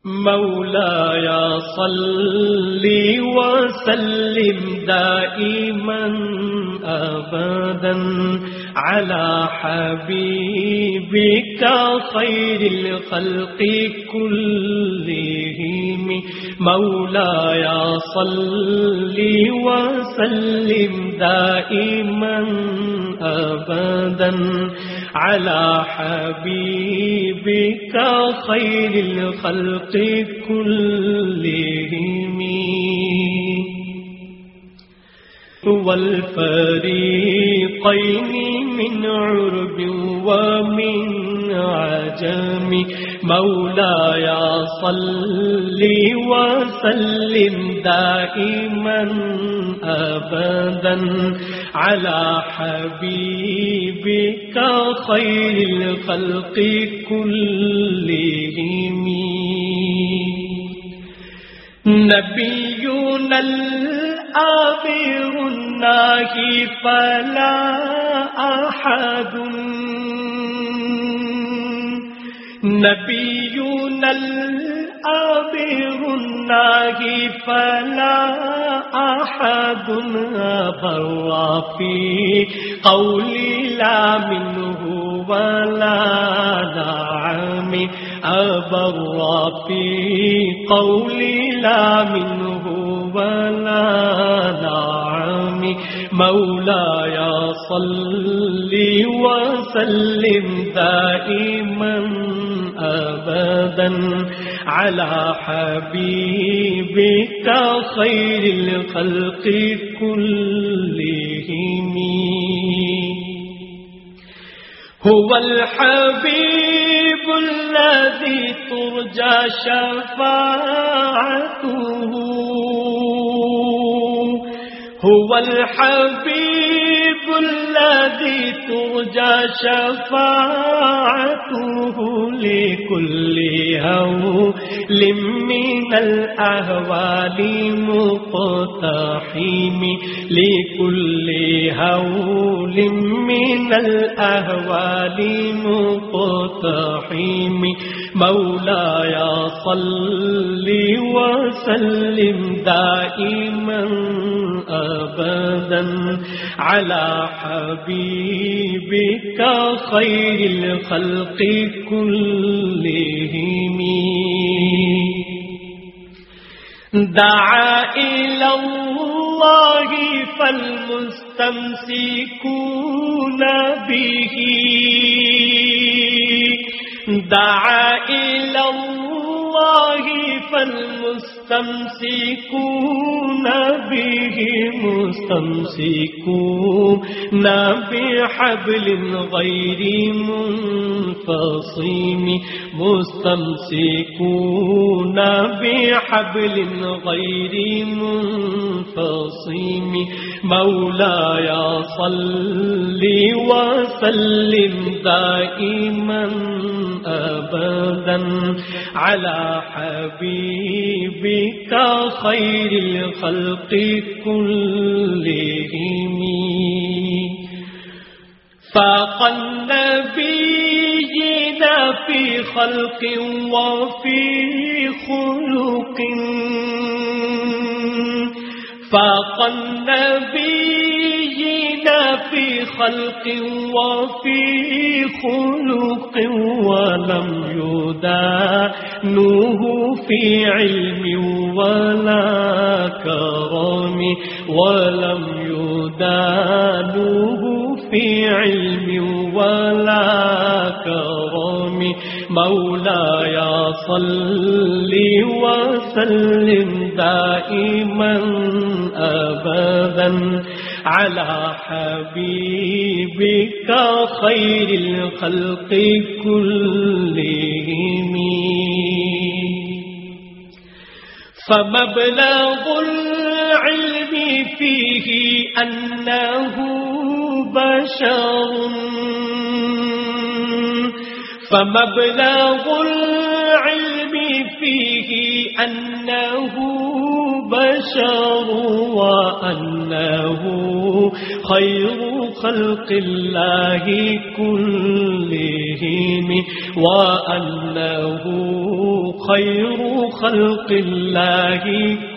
مولاي صل وسلم دائما أبدا على حبيبك خير الخلق كلهم. مولاي صل وسلم دائما أبدا على حبيبك خير الخلق كلهم. والفريقين من عرب ومن عجم. مولاي صل وسلم دائما أبدا على حبيبك خير الخلق كلهم. نبينا الآمر الناهي فلا أحد. نبينا الآمر الناهي فلا أحد بر في قولي لا منه ولا نعم. أبر في قولي لا منه ولا نعم. مولاي صل وسلم دائما أبدا على حبيبك خير الخلق كلهم. هو الحبيب الذي ترجى شفاعته. هو الحبيب الذي ترجى شفاعته لكل هول من الأهوال مقتحم. لكل هول من الأهوال مقتحم. مولاي صل وسلم دائما أبدا على حبيبك خير الخلق كلهم. دعا إلى الله فالمستمسكون به. دعا إلى الله فالمستمسكون به. مستمسكون بحبل غير منفصم. مستمسكون بحبل غير منفصم. مولاي صل وسلم دائما أبدا على حبيبك خير الخلق كلهم. فاق النبيين في خلق وفي خلق. فاق النبيين في خلق وفي خلق ولم يدانوه في علم ولا كرم. ولم يدانوه في علم ولا كرم. مولاي صل وسلم دائما أبدا على حبيبك خير الخلق كلهم. فمبلغ العلم فيه أنه بشر. فمبلغ العلم فيه أنه بشر وأنه خير خلق الله كلهم وأنه خير خلق الله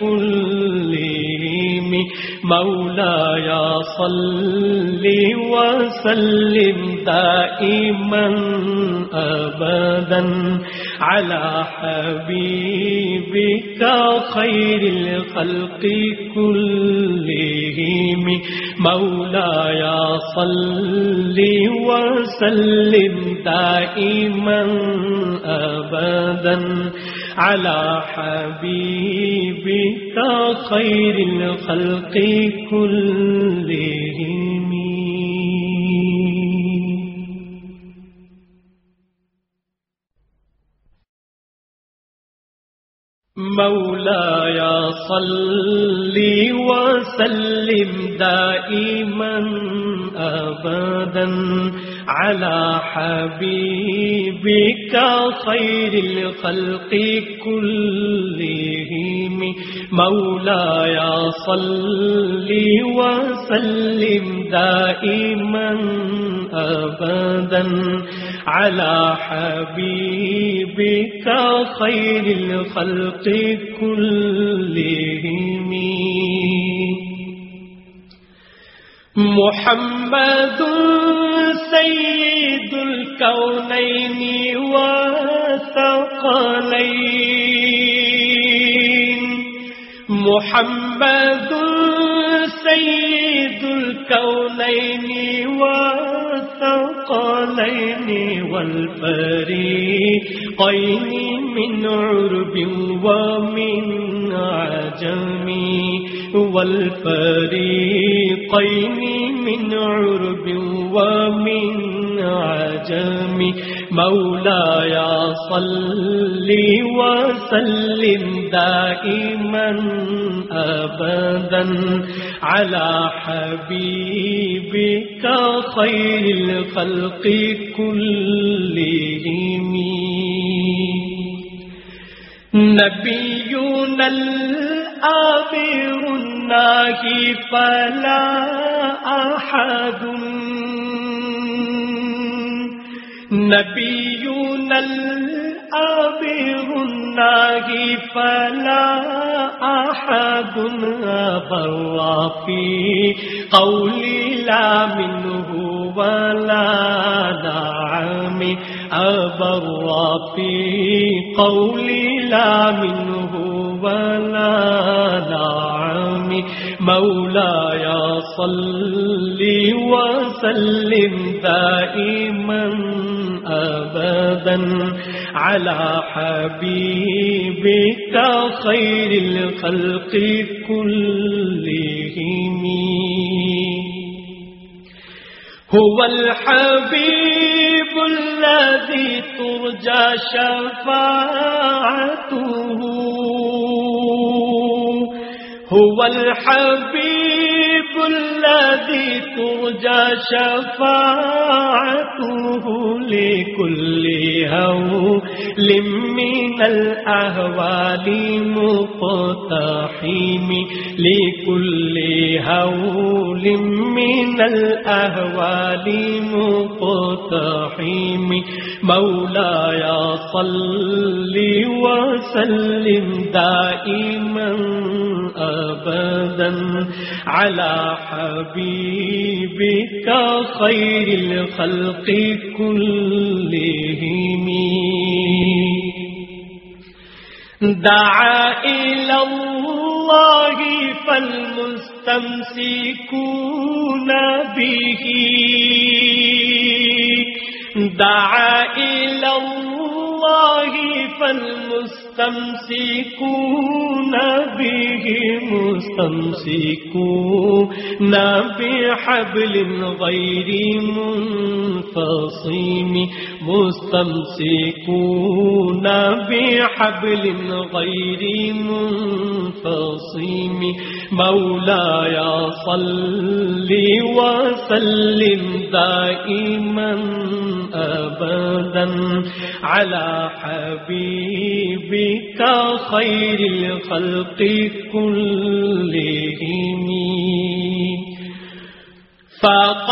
كلهم مولاي صل وسلم دائما أبدا على حبيبك خير الخلق كلهم مولاي صل وسلم دائما أبدا على حبيبك خير الخلق كلهم. مولاي صل وسلم دائما أبدا على حبيبك خير الخلق كلهم مولاي صل وسلم دائما أبدا على حبيبك خير الخلق كلهم. محمد سيد الكونين والثقلين محمد سيد الكونين والثقلين والفريقين من عرب ومن عجم والفريقين من عرب ومن عجم مولاي صل وسلم دائما أبدا على حبيبك خير الخلق كلهم. نبينا الآخر الناهي فلا أحد نبينا الآخر الناهي فلا أحد أبر في قولي لا منه ولا نعم أبر في قولي لا منه ولا نعم مولاي صل وسلم دائما أبدا على حبيبك خير الخلق كلهم. هو الحبيب الذي ترجى شفاعته هو الحبيب الذي ترجى شفاعته لكل هول من الأهوال مقتحم لكل هول من الأهوال مقتحم مولاي صل وسلم دائما أبدا على حبيبك خير الخلق كلهم. دعا إلى الله فالمستمسكون به دعا إلى الله فالمستمسكون به مستمسكون بحبل غير منفصم مستمسكون بحبل غير منفصم مولاي صل وسلم دائما أبدا على حبيبك خير الخلق كلهم. فاق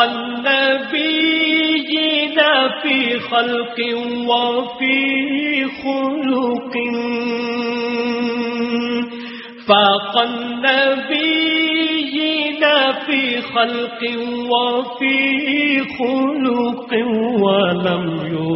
النبيين في خلق وفي خلق فاق النبيين في خلق وفي خلق ولم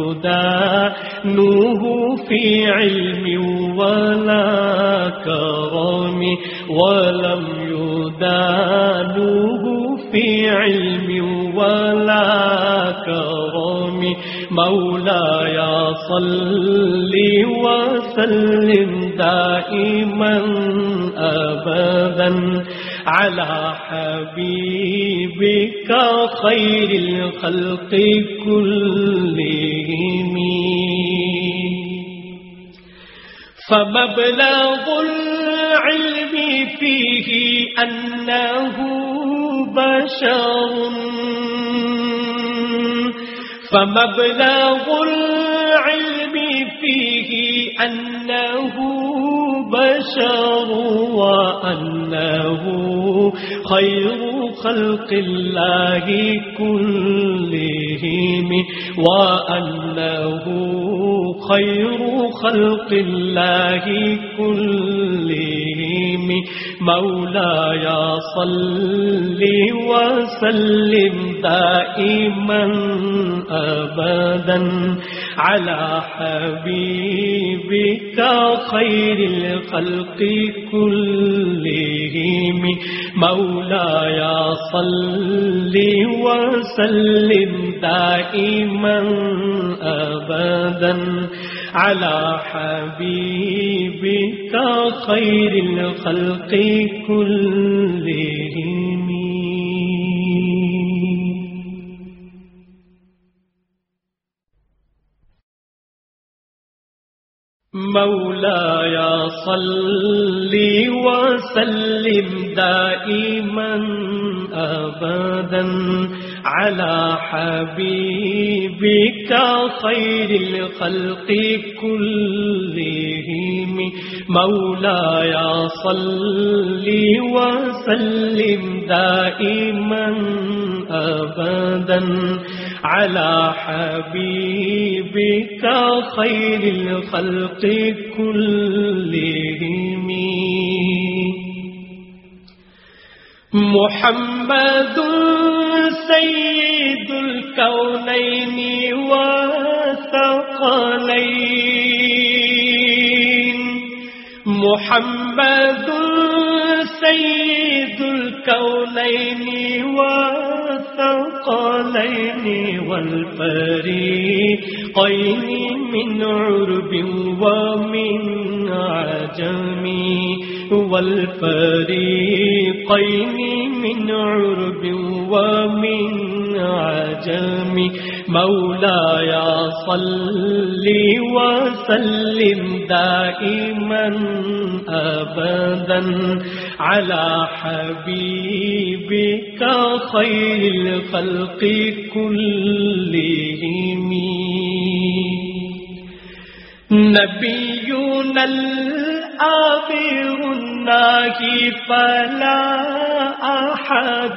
يدانوه في علم ولا كرم ولم يدانوه في علم ولا كرم مولاي صل وسلم دائما أبدا على حبيبك خير الخلق كلهم. فمبلغ العلم فيه أنه بشر فمبلغ العلم فيه أنه بشر وأنه خير خلق الله كلهم وأنه خير خلق الله كلهم. مولاي صل وسلم دائما أبدا على حبيبك خير الخلق كلهم. مولاي صل وسلم دائما أبدا على حبيبك خير الخلق كلهم. مولاي صل وسلم دائما أبدا على حبيبك خير الخلق كلهم. مولاي صل وسلم دائما أبدا على حبيبك خير الخلق كلهم. محمد سيد الكونين والثقلين. محمد سيد الكونين والثقلين والفريقين من عرب ومن عجم والفريقين من عرب ومن عجم. مولاي صل وسلم دائما أبدا على حبيبك خير الخلق كلهم. نبينا الآخر الناهي فلا أحد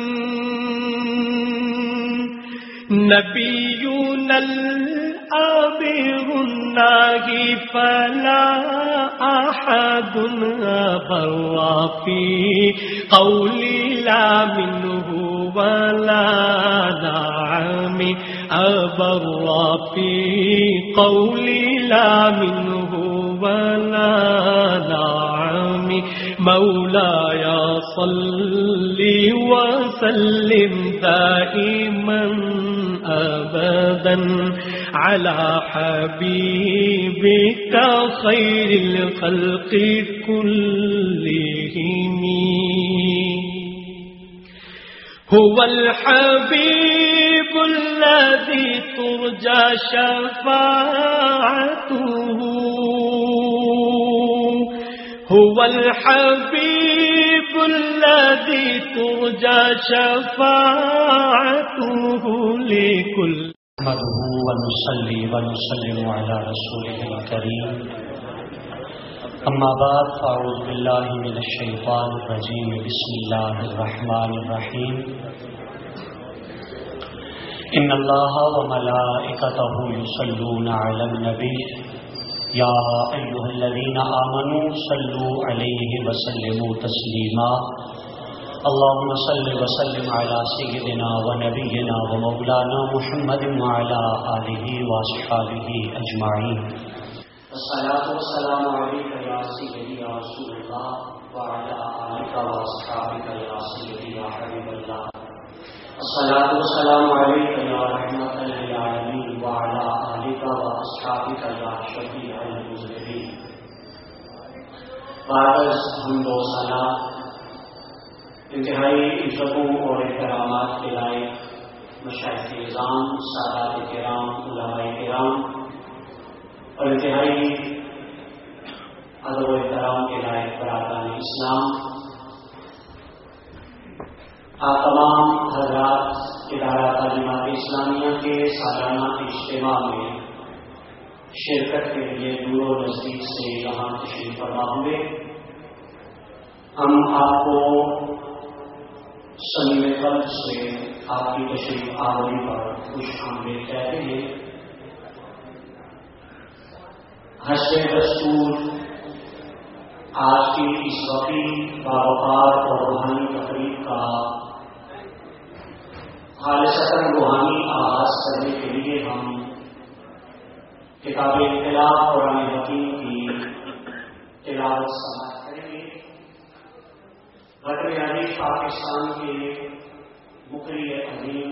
نبينا الآخر الناهي فلا أحد بر في قولي لا منه ولا نعم أبر في قولي لا منه ولا نعم. مولاي صل وسلم دائما أبدا على حبيبك خير الخلق كلهم. هو الحبيب الذي ترجى شفاعته هو الحبيب الذي ترجى شفاعته لكل. نحمده ونصلي ونسلم على رسوله الكريم. أما بعد فأعوذ بالله من الشيطان الرجيم. بسم الله الرحمن الرحيم. إن الله وملائكته يصلون على النبي يا أيها الذين آمنوا صلوا عليه وسلموا تسليما اللهم صل وسلم على سيدنا ونبينا ومولانا محمد وعلى آله وأصحابه أجمعين. الصلاة والسلام عليك يا سيدي يا رسول الله وعلى آلك وأصحابك يا سيدي يا حبيب الله. الصلاة والسلام عليك يا رحمة للعالمين وعلى آلك وأصحابك يا شفيع المذنبين. بعد حمد و ثنا انتہائی عزتوں اور احترامات کے لائق مشائخ اعظام، سادات کرام، علماء کرام اور انتہائی ادب و احترام کے لائق برادران اسلام، آپ تمام حضرات ادارہ تعلیمات اسلامیہ کے سالانہ اجتماع میں شرکت کے لیے دور و نزدیک سے یہاں تشریف فرما ہوئے. ہم آپ کو صمیم قلب سے آپ کی تشریف آوری پر خوش آمدید کہتے ہیں. حسب دستور آج کی اس وقتی باوقار اور روحانی تقریب کا خالصتاً روحانی آغاز کرنے کے لیے ہم کتاب اطلاع قرآن حکیم کی تلاوت سماعت کریں گے. وطن عزیز پاکستان کے مقری عظیم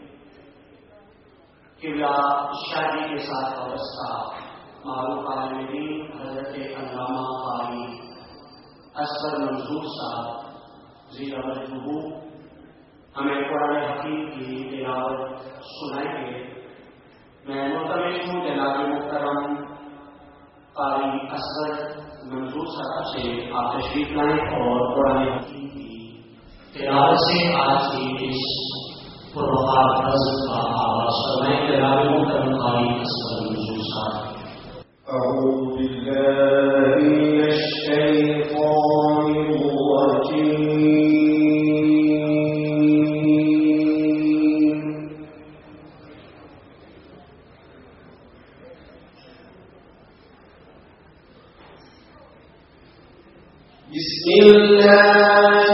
قبلہ شادی کے ساتھ وابستہ معروف عالم دین حضرت علامہ قاری اصغر منظور صاحب زیر توجہ ہمیں قرآن حکیم کی تلاوت سنائیں گے. میں ملتمس ہوں جناب محترم قاری اصغر منظور صاحب سے آپ تشریف لائیں اور قرآن حکیم کی تلاوت سے آج کی اس پروقار نظم کا آغاز فرمائیں. جناب محترم قاری اصغر منظور صاحب. أعوذ بالله من الشيطان الرجيم. بسم الله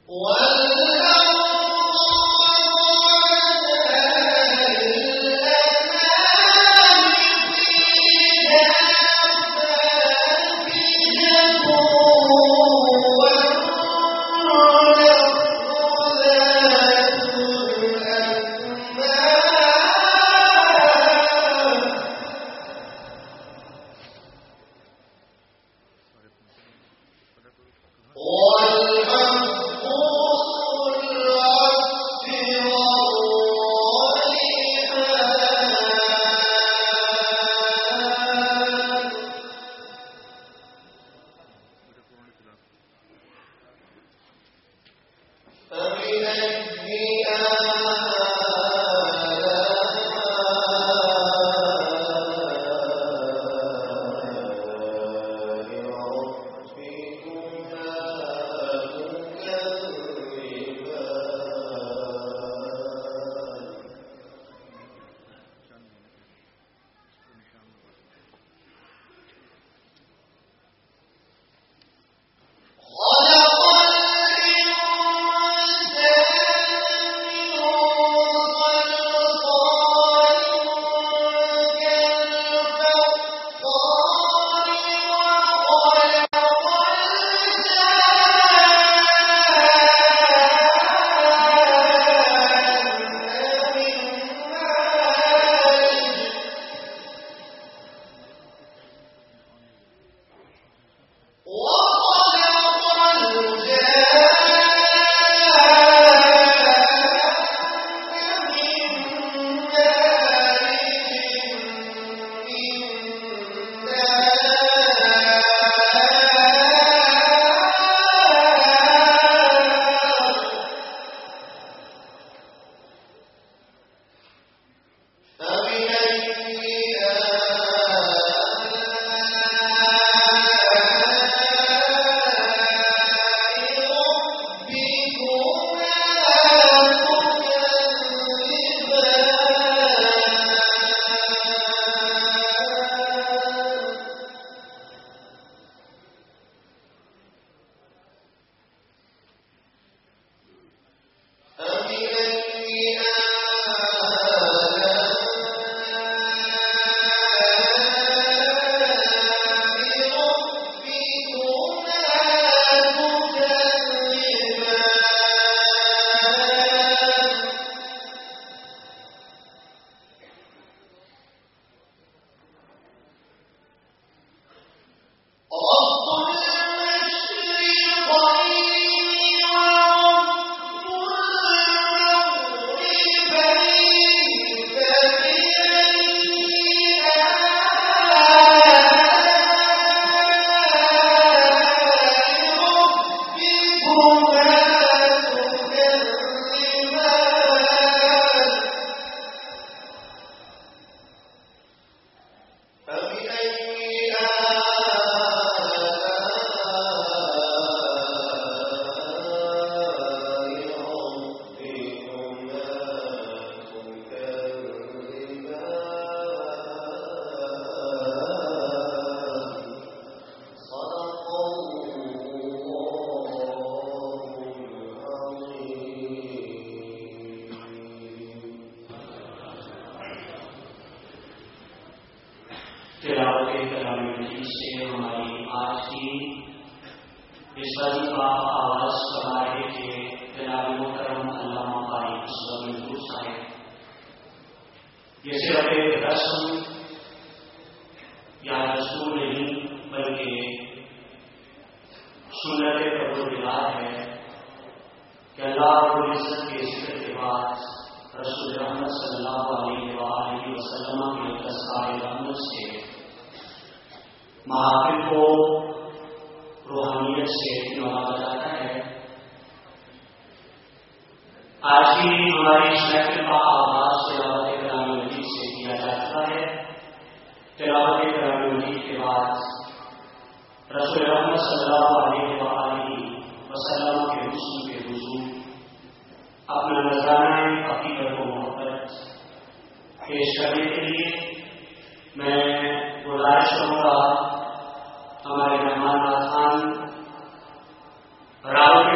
रावलपिंडी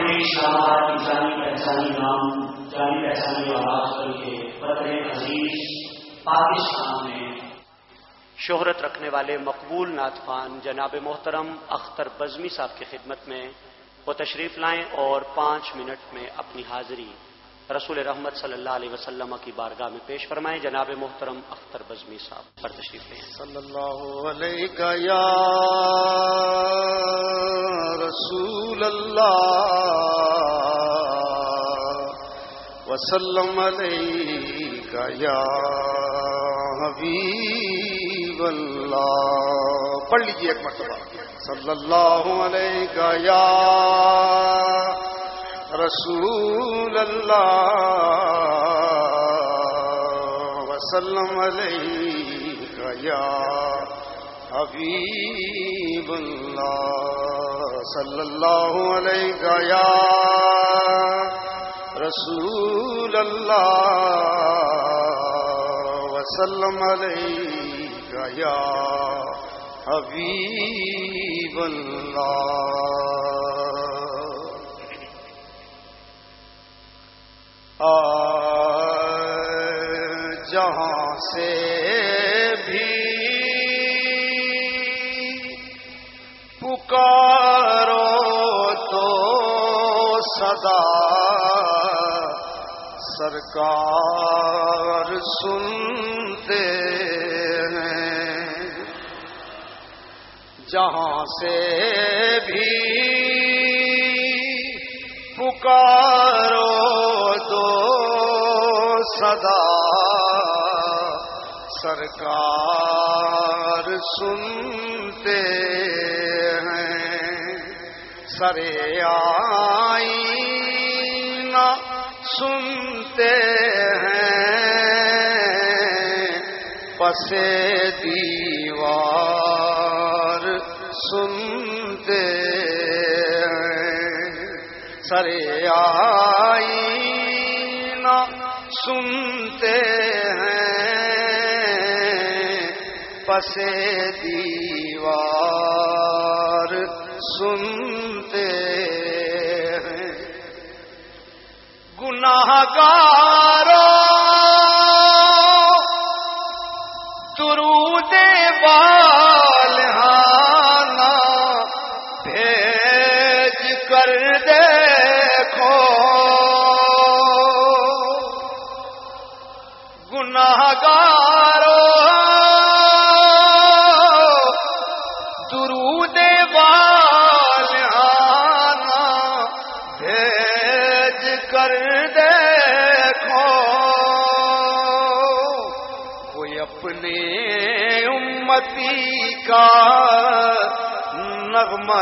نے اسلام آباد کی جانی پہچانی نام، جانی پہچانی آواز کر کے وطن عزیز پاکستان میں شہرت رکھنے والے مقبول نعت خوان جناب محترم اختر بزمی صاحب کی خدمت میں وہ تشریف لائیں اور 5 منٹ میں اپنی حاضری رسول رحمت صلی اللہ علیہ وسلم کی بارگاہ میں پیش فرمائیں. جناب محترم اختر بزمی صاحب پر تشریف لیں. صلی اللہ علیہ یا رسول اللہ وسلم علیہ یا حبیب اللہ. پڑھ لیجیے ایک مرتبہ. صلی اللہ علیہ یا رسول اللہ وسلم علیہ یا حبیب اللہ. صلی اللہ علیہ یا رسول اللہ وسلم علیہ یا حبیب اللہ. جہاں سے بھی پکارو تو صدا سرکار سنتے ہیں. جہاں سے بھی پکارو تو صدا سرکار سنتے ہیں. سرے آئینہ سنتے ہیں پسے دیوار سنتے ہیں. سرے آئینہ سنتے ہیں پسے دیوار سنتے ہیں. گناہگاروں درود بالہانہ بھیج کر دیکھو. گناہگاروں درود بالہانہ بھیج کر دیکھو. کوئی اپنے امتی کا نغمہ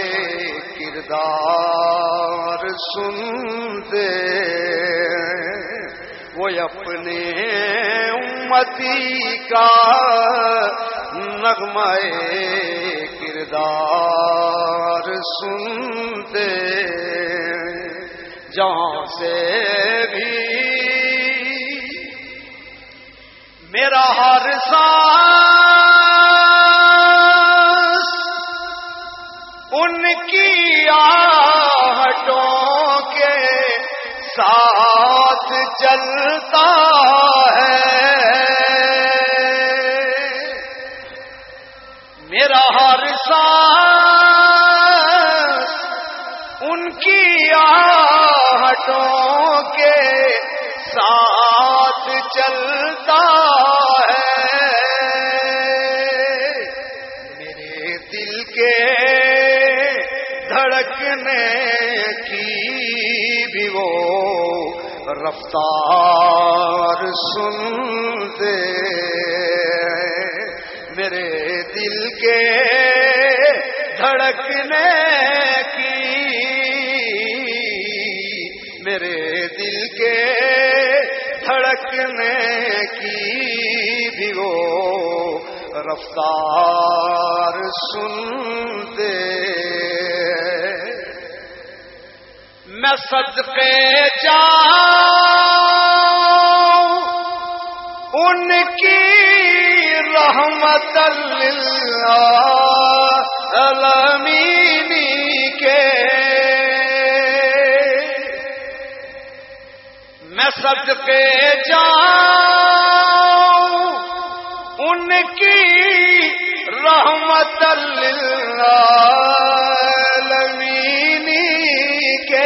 کردار سنتے ہیں. وہ اپنے امتی کا نغمہ کردار سنتے ہیں. جہاں سے بھی میرا ہر سانس ان کی آہٹوں کے ساتھ چلتا ہے. میرا ہر سانس ان کی آہٹوں کے ساتھ چلتا ہے. میرے دل کے دھڑکنے کی بھی وہ رفتار سنتے ہیں. میرے دل کے دھڑکنے کی میرے دل کے دھڑکنے کی بھی وہ رفتار سنتے. میں صدقے جاؤں ان کی رحمت للعالمین کے. میں صدقے جاؤں ان کی رحمت للعالمین کے،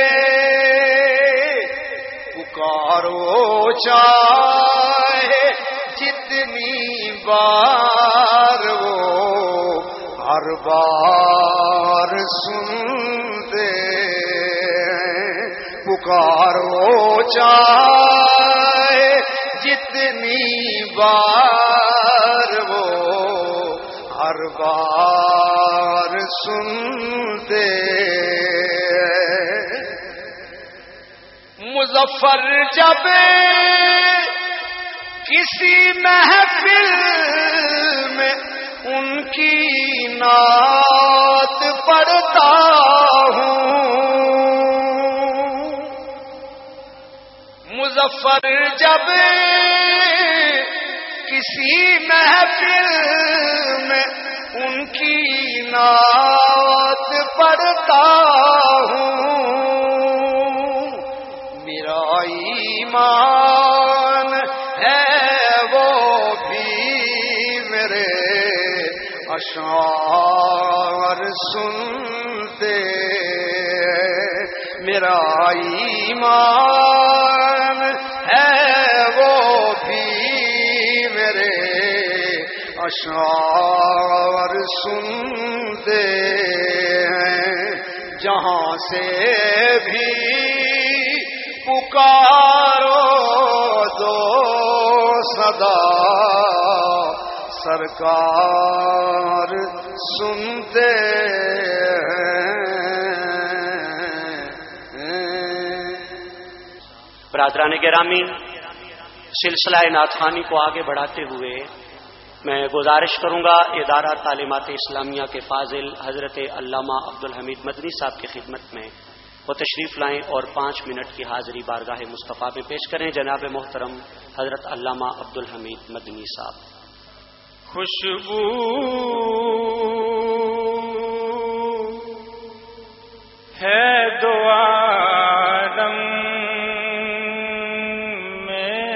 پکارو چاہے جتنی بار وہ ہر بار سنتے، پکارو چاہے جتنی بار وہ ہر بار سنتے، مظفر جب کسی محفل میں ان کی نعت پڑھتا ہوں، مظفر جب کسی محفل میں ان کی نعت پڑھتا ہوں، میرا ایمان ہے وہ بھی میرے اشعار سنتے، میرا ایمان ہے وہ بھی میرے اشعار سنتے ہیں، جہاں سے بھی پکارو دو صدا سرکار سنتے ہیں۔ برادران گرامی، سلسلہ نعت خوانی کو آگے بڑھاتے ہوئے میں گزارش کروں گا ادارہ تعلیمات اسلامیہ کے فاضل حضرت علامہ عبدالحمید مدنی صاحب کی خدمت میں وہ تشریف لائیں اور 5 منٹ کی حاضری بارگاہ مصطفیٰ میں پیش کریں۔ جناب محترم حضرت علامہ عبدالحمید مدنی صاحب۔ خوشبو ہے دو عالم میں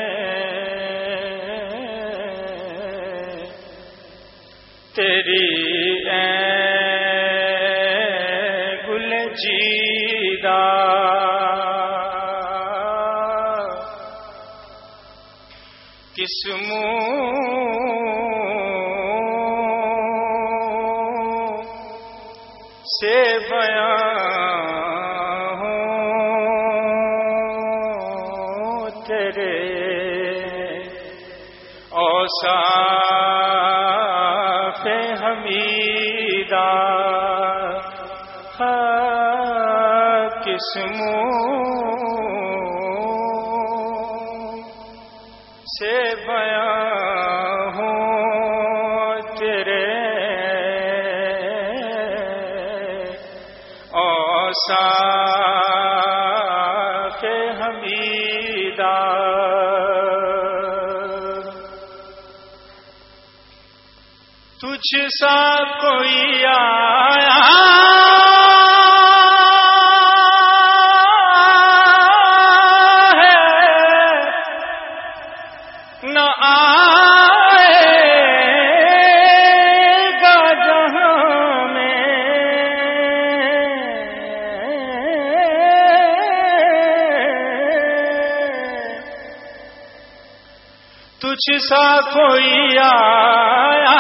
تیری گل جیدہ، کس سے بیان ہوں تیرے اوصاف حمیدہ، کس سے بیان ہوں تیرے اوصاف حمیدہ، تجھ سا کوئی آیا ہے نہ آئے گا جہاں میں، تجھ سا کوئی آیا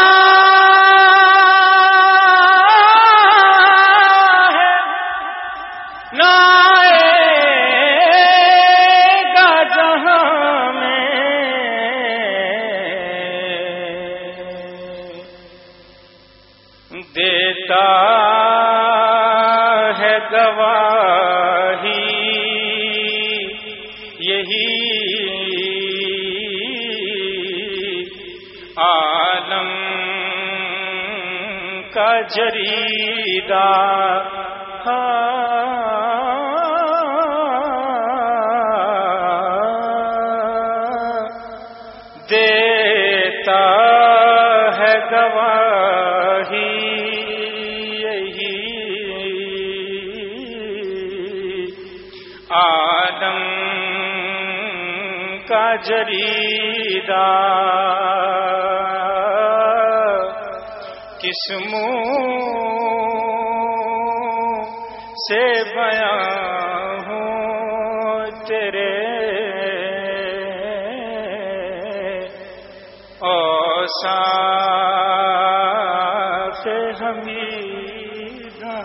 ہے نہ آئے گا جہاں میں، دیتا ہے گواہی یہی عالم کا جریدہ، دیتا ہے گواہی یہی عالم کا جریدہ کس منہ سے بیان ہوں تیرے اوصاف حمیدہ.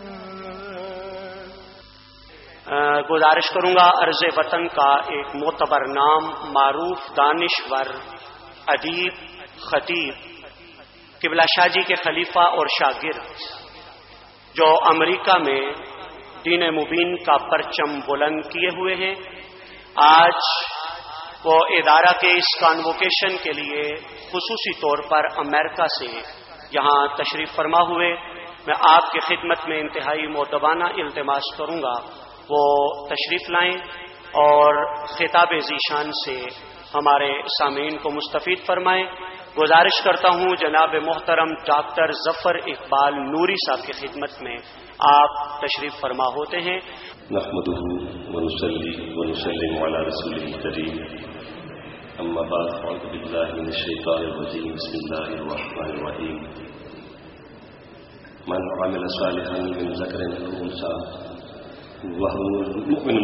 گزارش کروں گا عرض وطن کا ایک معتبر نام، معروف دانشور، ادیب، خطیب، قبلہ شاہ جی کے خلیفہ اور شاگرد، جو امریکہ میں دین مبین کا پرچم بلند کیے ہوئے ہیں، آج وہ ادارہ کے اس کانووکیشن کے لیے خصوصی طور پر امریکہ سے یہاں تشریف فرما ہوئے. میں آپ کی خدمت میں انتہائی مؤدبانہ التماس کروں گا وہ تشریف لائیں اور خطاب ذیشان سے ہمارے سامعین کو مستفید فرمائیں. گزارش کرتا ہوں جناب محترم ڈاکٹر ظفر اقبال نوری صاحب کی خدمت میں آپ تشریف فرما ہوتے ہیں. نحمده ونصلي ونسلم على رسوله الكريم اما بعد اعوذ بالله من الشيطان الرجيم بسم الله الرحمن الرحيم. من عمل صالحا من ذكر او انثى وهو مؤمن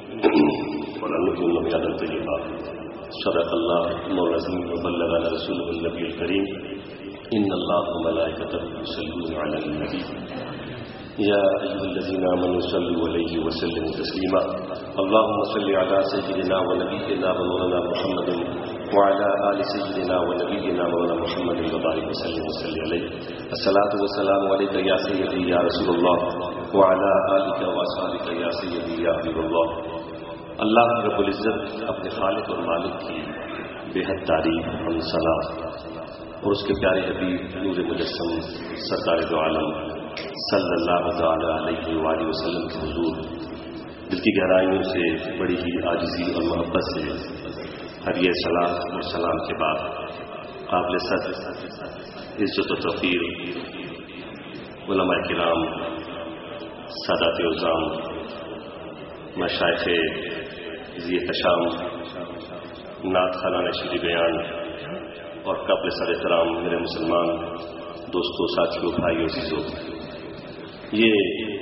فلنحيينه حياة طيبة. صدق الله العظيم وبلغنا رسوله النبي الكريم. ان الله وملائكته يصلون على النبي يا أيها الذين آمنوا صلوا عليه وسلموا تسليما. اللهم صل على سيدنا ونبينا ومولانا محمد وعلى آل سيدنا ونبينا مولانا محمد وبارك وسلم عليه. الصلاة والسلام عليك يا سيدي يا رسول الله وعلى آلك وأصحابك يا سيدي يا حبيب الله. اللہ رب العزت اپنے خالق اور مالک کی بے حد تعریف ہم ثنا اور اس کے پیارے حبیب نور مجسم سرکار دو عالم صلی اللہ تعالی علیہ وآلہ وسلم کے حضور دل کی گہرائیوں سے بڑی ہی عاجزی اور محبت سے ہر یہ صلاۃ اور سلام کے بعد قابل صدر عزت و توقیر علماء کرام، سادات عظام، مشائخ ذی احتشام، نعت خوانان شیریں بیان اور قابل صدر احترام میرے مسلمان دوستوں، ساتھیوں، بھائیوں، عزیزوں، یہ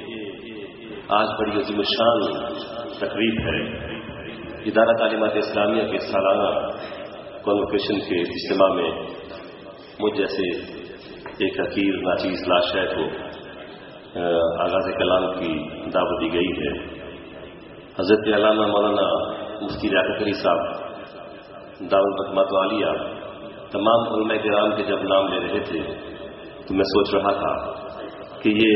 آج بڑی عظیم الشان تقریب ہے. ادارہ تعلیمات اسلامیہ کے سالانہ کانووکیشن کے اجتماع میں مجھ جیسے ایک حقیر ناچیز لاشے کو آغاز کلام کی دعوت دی گئی ہے. حضرت علامہ مولانا مفتی لیاقت علی صاحب دارالحکمت عالیہ تمام علماء کرام کے جب نام لے رہے تھے تو میں سوچ رہا تھا کہ یہ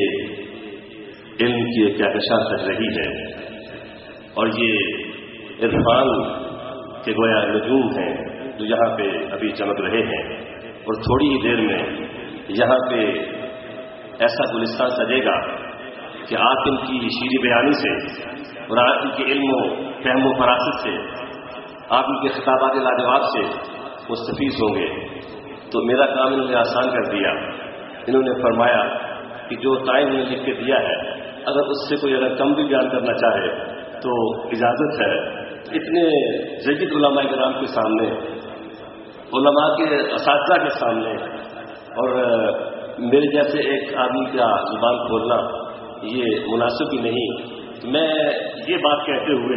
علم کی ایک کہکشاں چل رہی ہے اور یہ عرفان کے گویا نجوم ہیں جو یہاں پہ ابھی چمک رہے ہیں اور تھوڑی ہی دیر میں یہاں پہ ایسا گلستان سجے گا کہ آپ ان کی شیریں بیانی سے اور آپ ان کے علم و فہم و فراست سے، آپ ان کے خطابات لاجواب سے مستفیض ہوں گے. تو میرا کام انہوں نے آسان کر دیا. انہوں نے فرمایا کہ جو ٹائم انہیں لکھ کے دیا ہے اگر اس سے کوئی اگر کم بھی بیان کرنا چاہے تو اجازت ہے. اتنے جدید علماء کرام کے سامنے، علماء کے اساتذہ کے سامنے اور میرے جیسے ایک آدمی کا زبان کھولنا یہ مناسب ہی نہیں. میں یہ بات کہتے ہوئے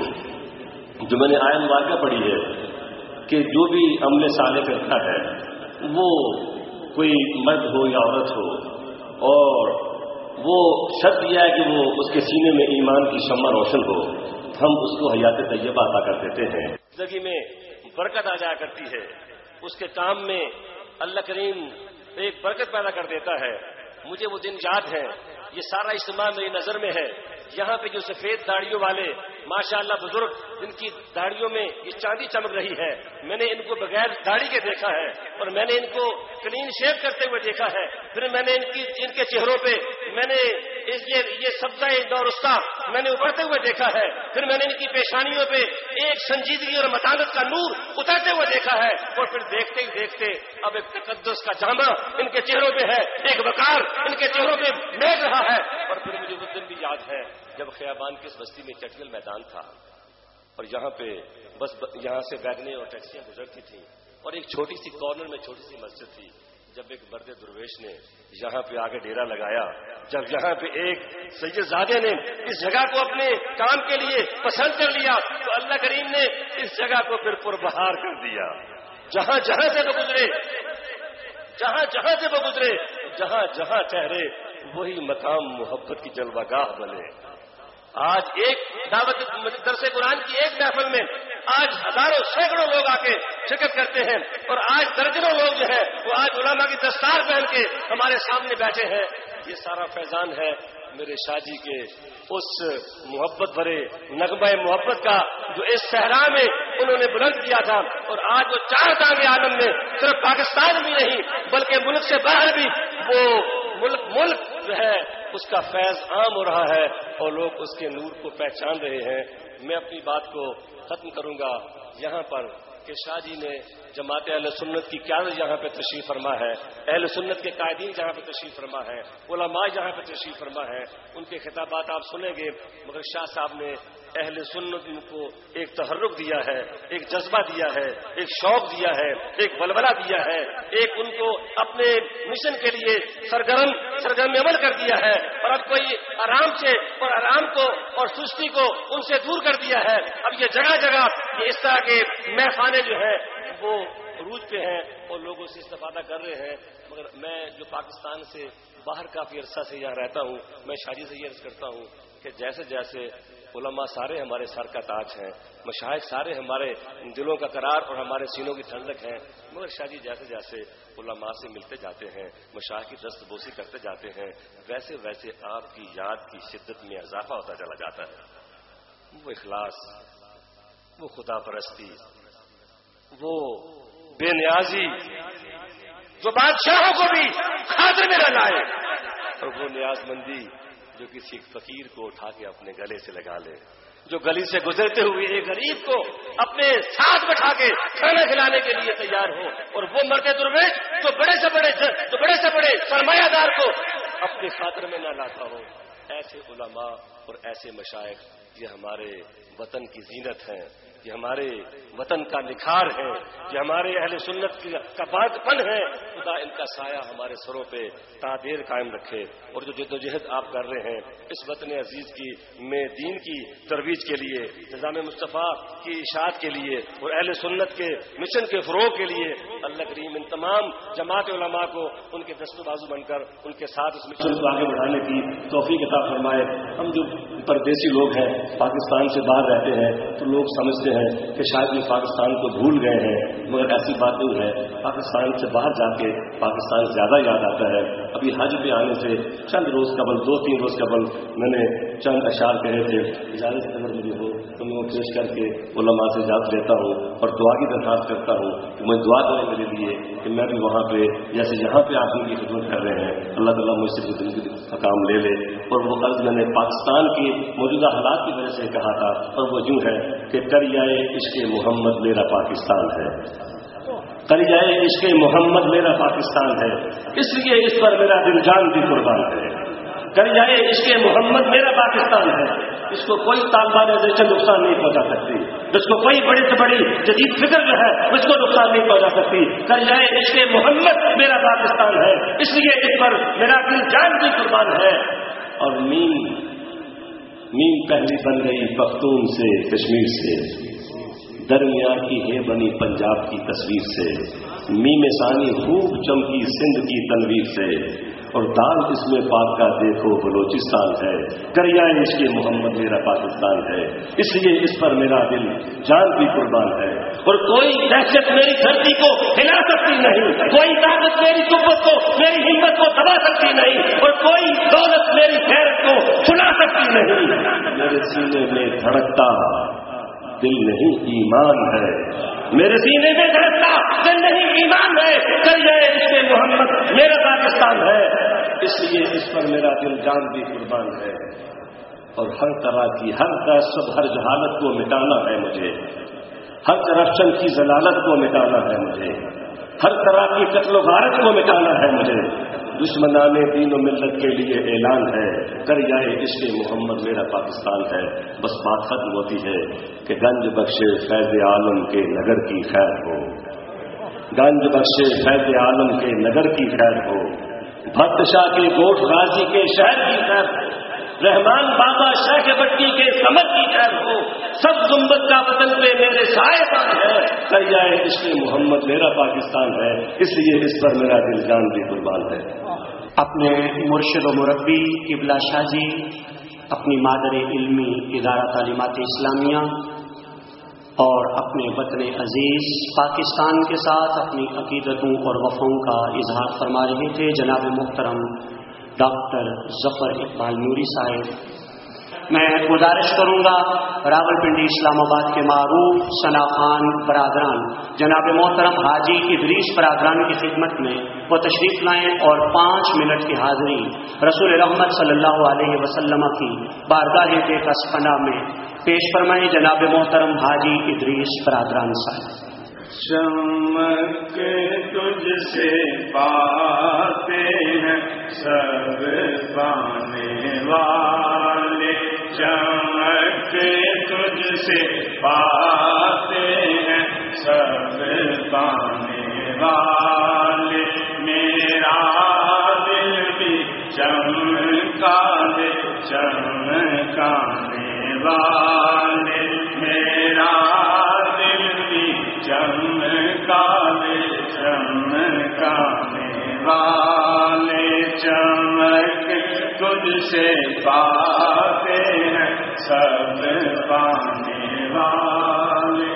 جو میں نے آیت مبارکہ پڑھی ہے کہ جو بھی عمل صالح کرتا ہے وہ کوئی مرد ہو یا عورت ہو اور وہ شرط یہ ہے کہ وہ اس کے سینے میں ایمان کی شمع روشن ہو، ہم اس کو حیات طیبہ عطا کر دیتے ہیں. زندگی میں برکت آ جایا کرتی ہے، اس کے کام میں اللہ کریم ایک برکت پیدا کر دیتا ہے. مجھے وہ دن یاد ہے، یہ سارا اجتماع میری نظر میں ہے. یہاں پہ جو سفید داڑھیوں والے ماشاءاللہ بزرگ جن کی داڑھیوں میں یہ چاندی چمک رہی ہے، میں نے ان کو بغیر داڑھی کے دیکھا ہے اور میں نے ان کو کلین شیو کرتے ہوئے دیکھا ہے. پھر میں نے ان کے چہروں پہ میں نے یہ سبزہ نورستہ میں نے ابھرتے ہوئے دیکھا ہے. پھر میں نے ان کی پیشانیوں پہ ایک سنجیدگی اور متانت کا نور اترتے ہوئے دیکھا ہے اور پھر دیکھتے ہی دیکھتے اب ایک تقدس کا جامع ان کے چہروں پہ ہے، ایک وقار ان کے چہروں پہ میل رہا ہے. اور پھر مجھے وہ دن بھی یاد ہے جب خیابان کی اس بستی میں چٹیل میدان تھا اور یہاں پہ بس یہاں سے ویگنیں اور ٹیکسیاں گزرتی تھیں اور ایک چھوٹی سی کارنر میں چھوٹی سی مسجد تھی. جب ایک مرد درویش نے یہاں پہ آگے ڈیرا لگایا، جب یہاں پہ ایک سید زادے نے اس جگہ کو اپنے کام کے لیے پسند کر لیا، تو اللہ کریم نے اس جگہ کو پھر پربہار کر دیا. جہاں جہاں سے وہ گزرے، جہاں جہاں سے وہ گزرے، جہاں جہاں ٹھہرے، وہی مقام محبت کی جلوہ گاہ بنے. آج ایک دعوت درس قرآن کی ایک محفل میں آج ہزاروں سینکڑوں لوگ آ کے شرکت کرتے ہیں، اور آج درجنوں لوگ جو ہے وہ آج علماء کی دستار پہن کے ہمارے سامنے بیٹھے ہیں. یہ سارا فیضان ہے میرے شاہ جی کے اس محبت بھرے نغمہ محبت کا جو اس صحرا میں انہوں نے بلند کیا تھا. اور آج وہ چاہتا ہے عالم میں صرف پاکستان بھی نہیں بلکہ ملک سے باہر بھی وہ ملک جو ہے اس کا فیض عام ہو رہا ہے اور لوگ اس کے نور کو پہچان رہے ہیں. میں اپنی بات کو ختم کروں گا یہاں پر کہ شاہ جی نے جماعت اہل سنت کی قیادت یہاں پہ تشریف فرما ہے، اہل سنت کے قائدین جہاں پہ تشریف فرما ہے، علماء جہاں پہ تشریف فرما ہے. ان کے خطابات آپ سنیں گے، مگر شاہ صاحب نے اہل سنت کو ایک تحرک دیا ہے، ایک جذبہ دیا ہے، ایک شوق دیا ہے، ایک ولولہ دیا ہے، ایک ان کو اپنے مشن کے لیے سرگرم عمل کر دیا ہے. اور اب کوئی آرام کو اور سستی کو ان سے دور کر دیا ہے. اب یہ جگہ جگہ یہ اس طرح کے محفانے جو ہیں وہ عروج پہ ہیں اور لوگ اس سے استفادہ کر رہے ہیں. مگر میں جو پاکستان سے باہر کافی عرصہ سے یہاں رہتا ہوں، میں شاہ جی سے یہ عرض کرتا ہوں کہ جیسے جیسے علماء سارے ہمارے سر کا تاج ہیں، مشائخ سارے ہمارے دلوں کا قرار اور ہمارے سینوں کی ٹھنڈک ہیں، مگر شاہ جی جیسے جیسے علماء سے ملتے جاتے ہیں، مشائخ کی دست بوسی کرتے جاتے ہیں، ویسے ویسے آپ کی یاد کی شدت میں اضافہ ہوتا چلا جاتا ہے. وہ اخلاص، وہ خدا پرستی، وہ بے نیازی جو بادشاہوں کو بھی خاطر میں نہ لائے، اور وہ نیاز مندی جو کسی ایک فقیر کو اٹھا کے اپنے گلے سے لگا لے، جو گلی سے گزرتے ہوئے ایک غریب کو اپنے ساتھ بٹھا کے کھانا کھلانے کے لیے تیار ہو، اور وہ مرد درویش جو بڑے سے بڑے سرمایہ دار کو اپنے خاطر میں نہ لاتا ہو. ایسے علماء اور ایسے مشائخ یہ ہمارے وطن کی زینت ہیں، یہ ہمارے وطن کا نکھار ہے، یہ ہمارے اہل سنت کا باغ پن ہے. خدا ان کا سایہ ہمارے سروں پہ تا دیر قائم رکھے. اور جو جدوجہد آپ کر رہے ہیں اس وطن عزیز کی میں دین کی ترویج کے لیے، نظام مصطفیٰ کی اشاعت کے لیے اور اہل سنت کے مشن کے فروغ کے لیے، اللہ کریم ان تمام جماعت علماء کو ان کے دست و بازو بن کر ان کے ساتھ اس مشن کو آگے بڑھانے کی توفیق عطا فرمائے. ہم جو پردیسی لوگ ہیں، پاکستان سے باہر رہتے ہیں، تو لوگ سمجھتے ہیں کہ شاید یہ پاکستان کو بھول گئے ہیں، مگر ایسی بات نہیں ہے. پاکستان سے باہر جا کے پاکستان زیادہ یاد آتا ہے. ابھی حج پہ آنے سے چند روز قبل 2-3 روز قبل میں نے چند اشعار کہے تھے، اجازت اگر مجھے ہو تو میں وہ پیش کر کے علماء سے اجازت لیتا ہوں اور دعا کی درخواست کرتا ہوں کہ میں دعا کریں میرے لیے کہ میں بھی وہاں پہ جیسے یہاں پہ آپ کی خدمت کر رہے ہیں، اللہ تعالیٰ مجھ سے زندگی کا کام لے لے. اور وہ قرض میں نے پاکستان کی موجودہ حالات کی وجہ سے کہا تھا، اور وہ یوں ہے کہ کریائے عشق محمد میرا پاکستان ہے، کریائے عشق محمد میرا پاکستان ہے، اس لیے اس پر میرا دل جان بھی قربان ہے. کریائے عشق محمد میرا پاکستان ہے، اس کو کوئی طالبانائزیشن نقصان نہیں پہنچا سکتی، جس کو کوئی بڑی سے بڑی جدید فکر جو ہے اس کو نقصان نہیں پہنچا سکتی. کریائے عشق محمد میرا پاکستان ہے، اس لیے اس پر میرا دل جان بھی قربان ہے. اور میم پہلی بن گئی پختون سے کشمیر سے، درمیان کی ہے بنی پنجاب کی تصویر سے، میم ثانی خوب چمکی سندھ کی تنویر سے، اور دال اس میں پاک کا دیکھو بلوچستان ہے. کریائے عشق محمد میرا پاکستان ہے، اس لیے اس پر میرا دل جان بھی قربان ہے. اور کوئی دہشت میری دھرتی کو ہلا سکتی نہیں، کوئی طاقت میری قوت کو، میری ہمت کو دبا سکتی نہیں، اور کوئی دولت میری غیرت کو چھلا سکتی نہیں. میرے سینے میں دھڑکتا دل نہیں ایمان ہے، میرے سینے میں دھڑکتا دل نہیں ایمان ہے. کریائے عشق محمد میرا پاکستان ہے، اس لیے اس پر میرا دل جان بھی قربان ہے. اور ہر طرح کی ہر تعصب ہر جہالت کو مٹانا ہے مجھے، ہر کرپشن کی ضلالت کو مٹانا ہے مجھے، ہر طرح کی قتل و غارت کو مٹانا ہے مجھے. دشمنان دین و ملت کے لیے اعلان ہے، دریائے عشق محمد میرا پاکستان ہے. بس بات ختم ہوتی ہے کہ گنج بخشے فیض عالم کے نگر کی خیر ہو، گنج بخشے فیض عالم کے نگر کی خیر ہو، بھٹ شاہ کے گوٹ غازی کے شہر کی خیر ہو، رحمان بابا شیخ بٹی کے سمر کی خیر ہو، سب گنبد کا وطن پہ میرے سائبان ہے، دریائے عشق محمد میرا پاکستان ہے. اس لیے اس پر میرا دل جان بھی قربان ہے. اپنے مرشد و مربی قبلہ شاہ جی، اپنی مادر علمی ادارہ تعلیمات اسلامیہ اور اپنے وطن عزیز پاکستان کے ساتھ اپنی عقیدتوں اور وفاؤں کا اظہار فرما رہے تھے جناب محترم ڈاکٹر ظفر اقبال نوری صاحب. میں گزارش کروں گا راولپنڈی اسلام آباد کے معروف ثناخان برادران جناب محترم حاجی ادریس برادران کی خدمت میں وہ تشریف لائیں اور 5 منٹ کی حاضری رسول رحمت صلی اللہ علیہ وسلم کی بارگاہ بے کس پناہ میں پیش فرمائیں. جناب محترم حاجی ادریس برادران صاحب. چمک تجھ سے پاتے ہیں سب پانے والے، چمک تجھ سے پاتے ہیں سب پانے والے، میرا دل بھی چمکا دے چمکانے والے، میرا چمکانے چمکانے والے، چمک تجھ سے پاتے ہیں سب پانے والے.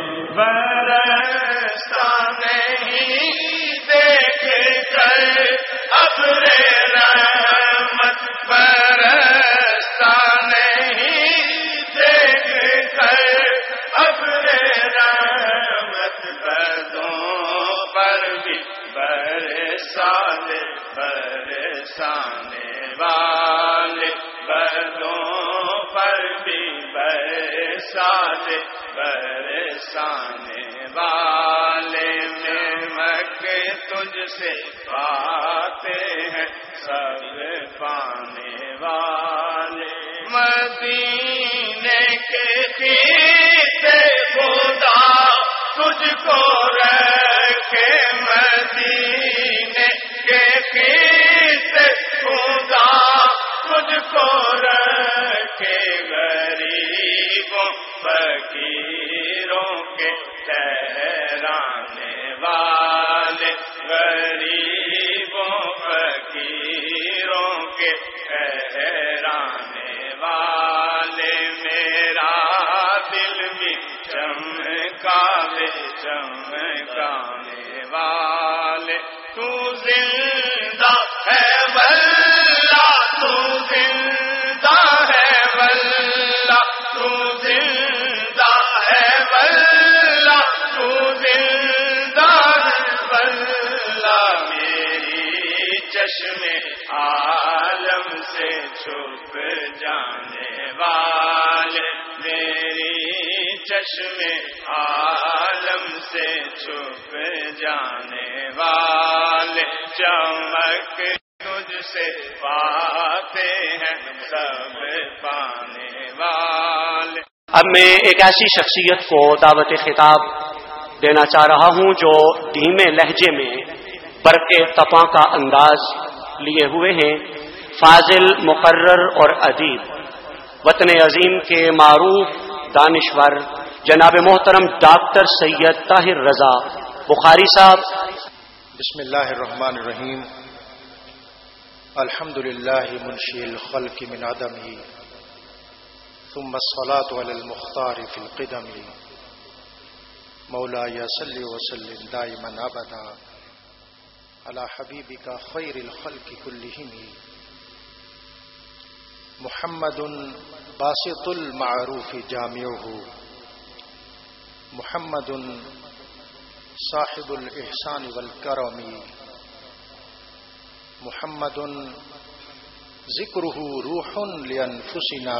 برستا نہیں دیکھ کر ابر رحمت، برستا نہیں دیکھ کر ابر رحمت، بدوں پر بھی برسانے برسانے والے، بدوں پر بھی برسانے برسانے والے، نعمت تجھ سے پاتے ہیں سب پانے والے. مدینے کے خطے خدا تجھ کو رکھے، مدینے کے خطے خدا تجھ کو رکھے، غریبوں فقیروں کے ٹھہرانے والے، غریبوں فقیروں کے ٹھہرانے والے، میرا دل بھی چمکانے چمکانے والے. تو زندہ ہے واللہ، تو زندہ ہے واللہ، تو زندہ ہے واللہ، تو زندہ ہے واللہ، میری چشم عالم سے چھپ جانے والے، میری چشم عالم سے چھپ جانے والے، چمک تجھ سے پاتے ہیں سب پانے والے. اب میں ایک ایسی شخصیت کو دعوت خطاب دینا چاہ رہا ہوں جو دھیمے لہجے میں برق تپاں کا انداز لیے ہوئے ہیں. فاضل، مقرر اور ادیب وطن عظیم کے معروف دانشور جناب محترم ڈاکٹر سید طاہر رضا بخاری صاحب. بسم اللہ الرحمن الرحیم. الحمد للہ منشی الخلق من عدمہ ثم الصلاة علی المختار فی القدم. مولایا صلی وسلم دائما ابدا علی حبیبک خیر الخلق کلہم. محمد باسط المعروف جامعہ، محمد صاحب الاحسان والکرم، محمد ذکرہ روح لانفسنا،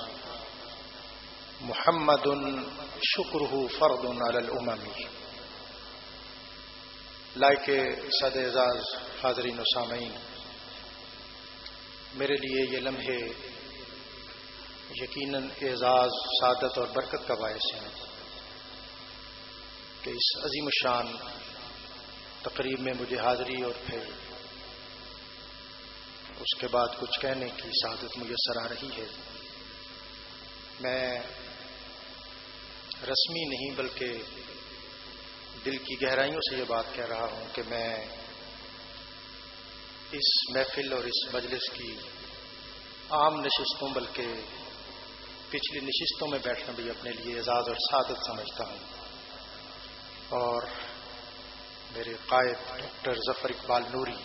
محمد شکرہ فرد علی الامم. لائق صد اعزاز حاضرین و سامعین، میرے لیے یہ لمحے یقیناً اعزاز، سعادت اور برکت کا باعث ہیں کہ اس عظیم الشان تقریب میں مجھے حاضری اور پھر اس کے بعد کچھ کہنے کی سعادت میسر آ رہی ہے۔ میں رسمی نہیں بلکہ دل کی گہرائیوں سے یہ بات کہہ رہا ہوں کہ میں اس محفل اور اس مجلس کی عام نشستوں بلکہ پچھلی نشستوں میں بیٹھنا بھی اپنے لیے اعزاز اور سعادت سمجھتا ہوں۔ اور میرے قائد ڈاکٹر ظفر اقبال نوری،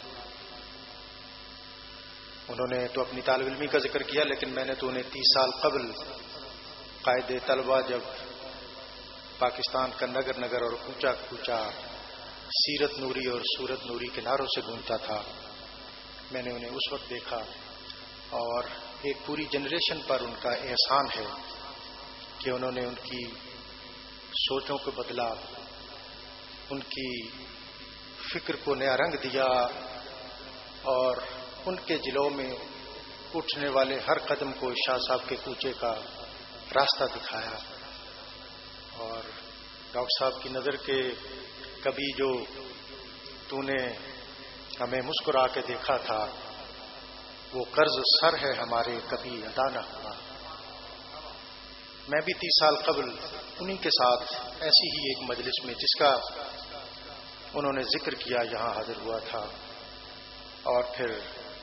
انہوں نے تو اپنی طالب علمی کا ذکر کیا، لیکن میں نے تو انہیں 30 سال قبل قائد طلبہ جب پاکستان کا نگر نگر اور کوچا کوچا سیرت نوری اور صورت نوری کے نعروں سے گونجتا تھا، میں نے انہیں اس وقت دیکھا، اور ایک پوری جنریشن پر ان کا احسان ہے کہ انہوں نے ان کی سوچوں کو بدلا، ان کی فکر کو نیا رنگ دیا، اور ان کے جلوں میں اٹھنے والے ہر قدم کو شاہ صاحب کے کوچے کا راستہ دکھایا۔ اور ڈاکٹر صاحب کی نظر کے کبھی جو تو نے ہمیں مسکرا کے دیکھا تھا وہ قرض سر ہے ہمارے کبھی ادا نہ ہوا۔ میں بھی 30 سال قبل انہی کے ساتھ ایسی ہی ایک مجلس میں جس کا انہوں نے ذکر کیا یہاں حاضر ہوا تھا، اور پھر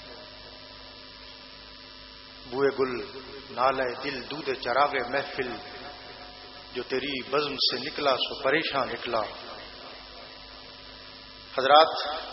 بوئے گل نالے دل دودھ چراغ محفل جو تیری بزم سے نکلا سو پریشان نکلا۔ حضرات،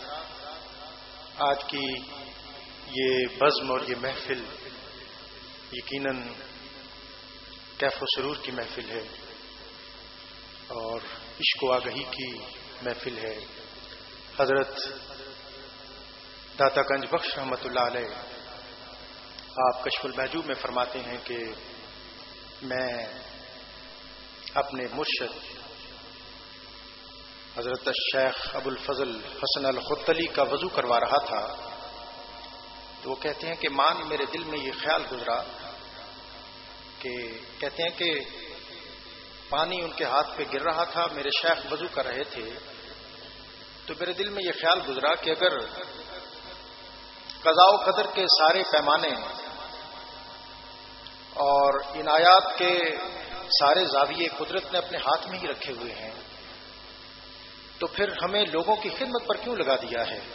آج کی یہ بزم اور یہ محفل یقیناً کیف و سرور کی محفل ہے اور عشق و آگہی کی محفل ہے۔ حضرت داتا گنج بخش رحمۃ اللہ علیہ آپ کشف المحجوب میں فرماتے ہیں کہ میں اپنے مرشد حضرت الشیخ ابو الفضل حسن الخطلی کا وضو کروا رہا تھا، تو وہ کہتے ہیں کہ میرے دل میں یہ خیال گزرا کہ کہتے ہیں کہ پانی ان کے ہاتھ پہ گر رہا تھا، میرے شیخ وضو کر رہے تھے، تو میرے دل میں یہ خیال گزرا کہ اگر قضاء و قدر کے سارے پیمانے اور عنایات کے سارے زاویے قدرت نے اپنے ہاتھ میں ہی رکھے ہوئے ہیں، تو پھر ہمیں لوگوں کی خدمت پر کیوں لگا دیا ہے؟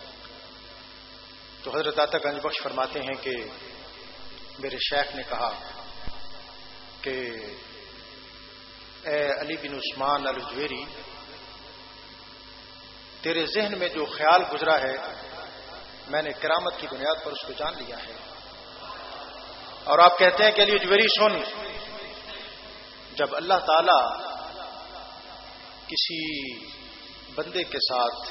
تو حضرت داتا گنج بخش فرماتے ہیں کہ میرے شیخ نے کہا کہ اے علی بن عثمان الجویری، تیرے ذہن میں جو خیال گزرا ہے میں نے کرامت کی بنیاد پر اس کو جان لیا ہے۔ اور آپ کہتے ہیں کہ علی جویری سن، جب اللہ تعالی کسی بندے کے ساتھ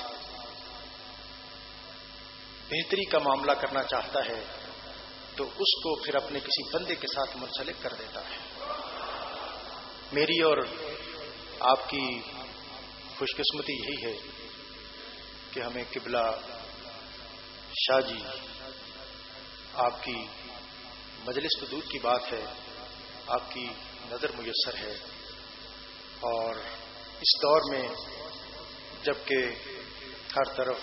بہتری کا معاملہ کرنا چاہتا ہے تو اس کو پھر اپنے کسی بندے کے ساتھ منسلک کر دیتا ہے۔ میری اور آپ کی خوش قسمتی یہی ہے کہ ہمیں قبلہ شاہ جی، آپ کی مجلس تو دور کی بات ہے، آپ کی نظر میسر ہے، اور اس دور میں جبکہ ہر طرف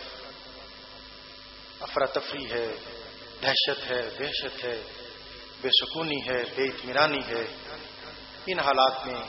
افراتفری ہے، دہشت ہے، وحشت ہے، بے سکونی ہے، بے اطمینانی ہے، ان حالات میں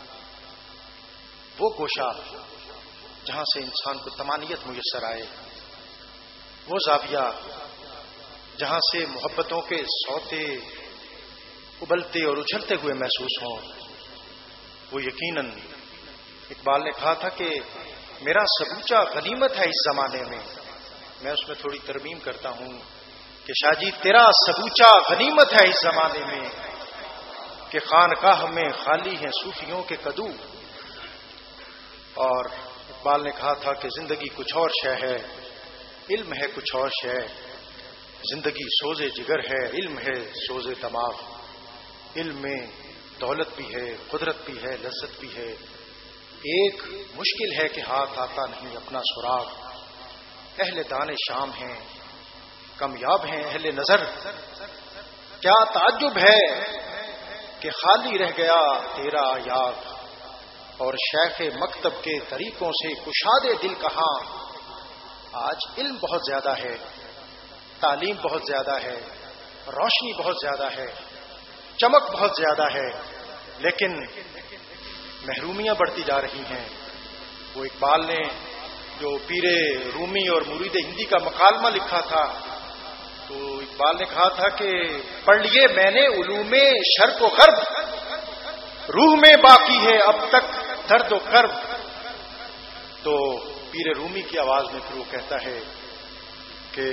وہ گوشہ جہاں سے انسان کو طمانینت میسر آئے، وہ زاویہ جہاں سے محبتوں کے سوتے ابلتے اور اچھلتے ہوئے محسوس ہوں، وہ یقیناً اقبال نے کہا تھا کہ میرا سبوچہ غنیمت ہے اس زمانے میں۔ میں اس میں تھوڑی ترمیم کرتا ہوں کہ شاہ جی تیرا سبوچہ غنیمت ہے اس زمانے میں کہ خانقاہ میں خالی ہیں صوفیوں کے کدو۔ اور اقبال نے کہا تھا کہ زندگی کچھ اور شے ہے، علم ہے کچھ اور شے، زندگی سوز جگر ہے، علم ہے سوز دماغ۔ علم میں دولت بھی ہے، قدرت بھی ہے، لذت بھی ہے، ایک مشکل ہے کہ ہاتھ آتا نہیں اپنا سراغ۔ اہل دان شام ہیں کامیاب ہیں اہل نظر. کیا تعجب ہے کہ خالی رہ گیا تیرا یاد, اور شیخ مکتب کے طریقوں سے کشادے دل کہاں. آج علم بہت زیادہ ہے, تعلیم بہت زیادہ ہے, روشنی بہت زیادہ ہے, چمک بہت زیادہ ہے, لیکن محرومیاں بڑھتی جا رہی ہیں. وہ اقبال نے جو پیر رومی اور مرید ہندی کا مکالمہ لکھا تھا, تو اقبال نے کہا تھا کہ پڑھ لیے میں نے علوم شرق و غرب, روح میں باقی ہے اب تک درد و کرب. تو پیر رومی کی آواز میں پھر وہ کہتا ہے کہ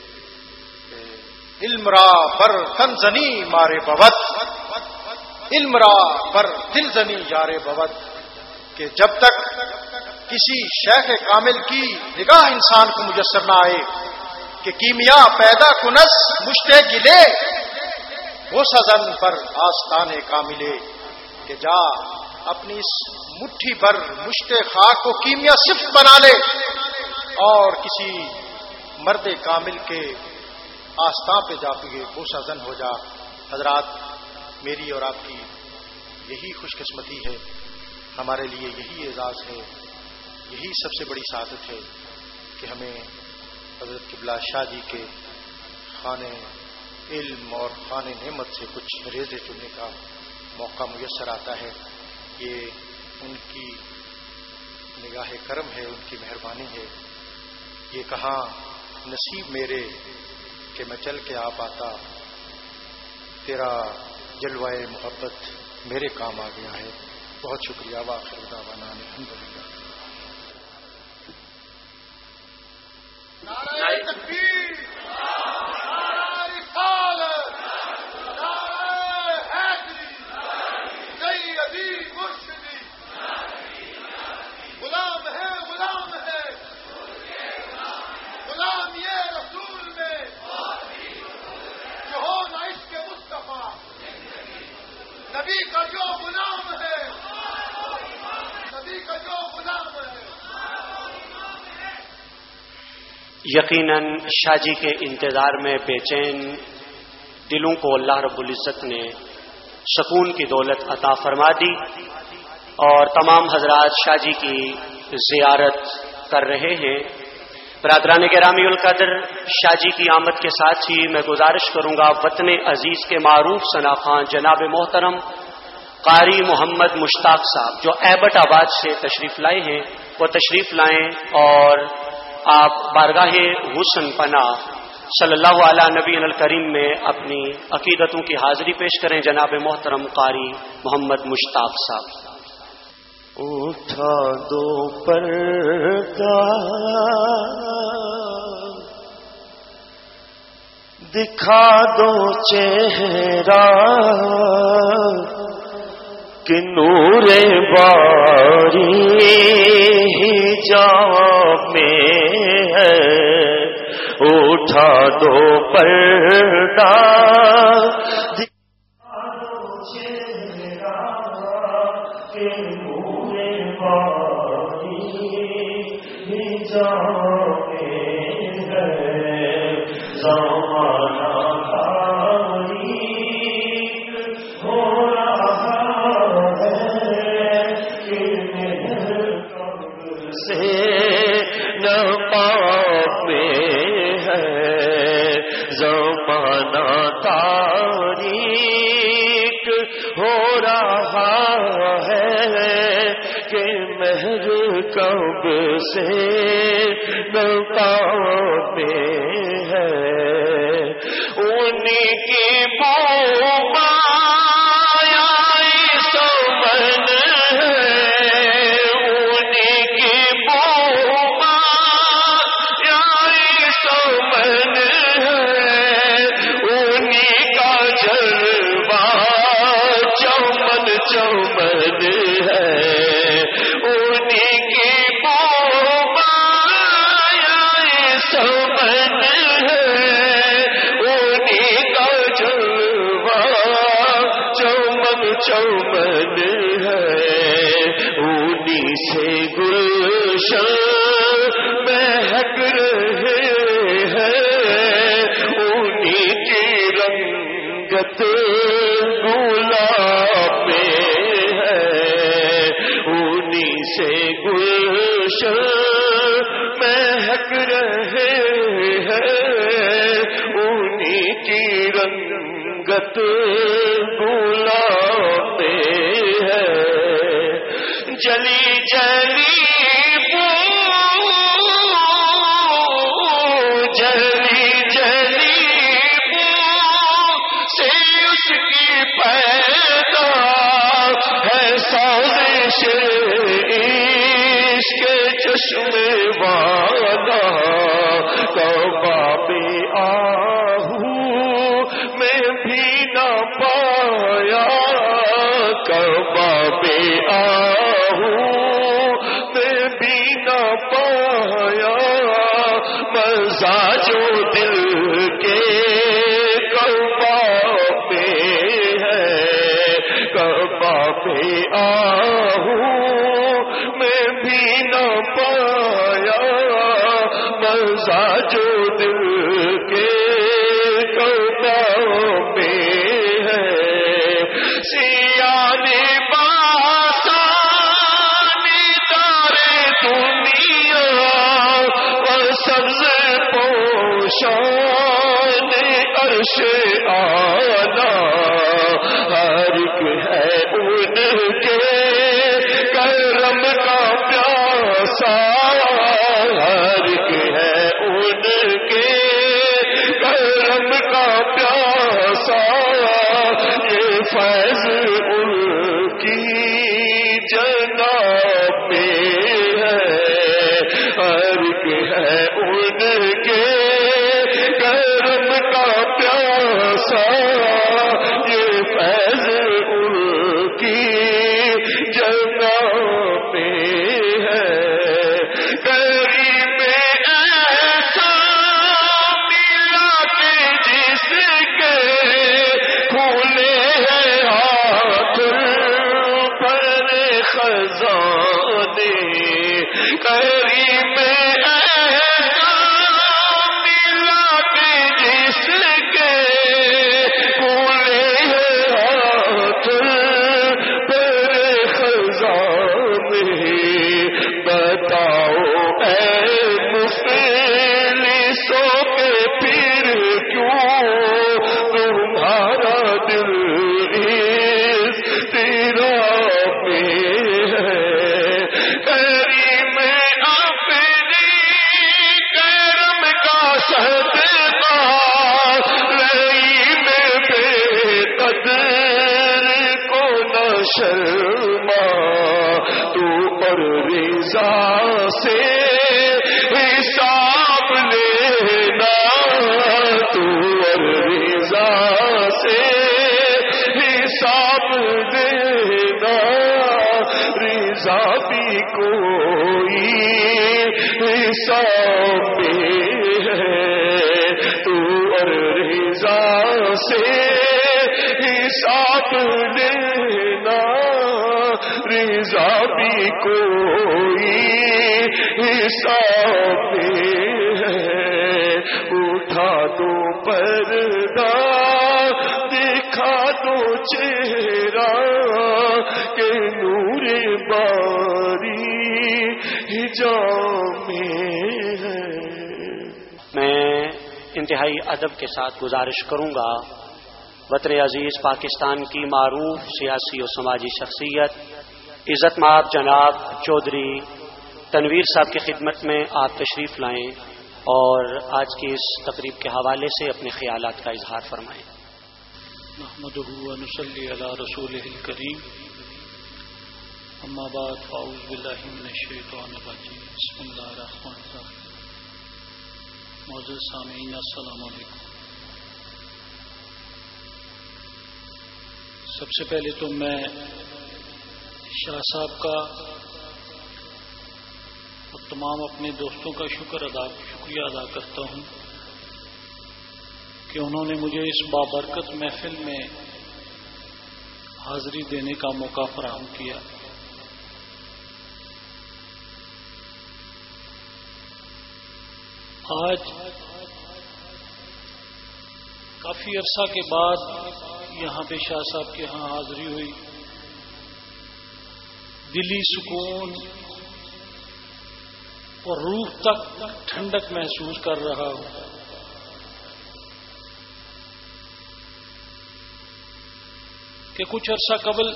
علم را بر تن زنی مارے بوت, علم را بر دل زنی یار بوت. کہ جب تک کسی شیخ کامل کی نگاہ انسان کو میسر نہ آئے کہ کیمیا پیدا کنس مشتے گلے, وہ سزن پر آستانے کاملے. کہ جا اپنی اس مٹھی پر مشتے خاک کو کیمیا صفت بنا لے اور کسی مرد کامل کے آستاں پہ جا کے وہ سزن ہو جا. حضرات, میری اور آپ کی یہی خوش قسمتی ہے, ہمارے لیے یہی اعزاز ہے, یہی سب سے بڑی سعادت ہے کہ ہمیں حضرت قبلہ شاہ جی کے خانے علم اور خانے نعمت سے کچھ ریزے چننے کا موقع میسر آتا ہے. یہ ان کی نگاہ کرم ہے, ان کی مہربانی ہے. یہ کہاں نصیب میرے کہ میں چل کے آ پاتا, تیرا جلوائے محبت میرے کام آ گیا ہے. بہت شکریہ. وآخر دعوانا الحمدللہ. نعرہ تکبیر, نعرہ رسالت, نعرہ حیدری, سیدی مرشدی. غلام ہے, غلام ہے, غلام یہ رسول میں جو ہو نہ عشق مصطفیٰ. نبی کا جو غلام ہے, نبی کا جو غلام ہے. یقیناً شاہ جی کے انتظار میں بے چین دلوں کو اللہ رب العزت نے سکون کی دولت عطا فرما دی, اور تمام حضرات شاہ جی کی زیارت کر رہے ہیں. برادران گرامی القدر, شاہ جی کی آمد کے ساتھ ہی میں گزارش کروں گا وطن عزیز کے معروف ثناخوان جناب محترم قاری محمد مشتاق صاحب جو ایبٹ آباد سے تشریف لائے ہیں, وہ تشریف لائیں اور آپ بارگاہ حسن پناہ صلی اللہ علیہ نبی الکریم میں اپنی عقیدتوں کی حاضری پیش کریں. جناب محترم قاری محمد مشتاق صاحب. اٹھا دو پردہ دکھا دو چہرہ کہ نور باری حجاب میں ہے. اٹھا دو پردہ دکھا دو چہرہ کہ نور باری حجاب میں ہے. زمانہ کب سے نقاب میں ہے. انہیں کی بو مایا سمن ہے, انہیں کی بو مایا سمن ہے. انہیں کا جلوہ چمن چمن ہے. چمن ہے انہی سے گلشن مہک رہے ہیں. پہ آہوں میں بھی نہ پایا مزہ جو دل کے کعبہ پہ ہے کعبہ پہ آہوں میں بھی نہ پایا مزہ جو دل کے کعبہ پہ ہے سیانے باسانی دار دنیا سبز پوشان عرش آلہ ہر ایک ہے ان کے کرم کا پیاسا ہر ایک ہے ان کے کرم کا پیاسا یہ فیض ان کی جناب پہ ہے ہر ایک ہے ان کے کرم کا پیاسا یہ فیض ان کی جناب پہ ہے کریم ایسا ملا کہ جس کے کھولے ہیں ہاتھ پر خزانے کریم ایسا ملا کہ جس کے کھولے ہیں ہاتھ پر خزانے بتاؤ اے مفلسوں کے پھر کیوں تمہارا دل اس تیرا پہ ہے کریم اپنی کرم کا صدقہ رحیم بے قدر کو نہ شرما تو اور رضا سے حساب لینا تو اور رضا سے حساب لینا رضا بھی کوئی حساب پہ ہے تو اور رضا سے حساب لینا رضا بھی کوئی حساب پہ ہے اٹھا دو پردہ دکھا دو چہرہ کہ نور باری حجاب میں ہے. میں انتہائی ادب کے ساتھ گزارش کروں گا وطن عزیز پاکستان کی معروف سیاسی و سماجی شخصیت عزت مآب جناب چودھری تنویر صاحب کی خدمت میں آپ تشریف لائیں اور آج کی اس تقریب کے حوالے سے اپنے خیالات کا اظہار فرمائیں. نحمده ونصلي على رسوله الكريم اما بعد فاعوذ بالله من الشیطان الرجیم بسم اللہ الرحمن الرحیم. معزز سامعین السلام علیکم. سب سے پہلے تو میں شاہ صاحب کا اور تمام اپنے دوستوں کا شکریہ ادا کرتا ہوں کہ انہوں نے مجھے اس بابرکت محفل میں حاضری دینے کا موقع فراہم کیا. آج کافی عرصہ کے بعد یہاں پہ شاہ صاحب کے ہاں حاضری ہوئی. دلی سکون اور روح تک ٹھنڈک محسوس کر رہا ہوں. کہ کچھ عرصہ قبل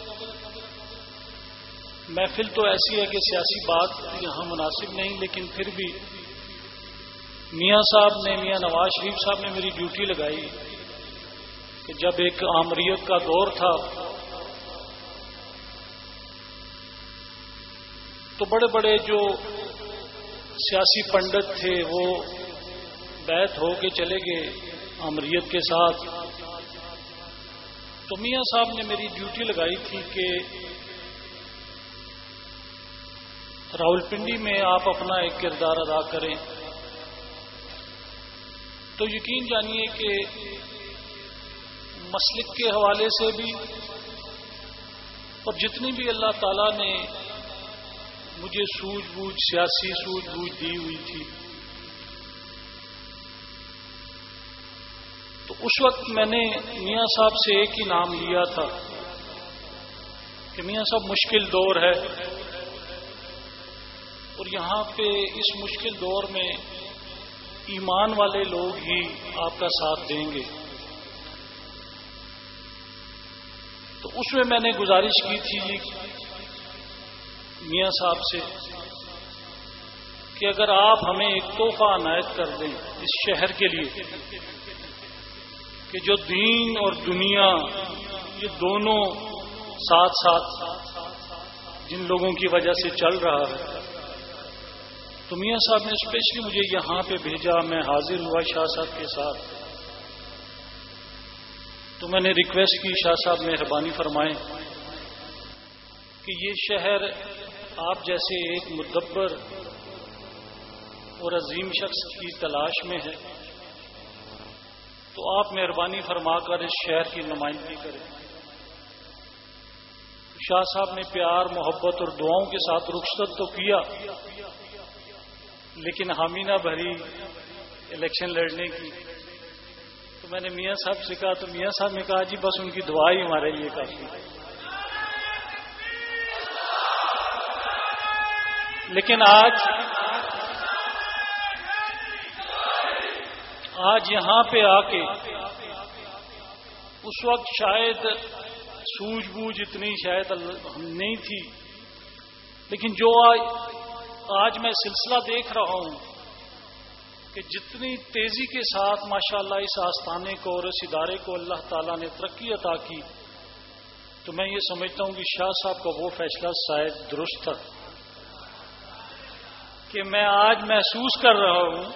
محفل تو ایسی ہے کہ سیاسی بات یہاں مناسب نہیں، لیکن پھر بھی میاں نواز شریف صاحب نے میری ڈیوٹی لگائی کہ جب ایک آمریت کا دور تھا تو بڑے بڑے جو سیاسی پنڈت تھے وہ بیعت ہو کے چلے گئے آمریت کے ساتھ. تو میاں صاحب نے میری ڈیوٹی لگائی تھی کہ راولپنڈی میں آپ اپنا ایک کردار ادا کریں تو یقین جانیے کہ مسلک کے حوالے سے بھی اور جتنی بھی اللہ تعالیٰ نے مجھے سوجھ بوجھ سیاسی سوجھ بوجھ دی ہوئی تھی، تو اس وقت میں نے میاں صاحب سے ایک ہی نام لیا تھا کہ میاں صاحب مشکل دور ہے، اور یہاں پہ اس مشکل دور میں ایمان والے لوگ ہی آپ کا ساتھ دیں گے۔ تو اس میں نے گزارش کی تھی میاں صاحب سے کہ اگر آپ ہمیں ایک تحفہ عنایت کر دیں اس شہر کے لیے کہ جو دین اور دنیا یہ دونوں ساتھ ساتھ جن لوگوں کی وجہ سے چل رہا ہے، تو میاں صاحب نے اسپیشلی مجھے یہاں پہ بھیجا، میں حاضر ہوا شاہ صاحب کے ساتھ۔ تو میں نے ریکویسٹ کی شاہ صاحب مہربانی فرمائیں کہ یہ شہر آپ جیسے ایک مدبر اور عظیم شخص کی تلاش میں ہے، تو آپ مہربانی فرما کر اس شہر کی نمائندگی کریں۔ شاہ صاحب نے پیار محبت اور دعاؤں کے ساتھ رخصت تو کیا، لیکن حامی نہ بھری الیکشن لڑنے کی۔ تو میں نے میاں صاحب سے کہا، تو میاں صاحب نے کہا جی بس ان کی دعا ہی ہمارے لیے کافی ہے۔ لیکن آج یہاں پہ آ کے اس وقت شاید سوجھ بوجھ اتنی شاید ہم نہیں تھی، لیکن جو آج میں سلسلہ دیکھ رہا ہوں کہ جتنی تیزی کے ساتھ ماشاءاللہ اس آستانے کو اور اس ادارے کو اللہ تعالیٰ نے ترقی عطا کی، تو میں یہ سمجھتا ہوں کہ شاہ صاحب کا وہ فیصلہ شاید درست تھا کہ میں آج محسوس کر رہا ہوں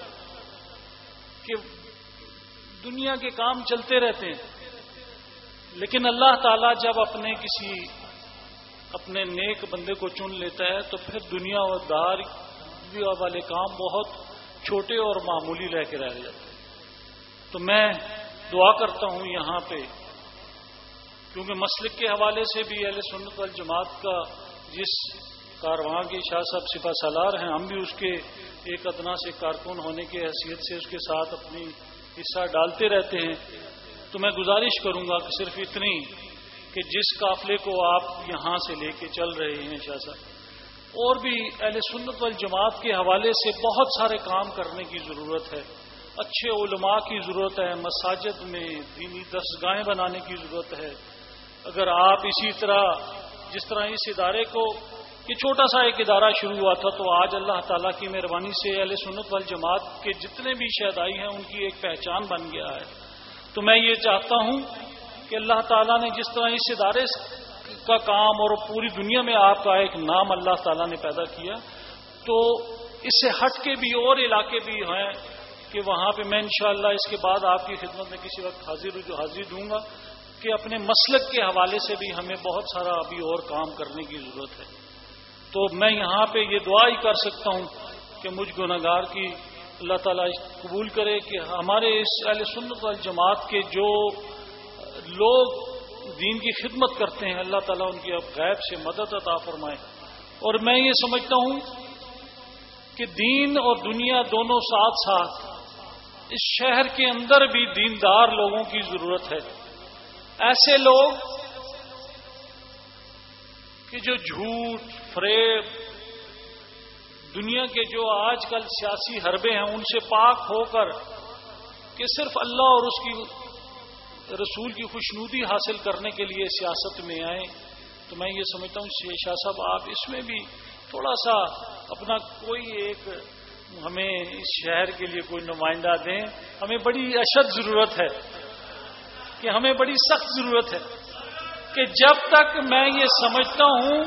کہ دنیا کے کام چلتے رہتے ہیں، لیکن اللہ تعالیٰ جب اپنے نیک بندے کو چن لیتا ہے تو پھر دنیا اور دار والے کام بہت چھوٹے اور معمولی رہ کے رہ جاتے ہیں۔ تو میں دعا کرتا ہوں یہاں پہ، کیونکہ مسلک کے حوالے سے بھی اہل سنت والجماعت کا جس کارواں کے شاہ صاحب سپہ سالار ہیں، ہم بھی اس کے ایک ادنا سے کارکن ہونے کی حیثیت سے اس کے ساتھ اپنی حصہ ڈالتے رہتے ہیں۔ تو میں گزارش کروں گا کہ صرف اتنی کہ جس قافلے کو آپ یہاں سے لے کے چل رہے ہیں شاہ صاحب، اور بھی اہل سنت والجماعت کے حوالے سے بہت سارے کام کرنے کی ضرورت ہے، اچھے علماء کی ضرورت ہے، مساجد میں دینی درسگاہیں بنانے کی ضرورت ہے۔ اگر آپ اسی طرح جس طرح اس ادارے کو، یہ چھوٹا سا ایک ادارہ شروع ہوا تھا، تو آج اللہ تعالیٰ کی مہربانی سے اہل سنت والجماعت کے جتنے بھی شہدائی ہیں ان کی ایک پہچان بن گیا ہے۔ تو میں یہ چاہتا ہوں کہ اللہ تعالیٰ نے جس طرح اس ادارے کا کام اور پوری دنیا میں آپ کا ایک نام اللہ تعالیٰ نے پیدا کیا، تو اس سے ہٹ کے بھی اور علاقے بھی ہیں کہ وہاں پہ میں انشاءاللہ اس کے بعد آپ کی خدمت میں کسی وقت حاضر دوں گا کہ اپنے مسلک کے حوالے سے بھی ہمیں بہت سارا ابھی اور کام کرنے کی ضرورت ہے۔ تو میں یہاں پہ یہ دعا ہی کر سکتا ہوں کہ مجھ گنہگار کی اللہ تعالیٰ قبول کرے کہ ہمارے اس اہل سنت والجماعت کے جو لوگ دین کی خدمت کرتے ہیں، اللہ تعالیٰ ان کی اب غیب سے مدد عطا فرمائے۔ اور میں یہ سمجھتا ہوں کہ دین اور دنیا دونوں ساتھ ساتھ اس شہر کے اندر بھی دیندار لوگوں کی ضرورت ہے، ایسے لوگ کہ جو جھوٹ فریب دنیا کے جو آج کل سیاسی حربے ہیں ان سے پاک ہو کر کہ صرف اللہ اور اس کی رسول کی خوشنودی حاصل کرنے کے لیے سیاست میں آئیں۔ تو میں یہ سمجھتا ہوں شاہ صاحب آپ اس میں بھی تھوڑا سا اپنا کوئی ایک ہمیں اس شہر کے لیے کوئی نمائندہ دیں۔ ہمیں بڑی اشد ضرورت ہے کہ ہمیں بڑی سخت ضرورت ہے کہ جب تک میں یہ سمجھتا ہوں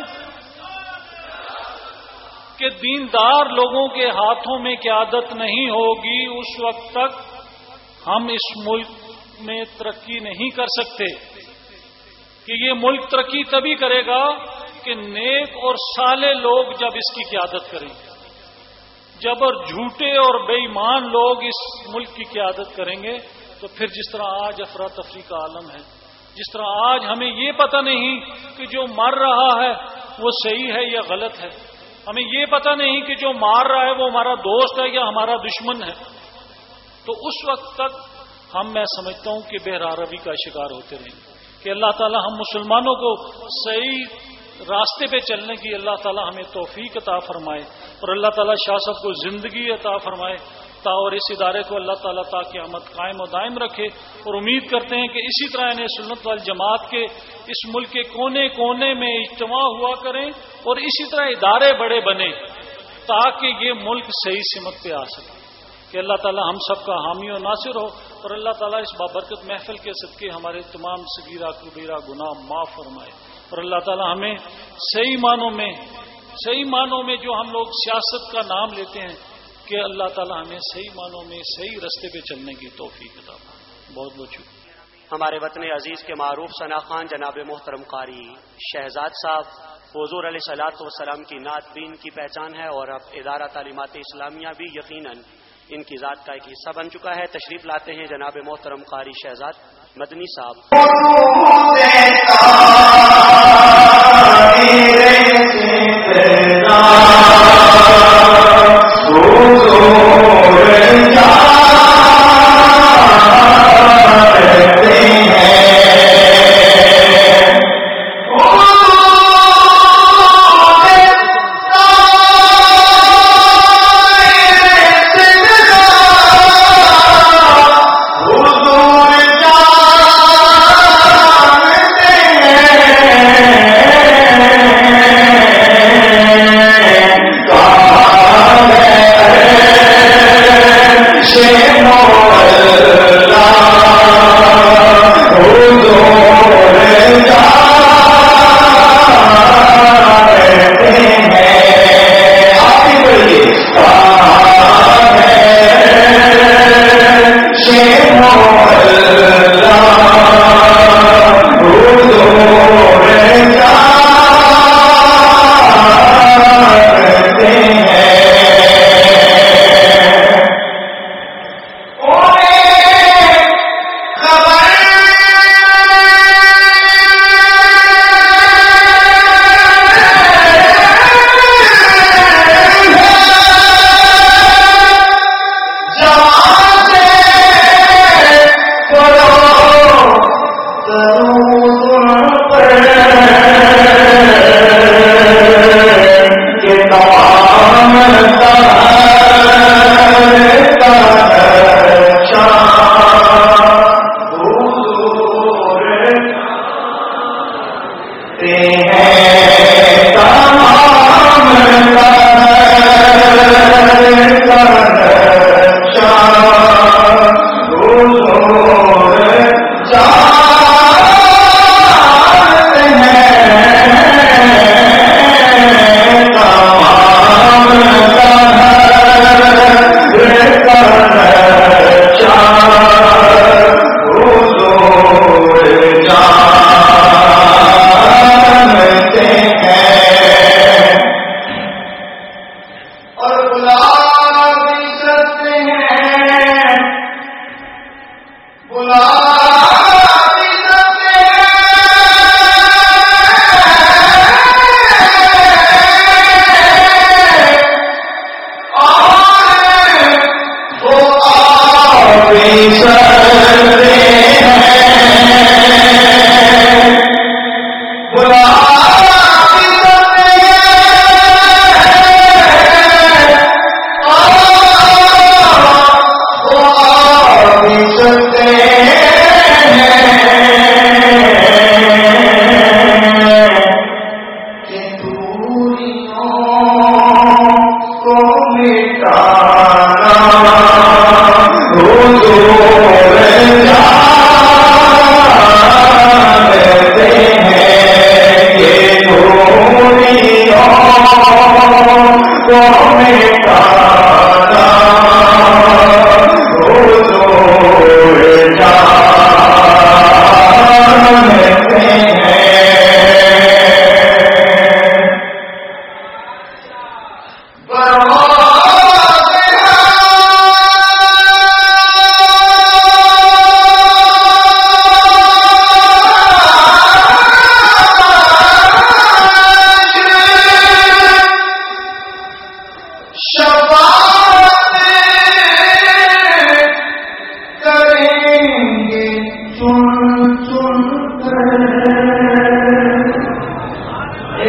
کہ دیندار لوگوں کے ہاتھوں میں قیادت نہیں ہوگی اس وقت تک ہم اس ملک میں ترقی نہیں کر سکتے۔ کہ یہ ملک ترقی تبھی کرے گا کہ کہ نیک اور صالح لوگ جب اس کی قیادت کریں گے، جب اور جھوٹے اور بے ایمان لوگ اس ملک کی قیادت کریں گے تو پھر جس طرح آج افراتفری کا عالم ہے، جس طرح آج ہمیں یہ پتہ نہیں کہ جو مر رہا ہے وہ صحیح ہے یا غلط ہے، ہمیں یہ پتہ نہیں کہ جو مار رہا ہے وہ ہمارا دوست ہے یا ہمارا دشمن ہے، تو اس وقت تک میں سمجھتا ہوں کہ بہراروی کا شکار ہوتے رہیں گے کہ اللہ تعالی ہم مسلمانوں کو صحیح راستے پہ چلنے کی اللہ تعالی ہمیں توفیق عطا فرمائے، اور اللہ تعالی شاہ صاحب کو زندگی عطا فرمائے اور اس ادارے کو اللہ تعالیٰ تا قیامت قائم و دائم رکھے، اور امید کرتے ہیں کہ اسی طرح انہیں سنت والجماعت کے اس ملک کے کونے کونے میں اجتماع ہوا کریں اور اسی طرح ادارے بڑے بنے تاکہ یہ ملک صحیح سمت پہ آ سکے، کہ اللہ تعالیٰ ہم سب کا حامی و ناصر ہو، اور اللہ تعالیٰ اس بابرکت محفل کے صدقے ہمارے تمام صغیرہ کبیرہ گناہ معاف فرمائے، اور اللہ تعالیٰ ہمیں صحیح معنوں میں جو ہم لوگ سیاست کا نام لیتے ہیں کہ اللہ تعالیٰ ہمیں صحیح معنوں میں صحیح رستے پہ چلنے کی توفیق عطا فرمائے۔ بہت بہت شکریہ۔ ہمارے وطن عزیز کے معروف ثنا خان جناب محترم قاری شہزاد صاحب، حضور علیہ الصلوۃ والسلام کی نعت بھی ان کی پہچان ہے، اور اب ادارہ تعلیمات اسلامیہ بھی یقیناً ان کی ذات کا ایک حصہ بن چکا ہے۔ تشریف لاتے ہیں جناب محترم قاری شہزاد مدنی صاحب۔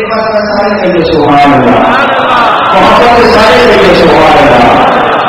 خدمت سارے کہیے سبحان اللہ، محبت سارے کہیے سبحان اللہ.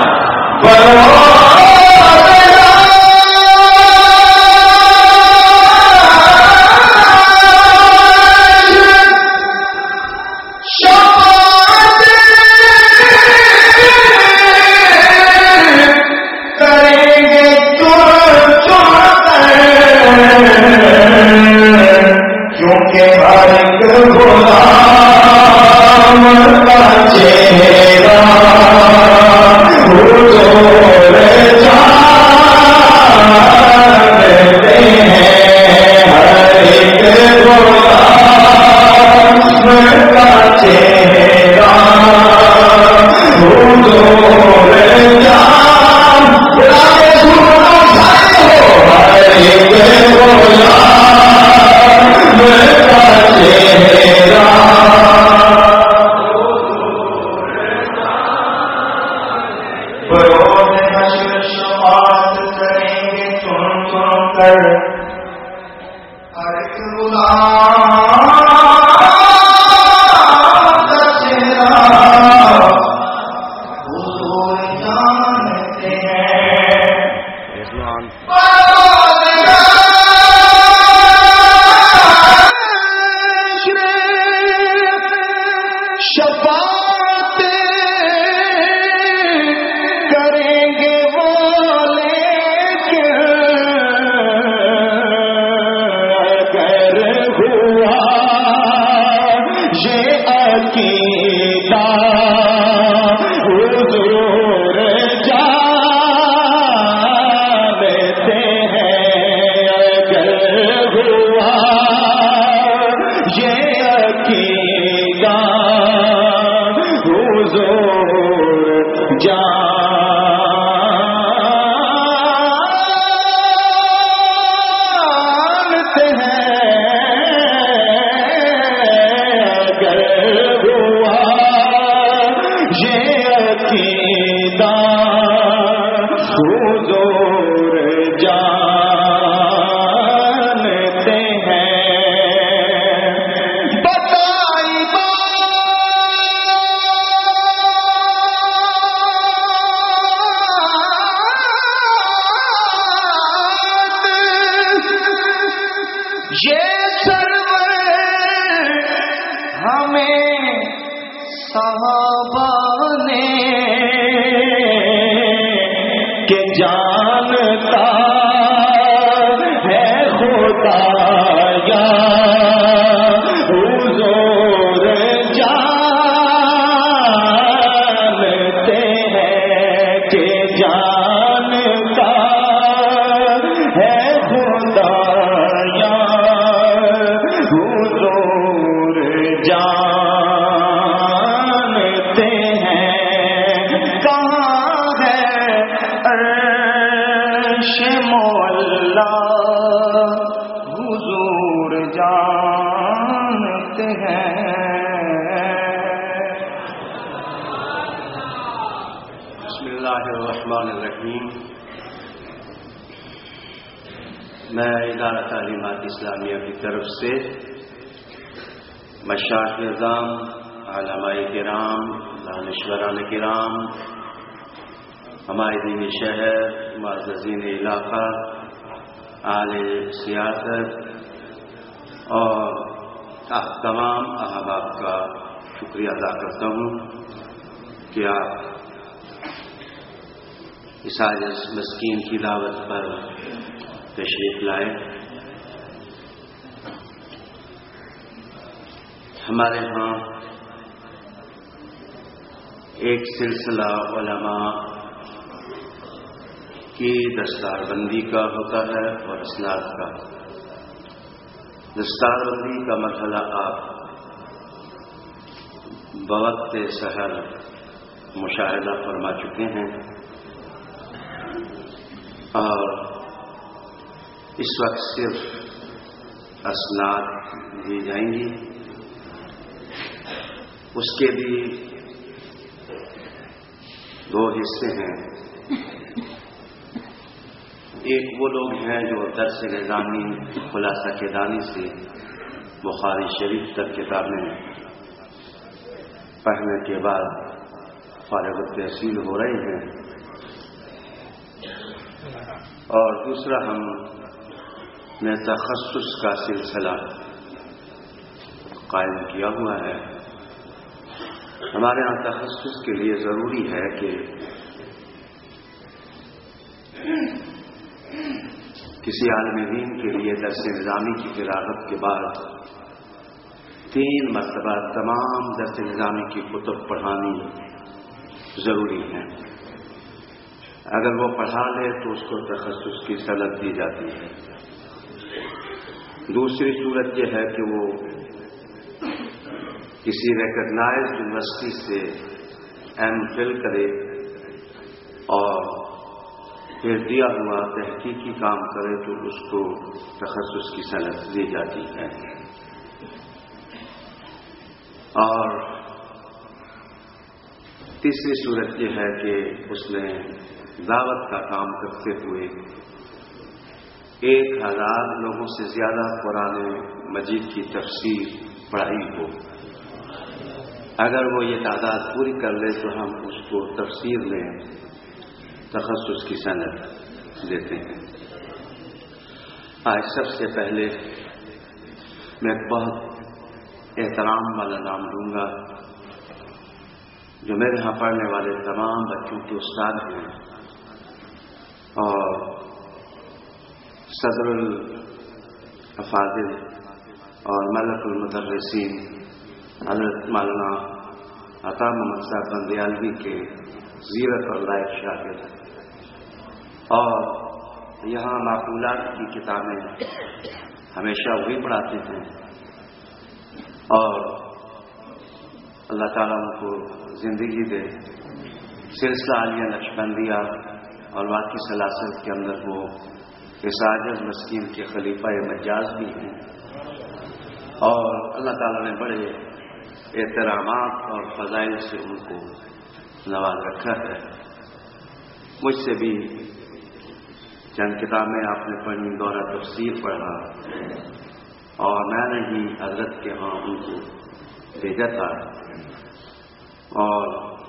میں ادارہ تعلیمات اسلامیہ کی طرف سے مشائخ نظام، علماء کرام، دانشوران کرام، ہمارے دینی شہر، معززین علاقہ، اہل سیاست اور تمام احباب کا شکریہ ادا کرتا ہوں کہ آپ اس عاجز مسکین کی دعوت پر تشریف لائے. ہمارے ہاں ایک سلسلہ علماء کی دستار بندی کا ہوتا ہے اور اسناد کا. دستار بندی کا مرحلہ آپ بوقت سحر مشاہدہ فرما چکے ہیں اور اس وقت صرف اسناد دی جائیں گی. اس کے بھی دو حصے ہیں. ایک وہ لوگ ہیں جو درس نظامی خلاصہ کے دانی سے بخاری شریف تک کتابیں پڑھنے کے بعد فارغ التحصیل ہو رہے ہیں، اور دوسرا ہم نے تخصص کا سلسلہ قائم کیا ہوا ہے۔ ہمارے یہاں تخصص کے لیے ضروری ہے کہ کسی عالم دین کے لیے درس نظامی کی فراغت کے بعد 3 مرتبہ تمام درس نظامی کی کتب پڑھانی ضروری ہے۔ اگر وہ پڑھا لے تو اس کو تخصص کی سند دی جاتی ہے۔ دوسری صورت یہ ہے کہ وہ کسی ریکگنائزڈ یونیورسٹی سے ایم.فل کرے اور پھر دیا ہوا تحقیقی کام کرے تو اس کو تخصص کی سند دی جاتی ہے۔ اور تیسری صورت یہ ہے کہ اس نے دعوت کا کام کرتے ہوئے 1000 لوگوں سے زیادہ قرآن مجید کی تفسیر پڑھائی ہو۔ اگر وہ یہ تعداد پوری کر لے تو ہم اس کو تفسیر میں تخصص کی سند دیتے ہیں۔ آج سب سے پہلے میں بہت احترام والا نام لوں گا جو میرے یہاں پڑھنے والے تمام بچوں کے استاد ہیں اور صدر الافاضل اور ملک المدرسین حضرت مولانا عطا محمد صاحب بندیالوی کے زیرت اور لائق شاگرد، اور یہاں معقولات کی کتابیں ہمیشہ وہی پڑھاتے ہیں، اور اللہ تعالیٰ ان کو زندگی دے۔ سلسلہ عالیہ نقشبندیہ اور واقعی سلاسل کے اندر وہ اس عاجز مسکین کے خلیفہ مجاز بھی ہیں، اور اللہ تعالیٰ نے بڑے احترامات اور فضائل سے ان کو نواز رکھا ہے۔ مجھ سے بھی چند کتابیں آپ نے پڑھی، دورہ تفسیر پڑھا، اور میں نے ہی حضرت کے ہاں ان کو بھیجا تھا، اور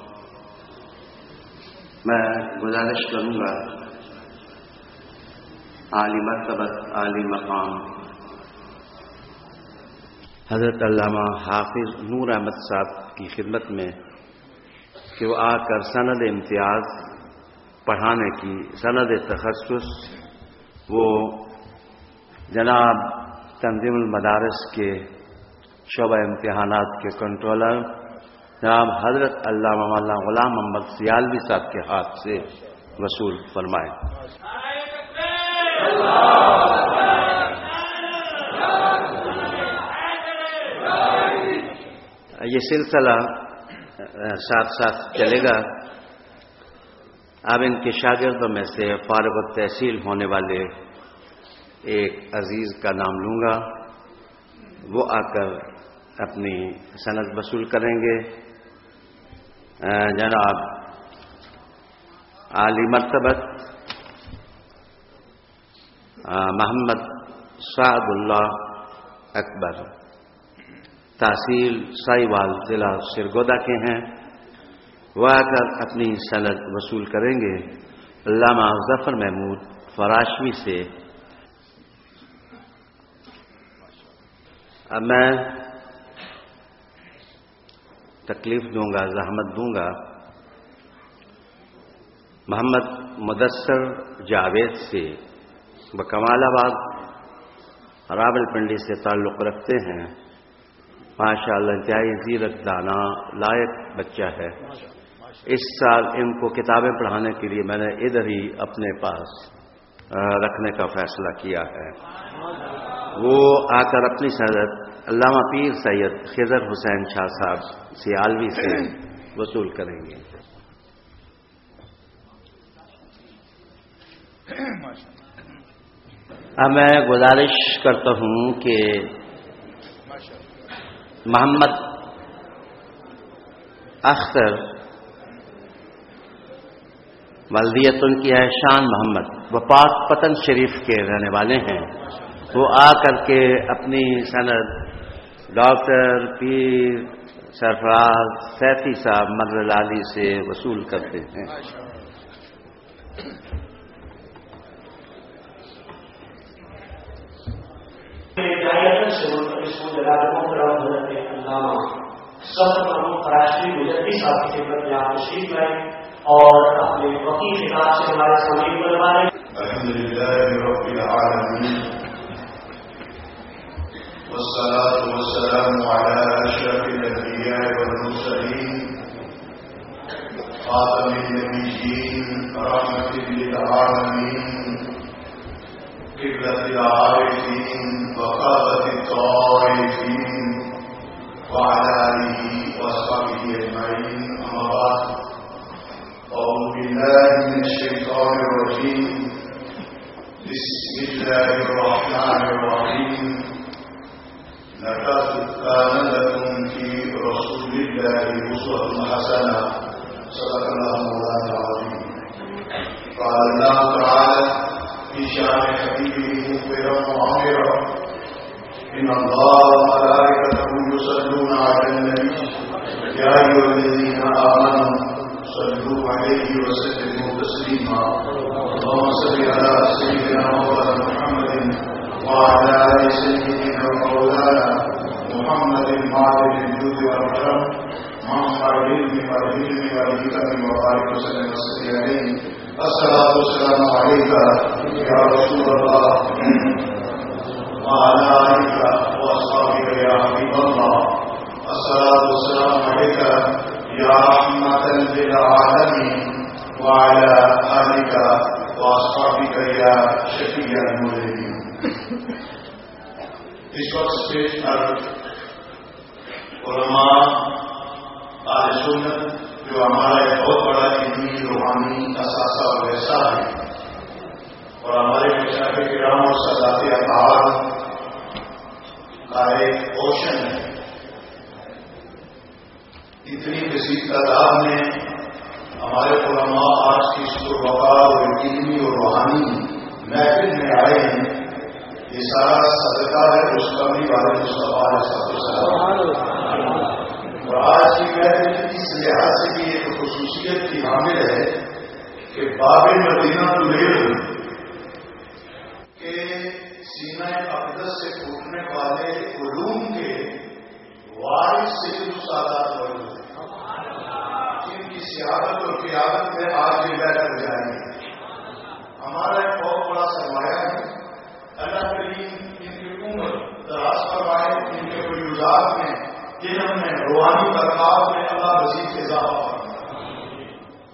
میں گزارش کروں گا عالی مرتبت عالی مقام حضرت علامہ حافظ نور احمد صاحب کی خدمت میں کہ وہ آ کر سند امتیاز پڑھانے کی سند تخصص وہ جناب تنظیم المدارس کے شعبہ امتحانات کے کنٹرولر جناب حضرت علامہ مولانا غلام محمد سیالوی صاحب کے ہاتھ سے وصول فرمائے۔ یہ سلسلہ ساتھ ساتھ چلے گا۔ اب ان کے شاگردوں میں سے فارغ التحصیل ہونے والے ایک عزیز کا نام لوں گا، وہ آ کر اپنی سند وصول کریں گے۔ جناب عالی مرتبت محمد سعد اللہ اکبر تحصیل سائیوال ضلع سرگودا کے ہیں، وہ آ کر اپنی سند وصول کریں گے۔ علامہ ظفر محمود فراشوی سے اب میں تکلیف دوں گا، زحمت دوں گا، محمد مدثر جاوید سے وہ کمال آباد راول پنڈی سے تعلق رکھتے ہیں۔ ماشاءاللہ انتہائی زیرک دانا لائق بچہ ہے۔ اس سال ان کو کتابیں پڑھانے کے لیے میں نے ادھر ہی اپنے پاس رکھنے کا فیصلہ کیا ہے۔ وہ آ کر اپنی سند علامہ پیر سید خضر حسین شاہ صاحب سیالوی سے وصول کریں گے۔ اب میں گزارش کرتا ہوں کہ محمد اختر والدیت ان کی ہے شان محمد، وہ پاک پتن شریف کے رہنے والے ہیں، وہ آ کر کے اپنی سند ڈاکٹر پیر सरफराज सैती साहब मदल आली से वसूल करते हैं। तशरीफ लाए और अपने वकील खिताब से हमारे सामने बनवाए। अल्हम्दुलिल्लाहि रब्बिल आलमीन वस्सलातु वस्सलामु अला अशरफिल अंबिया वल मुरसलीन खातमिन नबिय्यीन रहमतिल लिल आलमीन क़िबलतिल आरिफीन व क़ादतित ताइफीन व अला आलिहि व अस्हाबिहि अजमईन। अम्मा बाद أعوذ بالله من الشيطان الرجيم بسم الله الرحمن الرحيم لقد كان لكم في رسول الله أسوة حسنة صدق الله مولانا العظيم. قال الله تعالى في شأن حبيبه مخبرا وعامرا إن الله وملائكته يصلون على النبي يا أيها الذين آمنوا صلوا عليه وسلموا تسليما. اللهم صل على سيدنا مولانا محمد وعلى آل سيدنا مولانا محمد معدن الجود والكرم منبع العلم والحلم والحكم وبارك وسلم عليه. الصلاة والسلام عليك يا رسول الله وعلى آلك وأصحابك يا حبيب الله. الصلاة والسلام عليك يا رحمة للعالمين وعلى آلك وأصحابك يا شفيع المذنبين. اس وقت اسٹیج پر علماء اہل سنت جو ہمارا ایک بہت بڑا علمی روحانی اثاثہ اور حصہ ہے اور ہمارے مشاہد کرام اور سادات اطہار کا ایک اوشن ہے. اتنی کثیر تعداد میں ہمارے علماء آج کی شکر اور علمی اور روحانی محفل میں آئے ہیں. یہ سارا صدقہ ہے اس کمی والے مصطفیٰ علیہ السلام. اور آج کی محفل اس لحاظ سے بھی ایک خصوصیت کی حامل ہے کہ باب مدینہ تلیل کے سینہ اقدس سے پھوٹنے والے علوم کے وارث سے جو سادات بڑھے جن کی سیاحت اور قیادت میں آج یہ بیٹھ ہو جائیں گے. ہمارا ایک بہت بڑا سرمایہ ہے. اللہ کریم ان کی عمر دراز فرمائے. ان کے فیوزات میں علم میں روحانی برکات میں اللہ مزید اضافہ فرمائے.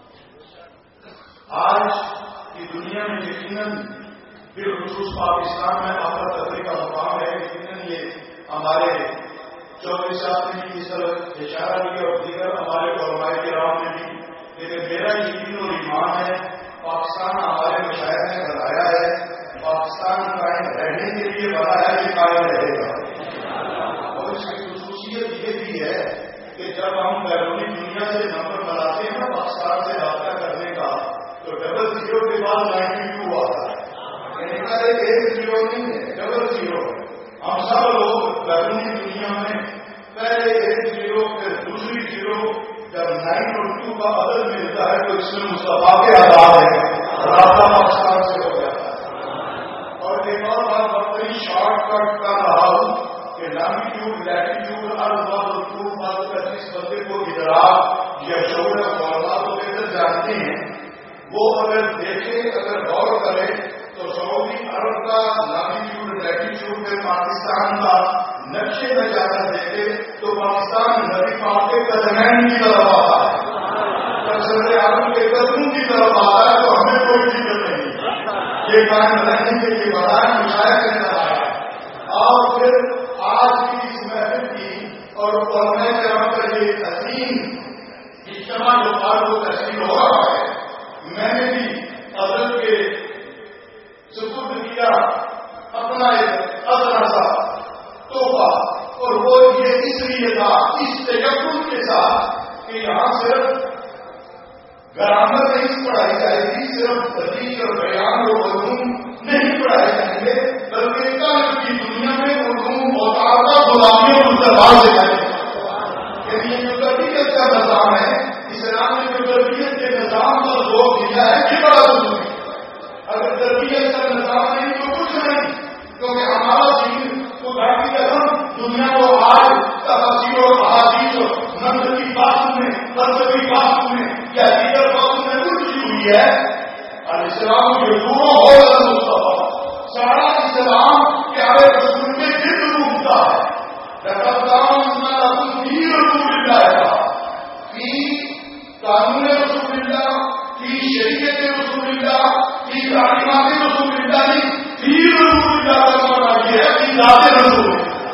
آج کی دنیا میں یقیناً بالخصوص پاکستان میں افراد تفریح کا مقام ہے. یقیناً یہ ہمارے چودھری صاحب نے بھی اس طرح اشارہ کیا اور دیگر ہمارے علماء کرام نے بھی. لیکن میرا یقین اور ایمان ہے پاکستان ہمارے مشاہد نے بنایا ہے. پاکستان قائم رہنے کے لیے بنایا ہے. یہ قائم رہے گا. اور اس کی خصوصیت یہ بھی ہے کہ جب ہم بیرونی دنیا سے نمبر بناتے ہیں نا پاکستان سے رابطہ کرنے کا تو 00 کے بعد 92 آتا ہے. یعنی کہ 10 نہیں ہے 00. ہم سب لوگ بیرونی دنیا میں پہلے 10 پھر دوسری 0 جب 9 اور 2 کا عدد ملتا ہے تو اس میں مصطفیٰ کے آداب ہے. رابطہ پاکستان سے ہو جاتا ہے. اور ایک اور بات اپنی شارٹ کٹ کر رہا ہوں کہ لانگیٹیوڈ لیٹیٹیوڈ اس بندے کو ادراک یا شعور معلومات کو بہتر جانتے ہیں. وہ اگر دیکھیں اگر غور کریں تو سعودی عرب کا لانگیٹیوڈ لیٹیٹیوڈ میں پاکستان کا نقشے میں جا کر دیکھے تو پاکستان نبی پاک کے قدمین کی طرف آتا ہے. جب صدر اعظم کے قدموں کی طرف آتا ہے تو ہمیں کوئی فکر نہیں. یہ قائم رہنے کے لیے بتائیں مشاہد نے بتایا. اور پھر آج کی اس محفل کی اور علماء کرام کا یہ عظیم اجتماع جو آج کو تشکیل ہو رہا ہے میں نے بھی حضرت کے سپرد کیا اپنا ایک ادنا سا تحفہ. اور وہ یہ اس لیے تھا اس تجرب کے ساتھ کہ یہاں صرف گرامر نہیں پڑھائی جائے گی صرف تدریج اور بیان اور علوم نہیں پڑھائے جائیں گے بلکہ کل کی دنیا میں علوم اور غلامیوں کو دربار سے جائیں گے. ہوتی ہے الاسلام یدور حول المصطفیٰ، سارا اسلام پیارے رسول کے گرد گھومتا ہے. لقد كان لكم في رسول الله في قانون رسول الله في شریعت رسول الله في تعلیمات رسول الله في رسول الله کا معنی یہ ہے کہ ذات رسول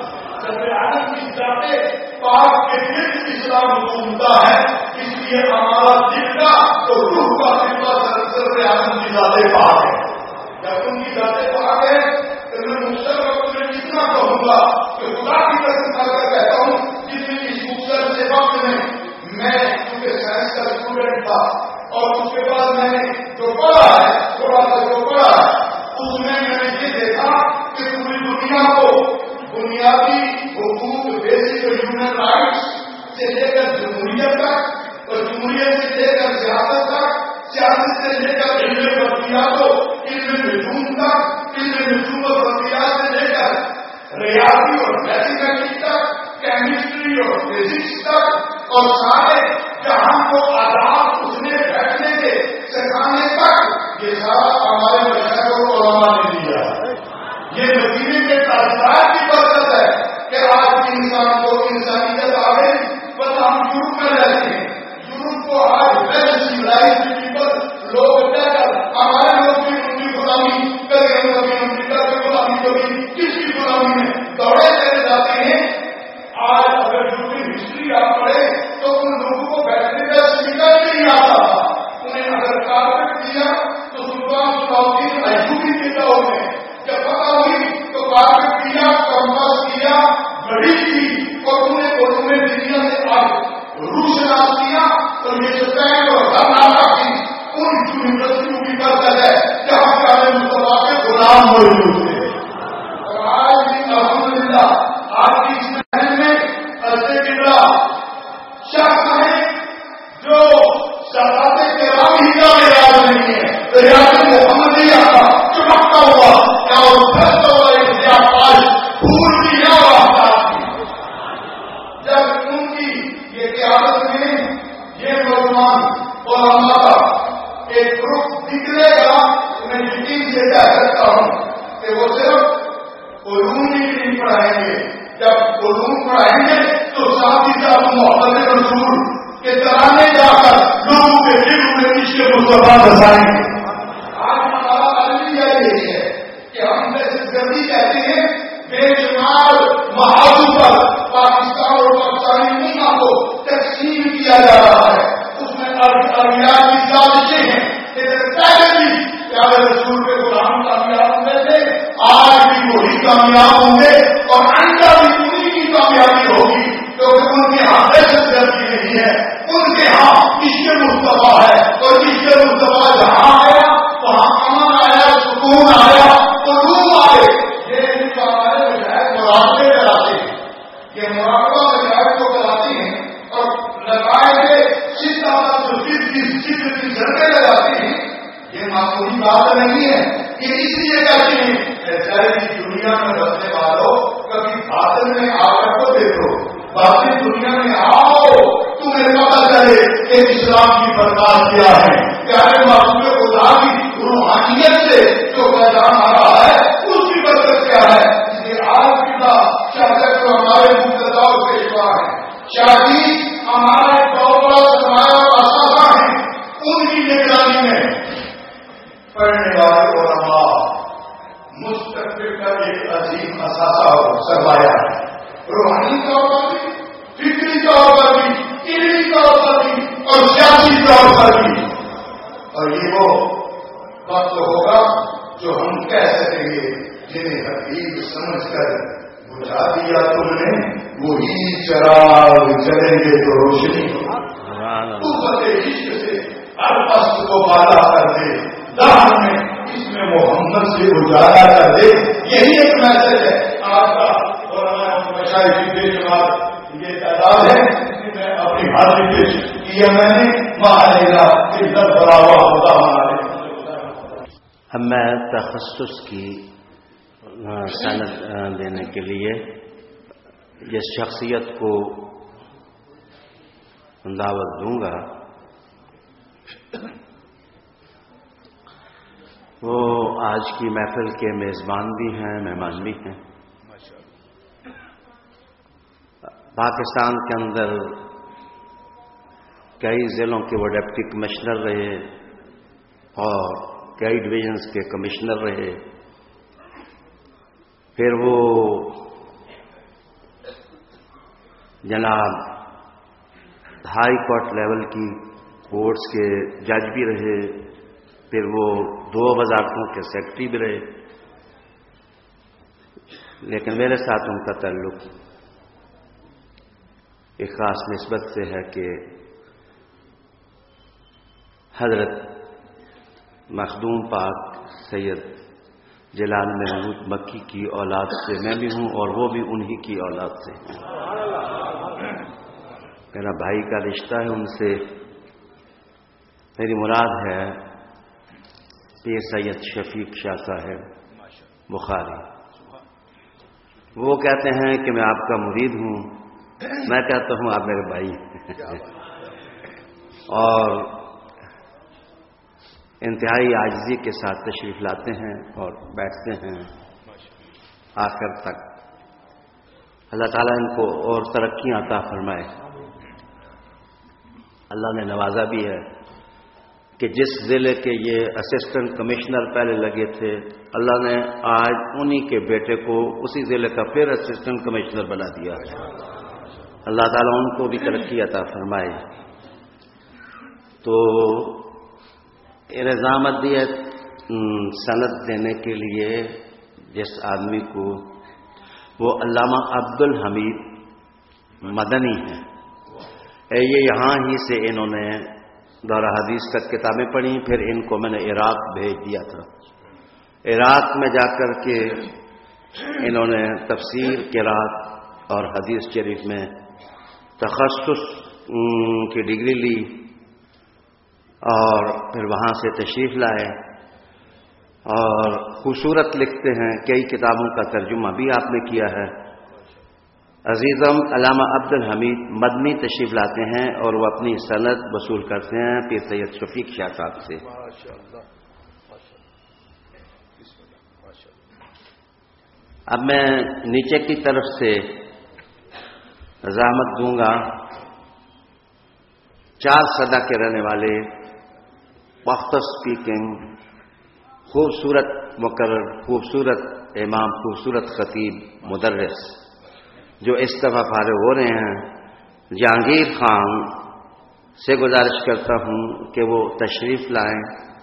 سب عالم کی ذات پاک کے گرد اسلام گھومتا ہے. اس لیے ہمارا دل کا تو روح کا خطبہ سب عالم کی ذات پاک ہے. جب ان کی ذات پاک ہے تو میں مستقبل وقت میں کتنا کہوں گا کہ خدا کی قسم کھا کر کہتا ہوں جتنی اس خوبصورت سے وقت میں کیونکہ سائنس کا اسٹوڈنٹ تھا اور اس کے بعد میں نے جو پڑھا ہے تھوڑا سا جو پڑھا ہے اس میں نے یہ دیکھا کہ پوری دنیا کو بنیادی حقوق بیسک ہیومن رائٹس سے لے کر جمہوریت تک اور جمہوریت سے لے کر سیاست تک، سیاست سے لے کر علم وقتیات کو علم نجوم تک، علم نجوم اور وقتیات سے لے کر ریاضی اور میتھمیٹکس تک، کیمسٹری اور فزکس تک اور سارے جہاں کو آداب اس نے بیٹھنے کے سکھانے تک یہ سارا ہمارے مشاہدوں کو علماء نے دیا. یہ مدینے کے تاجدار کی برکت ہے کہ آج انسان کو انسانیت آ گئی. بس ہم یورپ میں رہتے ہیں، یورپ کو آج ویل سیولائزڈ پیپل لوگ کہہ کر ہمارے لوگ بھی ان کی غلامی کبھی ہم کبھی امریکہ کی غلامی کبھی کس کی غلامی میں دوڑے چلے جاتے ہیں. آج اگر یورپی ہسٹری آپ پڑھیں تو ان لوگوں کو بیٹھنے کا سلیقہ نہیں آتا تھا. انہیں اگر کارپیٹ دیا تو سلطان صلاح ایوبی کے دور میں جب پتہ ہوئی تو کارپیٹ دیا، کمپاس دیا، گھڑی دی اور انہیں علوم دنیا سے آج روس ناز کیا. اور یہ جو پین اور ہر نالا کی ان یونیورسٹیوں کی برکت ہے جہاں پیارے مصطفیٰ کے غلام موجود تھے. اور آج بھی الحمدللہ آج کی اس محل میں حضرت قبلہ شاہ صاحب جو شہزادے کرام ہی کا ریاض نہیں ہے، ریاض محمدیہ کا چمکتا ہوا کیا اور پھیلتا ہوا ایک ضیاء آج پھول بھی نہ رہا. جب ان کی یہ قیادت میں یہ نوجوان علماء کا ایک گروپ نکلے گا، میں یقین سے کہہ سکتا ہوں کہ وہ صرف علوم ہی نہیں پڑھائیں گے. جب علوم پڑھائیں گے تو ساتھ ہی ساتھ محبت رسول کے ترانے جا کر لوگوں کے دل میں عشق مصطفیٰ بسائیں گے. آج ہمارا المیہ یہی ہے کہ ہم دہشت گردی کہتے ہیں بے شمار محاذوں پر پاکستان اور پاکستانی ملکوں کو تقسیم کیا جا رہا ہے. اس میں اریات کی سازشیں ہیں. پہلے بھی پیارے رسول کے غلام کامیاب ہوئے تھے، آج بھی وہی کامیاب ہوں گے اور آئندہ بھی انہیں کی کامیابی ہوگی کیونکہ ان کے ہاں دہشت گردی نہیں ہے، ان کے ہاں عشق مصطفیٰ ہے. اور عشق مصطفیٰ جہاں آیا وہاں امن آیا، سکون آیا، علوم آئے. یہ ان کا ہمارے مشاہد مراقبے کراتے ہیں، یہ مراقبہ مشاہد کو کراتے ہیں اور لگائے گئے ذکر کی جھڑکیں لگاتے ہیں. یہ معمولی بات نہیں ہے. یہ اس لیے کہتے ہیں کہ ظاہری دنیا میں بسنے والوں کبھی باطن میں آ کر کو دیکھو، باطن دنیا میں آؤ تمہیں پتا چلے کہ اسلام کی برکات کیا ہے. پیارے معصوم خدا کی روحانیت سے جو پیغام آ رہا ہے اس کی برکت کیا ہے. اس لیے آج بھی شاید جو ہمارے مقتدا اور پیشوا ہیں، شادی ہمارا ایک بہت بڑا سرمایہ اور اثاثہ ہے. ان کی نگرانی میں پڑھنے والے علماء مستقبل کا ایک عظیم اثاثہ اور سرمایہ ہے. روحانی طور پر بھی، فکری طور پر بھی، علمی طور پر بھی اور سیاسی طور پر بھی. اور یہ وہ وقت ہوگا جو ہم کہہ سکیں گے جنہیں حقیق سمجھ کر بجھا دیا تم نے وہی چراغ جلیں گے تو روشنی عشق سے ہر پست کو بالا کر دے، دہن میں اس میں محمد سے اجالا کر دے. یہی ایک میسج ہے آج کا. اور مشاہد بے شمار یہ تعداد ہے جس میں اپنی حاضری پیش کیا میں نے ماہرہ عزت بڑھاوا ہوتا ہمارے. اب میں تخصص کی سند دینے کے لیے جس شخصیت کو دعوت دوں گا وہ آج کی محفل کے میزبان بھی ہیں، مہمان بھی ہیں۔ پاکستان کے اندر کئی ضلعوں کے وہ ڈپٹی کمشنر رہے اور کئی ڈویژنز کے کمشنر رہے، پھر وہ جناب ہائی کورٹ لیول کی کورٹس کے جج بھی رہے، پھر وہ 2 وزارتوں کے سیکرٹری بھی رہے، لیکن میرے ساتھ ان کا تعلق ایک خاص نسبت سے ہے کہ حضرت مخدوم پاک سید جلال محمود مکی کی اولاد سے میں بھی ہوں اور وہ بھی انہی کی اولاد سے ہیں۔ میرا بھائی کا رشتہ ہے ان سے۔ میری مراد ہے پیر سید شفیق شاہ صاحب بخاری۔ وہ کہتے ہیں کہ میں آپ کا مرید ہوں، میں کہتا ہوں آپ میرے بھائی ہیں۔ اور انتہائی عاجزی کے ساتھ تشریف لاتے ہیں اور بیٹھتے ہیں آخر تک۔ اللہ تعالیٰ ان کو اور ترقیاں عطا فرمائے۔ اللہ نے نوازا بھی ہے کہ جس ضلع کے یہ اسسٹنٹ کمشنر پہلے لگے تھے، اللہ نے آج انہی کے بیٹے کو اسی ضلع کا پھر اسسٹنٹ کمشنر بنا دیا ہے۔ اللہ تعالیٰ ان کو بھی ترقی عطا فرمائے۔ تو رضامندیت سند دینے کے لیے جس آدمی کو، وہ علامہ عبد الحمید مدنی ہیں۔ یہ یہاں ہی سے انہوں نے دورہ حدیث کا کتابیں پڑھی، پھر ان کو میں نے عراق بھیج دیا تھا۔ عراق میں جا کر کے انہوں نے تفسیر قرات اور حدیث شریف میں تخصص کی ڈگری لی اور پھر وہاں سے تشریف لائے اور خوبصورت لکھتے ہیں۔ کئی کتابوں کا ترجمہ بھی آپ نے کیا ہے۔ عزیزم علامہ عبد الحمید مدنی تشریف لاتے ہیں اور وہ اپنی سند وصول کرتے ہیں پیر سید شفیق شاہ صاحب سے۔ اب میں نیچے کی طرف سے وضاحت دوں گا۔ 4 صدا کے رہنے والے، مختص اسپیکنگ، خوبصورت مقرر، خوبصورت امام، خوبصورت خطیب، مدرس، جو اس دفعہ فارغ ہو رہے ہیں، جہانگیر خان سے گزارش کرتا ہوں کہ وہ تشریف لائیں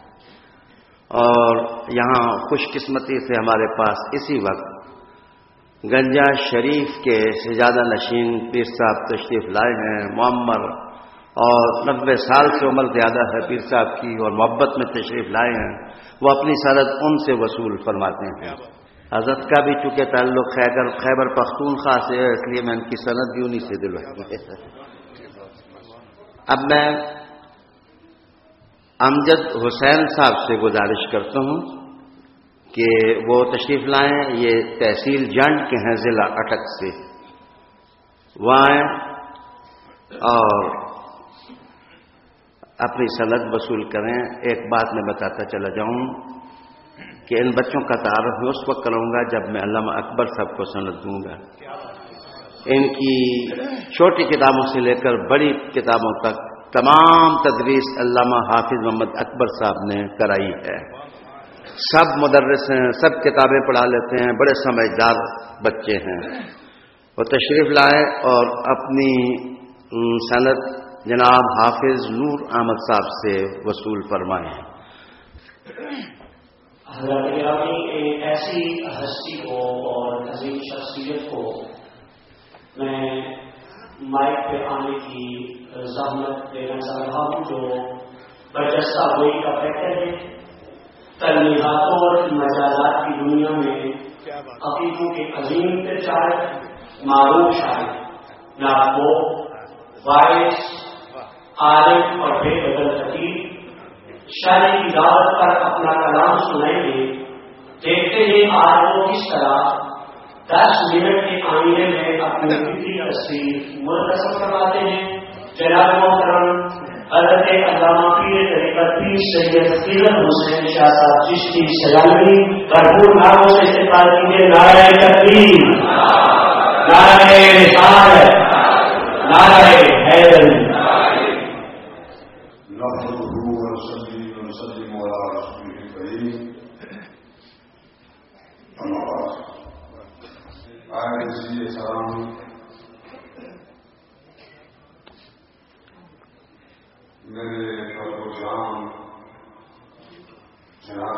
اور یہاں خوش قسمتی سے ہمارے پاس اسی وقت گنجا شریف کے سجادہ نشین پیر صاحب تشریف لائے ہیں، معمر اور 90 سال سے عمر زیادہ ہے پیر صاحب کی اور محبت میں تشریف لائے ہیں۔ وہ اپنی سند ان سے وصول فرماتے ہیں۔ حضرت کا بھی چونکہ تعلق خیبر پختونخوا سے ہے، اس لیے میں ان کی سند بھی انہی سے دلوائی ہے۔ اب میں امجد حسین صاحب سے گزارش کرتا ہوں کہ وہ تشریف لائیں۔ یہ تحصیل جنڈ کے ہیں، ضلع اٹک سے، وہ آئیں اور اپنی سند وصول کریں۔ ایک بات میں بتاتا چلا جاؤں کہ ان بچوں کا تعارف میں اس وقت کروں گا جب میں علامہ اکبر صاحب کو سند دوں گا۔ ان کی چھوٹی کتابوں سے لے کر بڑی کتابوں تک تمام تدریس علامہ حافظ محمد اکبر صاحب نے کرائی ہے۔ سب مدرس ہیں، سب کتابیں پڑھا لیتے ہیں، بڑے سمجھدار بچے ہیں۔ وہ تشریف لائے اور اپنی سند جناب حافظ نور احمد صاحب سے وصول فرمائیں۔ حضرت گرامی، ایک ایسی ہستی کو اور عظیم شخصیت کو میں مائک پہ آنے کی زحمت دینا چاہ رہا ہوں، جو برجستہ گوئی کا پیکر ہے، تلمیحات اور مجازات کی دنیا میں عقیدوں کے عظیم پرچارک، معروف شاعر، ناگو، وائس، عالم اور بے بدل خطیب شاعری کی دعوت پر اپنا کلام سنائیں گے۔ دیکھتے ہیں آج وہ کس طرح 10 منٹ کے آئینے میں اپنی فکری تصویر مرتسم کرواتے ہیں۔ جناب محترم حضرت علامہ پیر طریقت پیر سید فیض حسین شاہ صاحب چشتی سیالوی بھرپور ناموں سے استقبال کیجیے. نعرہ تکبیر، نعرہ رسالت، نعرہ حیدری. میرے پروگرام جناب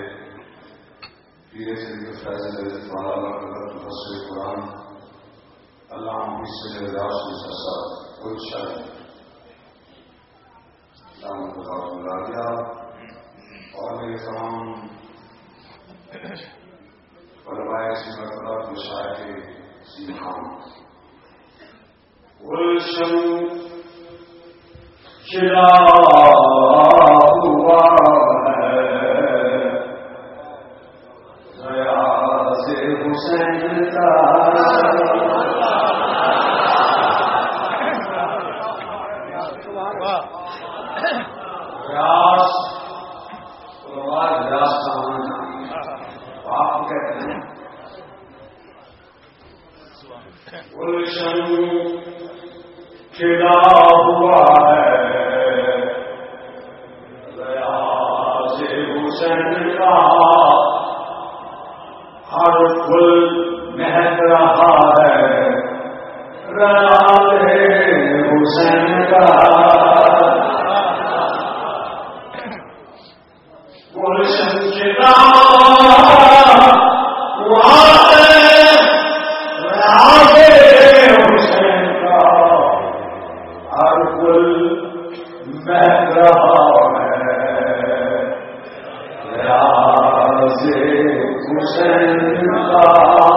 پیر سید فیض والا مفسر قرآن اللہ سے کچھ بلا دیا اور میرے تمام علماء مرتبہ مشاہد سیکھاؤں گلشن چلا ہوا ہے ریاض حسین کا گلشن کھلا ہوا ہے ریاض حسین کا ہر پھول مہک رہا ہے ریاض حسین کا گلشن کھلا ہوا ہے ریاض حسین کا ہر پھول مہک رہا ہے ریاض حسین کا.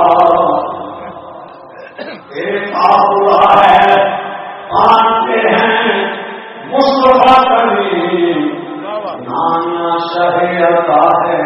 ایک ہوا ہے مانتے ہیں مصطفیٰ کریم نانا شہیتا ہے.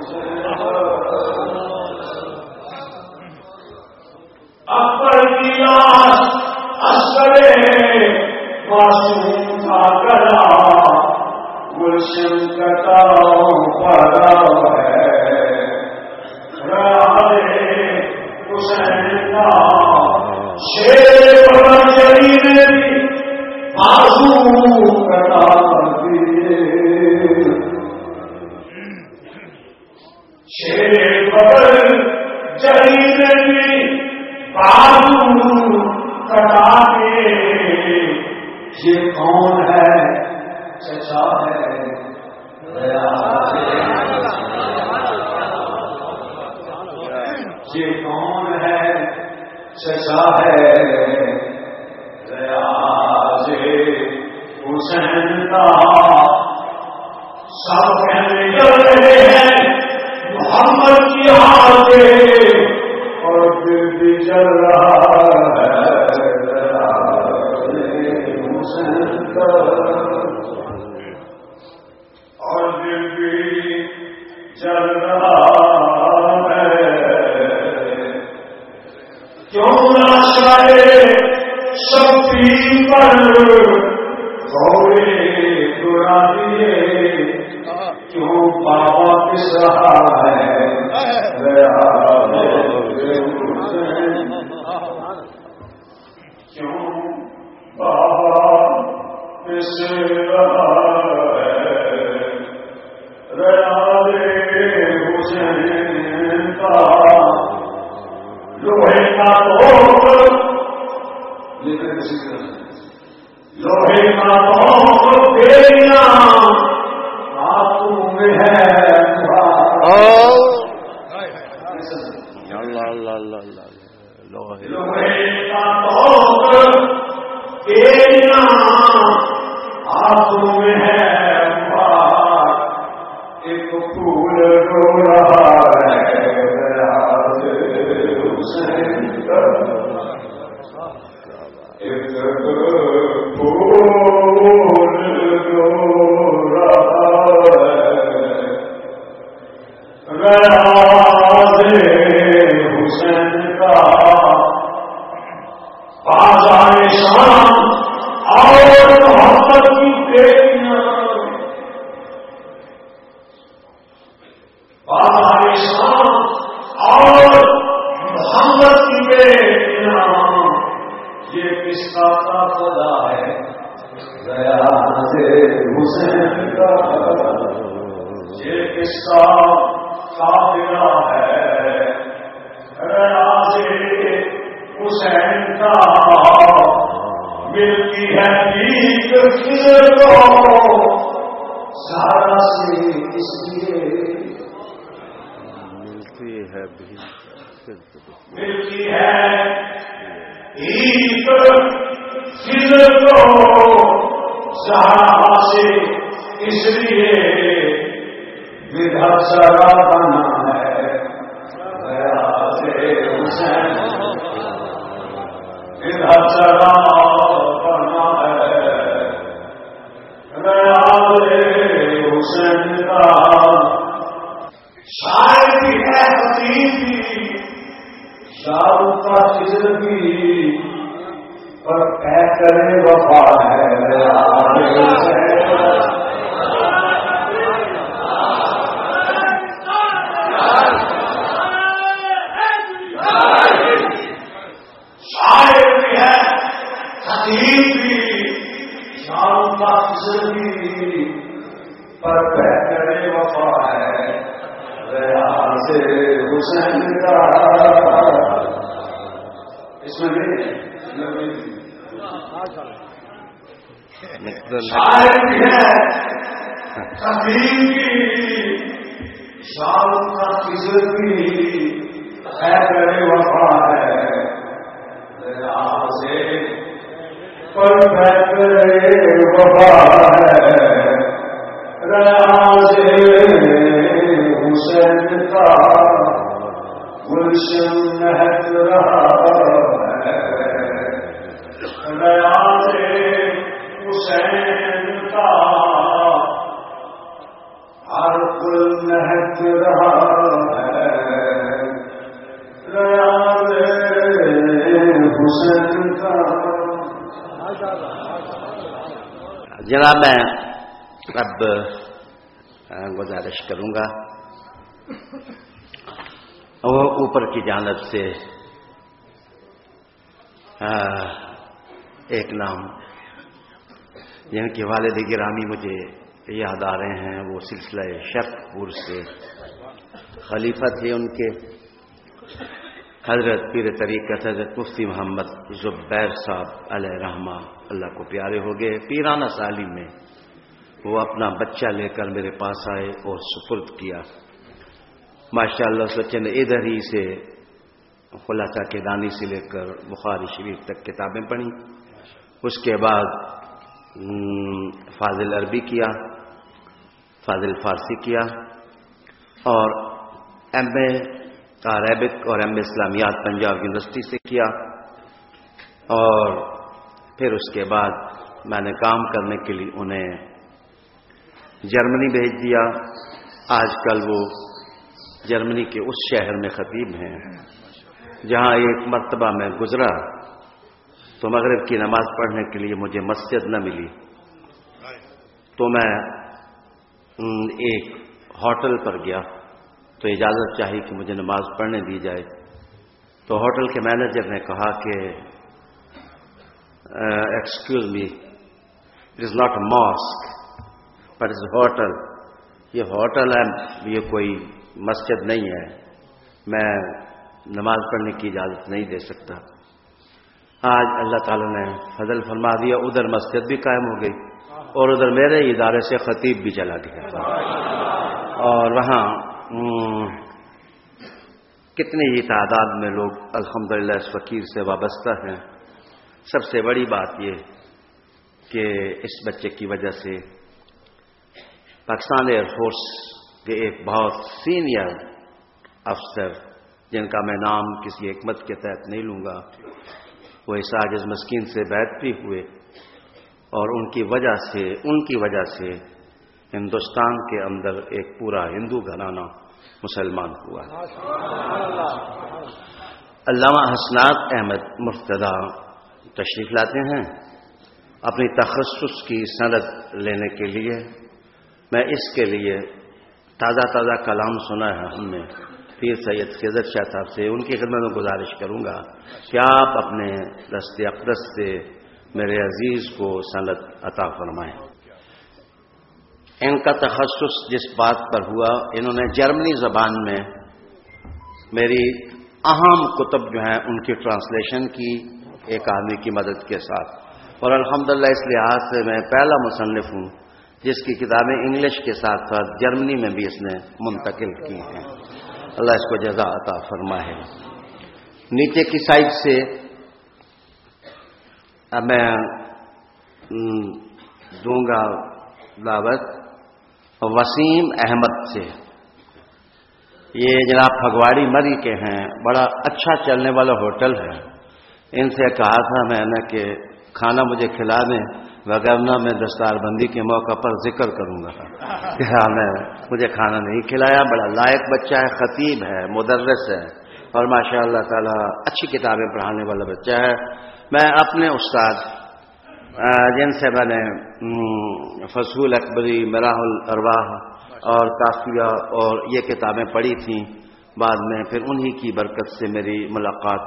اکبر کی لاش اصغر معصوم کا گلا گلشن کٹاؤ پڑا ہے حسین کا شیر جلی میں بھی بازو کٹا دیے شیر جلی میں بھی بازو کٹا کے یہ کون ہے چچا ہے یہ کون ہے چچا ہے ریاض حسین کا سب کہنے چل رہے ہیں محمد کی آگے اور دل بھی چل رہا ہے حسین کا اور دل بھی چل رہا ہے کیوں نہ شاعر شبی پر تھوڑے دورا دیے کیوں بابا کس رہا ہے کیوں بابا کس رہا حسین کا لوہے کا توپ لوہے کا توپ دینا ہاتھوں میں ہے لوہے کا توپ دینا ہاتھوں میں ہے ایک پھول رو رہا ہے حسین کا ایک پھول رو رہا ہے حسین کا بازار شام اور محبت کی بیٹیاں بازار شام اور محمد کی بیٹیاں یہ کس کا قافلہ ہے ریاض حسین کا یہ کس کا قافلہ ہے ریاض حسین کا ملتی ہے پیک کس کو سارا سے اس لیے ملتی ہے عید فضل کو سہارا سے اس لیے ودھا چرا بنا ہے ریاض حسین ودھا چرا بنا ہے ریاض حسین کا شاعر بھی ہے خطیب بھی شاہ کا فضل بھی پر طے کرے وفا ہے شاعر بھی ہے خطیب بھی شاہ کا فضل بھی پر طے کرے وفا ہے ریاض حسین کا اس میں شاعر بھی ہے خطیب بھی شاہ کا فضل بھی طے کرے وفا ہے ریاض پر طے کرے وفا ہے ریاض حسین کا گلشن مہک رہا ہے ریاض حسین کا ہر پل مہک رہا جناب میں اب گزارش کروں گا وہ اوپر کی جانب سے ایک نام جن کے والد گرامی مجھے یاد آ رہے ہیں، وہ سلسلہ شرق پور سے خلیفہ تھے ان کے حضرت پیر طریقت حضرت مفتی محمد زبیر صاحب علیہ رحمہ، اللہ کو پیارے ہو گئے۔ پیرانہ سالی میں وہ اپنا بچہ لے کر میرے پاس آئے اور سپرد کیا۔ ماشاءاللہ سچے نے ادھر ہی سے خلاصہ کے دانی سے لے کر بخاری شریف تک کتابیں پڑھی۔ اس کے بعد فاضل عربی کیا، فاضل فارسی کیا، اور ایم اے عربک اور ایم اے اسلامیات پنجاب یونیورسٹی سے کیا، اور پھر اس کے بعد میں نے کام کرنے کے لیے انہیں جرمنی بھیج دیا۔ آج کل وہ جرمنی کے اس شہر میں خطیب ہیں جہاں ایک مرتبہ میں گزرا تو مغرب کی نماز پڑھنے کے لیے مجھے مسجد نہ ملی، تو میں ایک ہوٹل پر گیا تو اجازت چاہی کہ مجھے نماز پڑھنے دی جائے۔ تو ہوٹل کے مینیجر نے کہا کہ excuse me, it is not a mosque but is a hotel, یہ ہوٹل ہے، یہ کوئی مسجد نہیں ہے، میں نماز پڑھنے کی اجازت نہیں دے سکتا۔ آج اللہ تعالیٰ نے فضل فرما دیا، ادھر مسجد بھی قائم ہو گئی اور ادھر میرے ادارے سے خطیب بھی چلا گیا، اور وہاں کتنی ہی تعداد میں لوگ الحمدللہ اس فقیر سے وابستہ ہیں۔ سب سے بڑی بات یہ کہ اس بچے کی وجہ سے پاکستان ایئر فورس کے ایک بہت سینئر افسر، جن کا میں نام کسی حکمت کے تحت نہیں لوں گا، وہ اس عاجز مسکین سے بیعت بھی ہوئے، اور ان کی وجہ سے ہندوستان کے اندر ایک پورا ہندو گھرانہ مسلمان ہوا۔ علامہ حسنات احمد مرتضیٰ تشریف لاتے ہیں اپنی تخصص کی سند لینے کے لیے۔ میں اس کے لیے تازہ کلام سنا ہے ہم نے پیر سید خضر شاہ صاحب سے، ان کی خدمت میں گزارش کروں گا کہ آپ اپنے دست اقدس سے میرے عزیز کو سند عطا فرمائیں۔ ان کا تخصص جس بات پر ہوا، انہوں نے جرمنی زبان میں میری اہم کتب جو ہیں ان کی ٹرانسلیشن کی ایک آدمی کی مدد کے ساتھ، اور الحمدللہ اس لحاظ سے میں پہلا مصنف ہوں جس کی کتابیں انگلش کے ساتھ ساتھ جرمنی میں بھی اس نے منتقل کی ہیں۔ اللہ اس کو جزا عطا فرمائے۔ نیچے کی سائڈ سے اب میں دوں گا دعوت وسیم احمد سے، یہ جناب پھگواڑی مری کے ہیں، بڑا اچھا چلنے والا ہوٹل ہے۔ ان سے کہا تھا میں نے کہ کھانا مجھے کھلا دیں، وگرنہ میں دستار بندی کے موقع پر ذکر کروں گا کہ مجھے کھانا نہیں کھلایا۔ بڑا لائق بچہ ہے، خطیب ہے، مدرس ہے، اور ماشاء اللہ تعالی اچھی کتابیں پڑھانے والا بچہ ہے۔ میں اپنے استاد جن سے میں نے فصول اکبری، مراح الارواح اور کافیہ اور یہ کتابیں پڑھی تھیں، بعد میں پھر انہی کی برکت سے میری ملاقات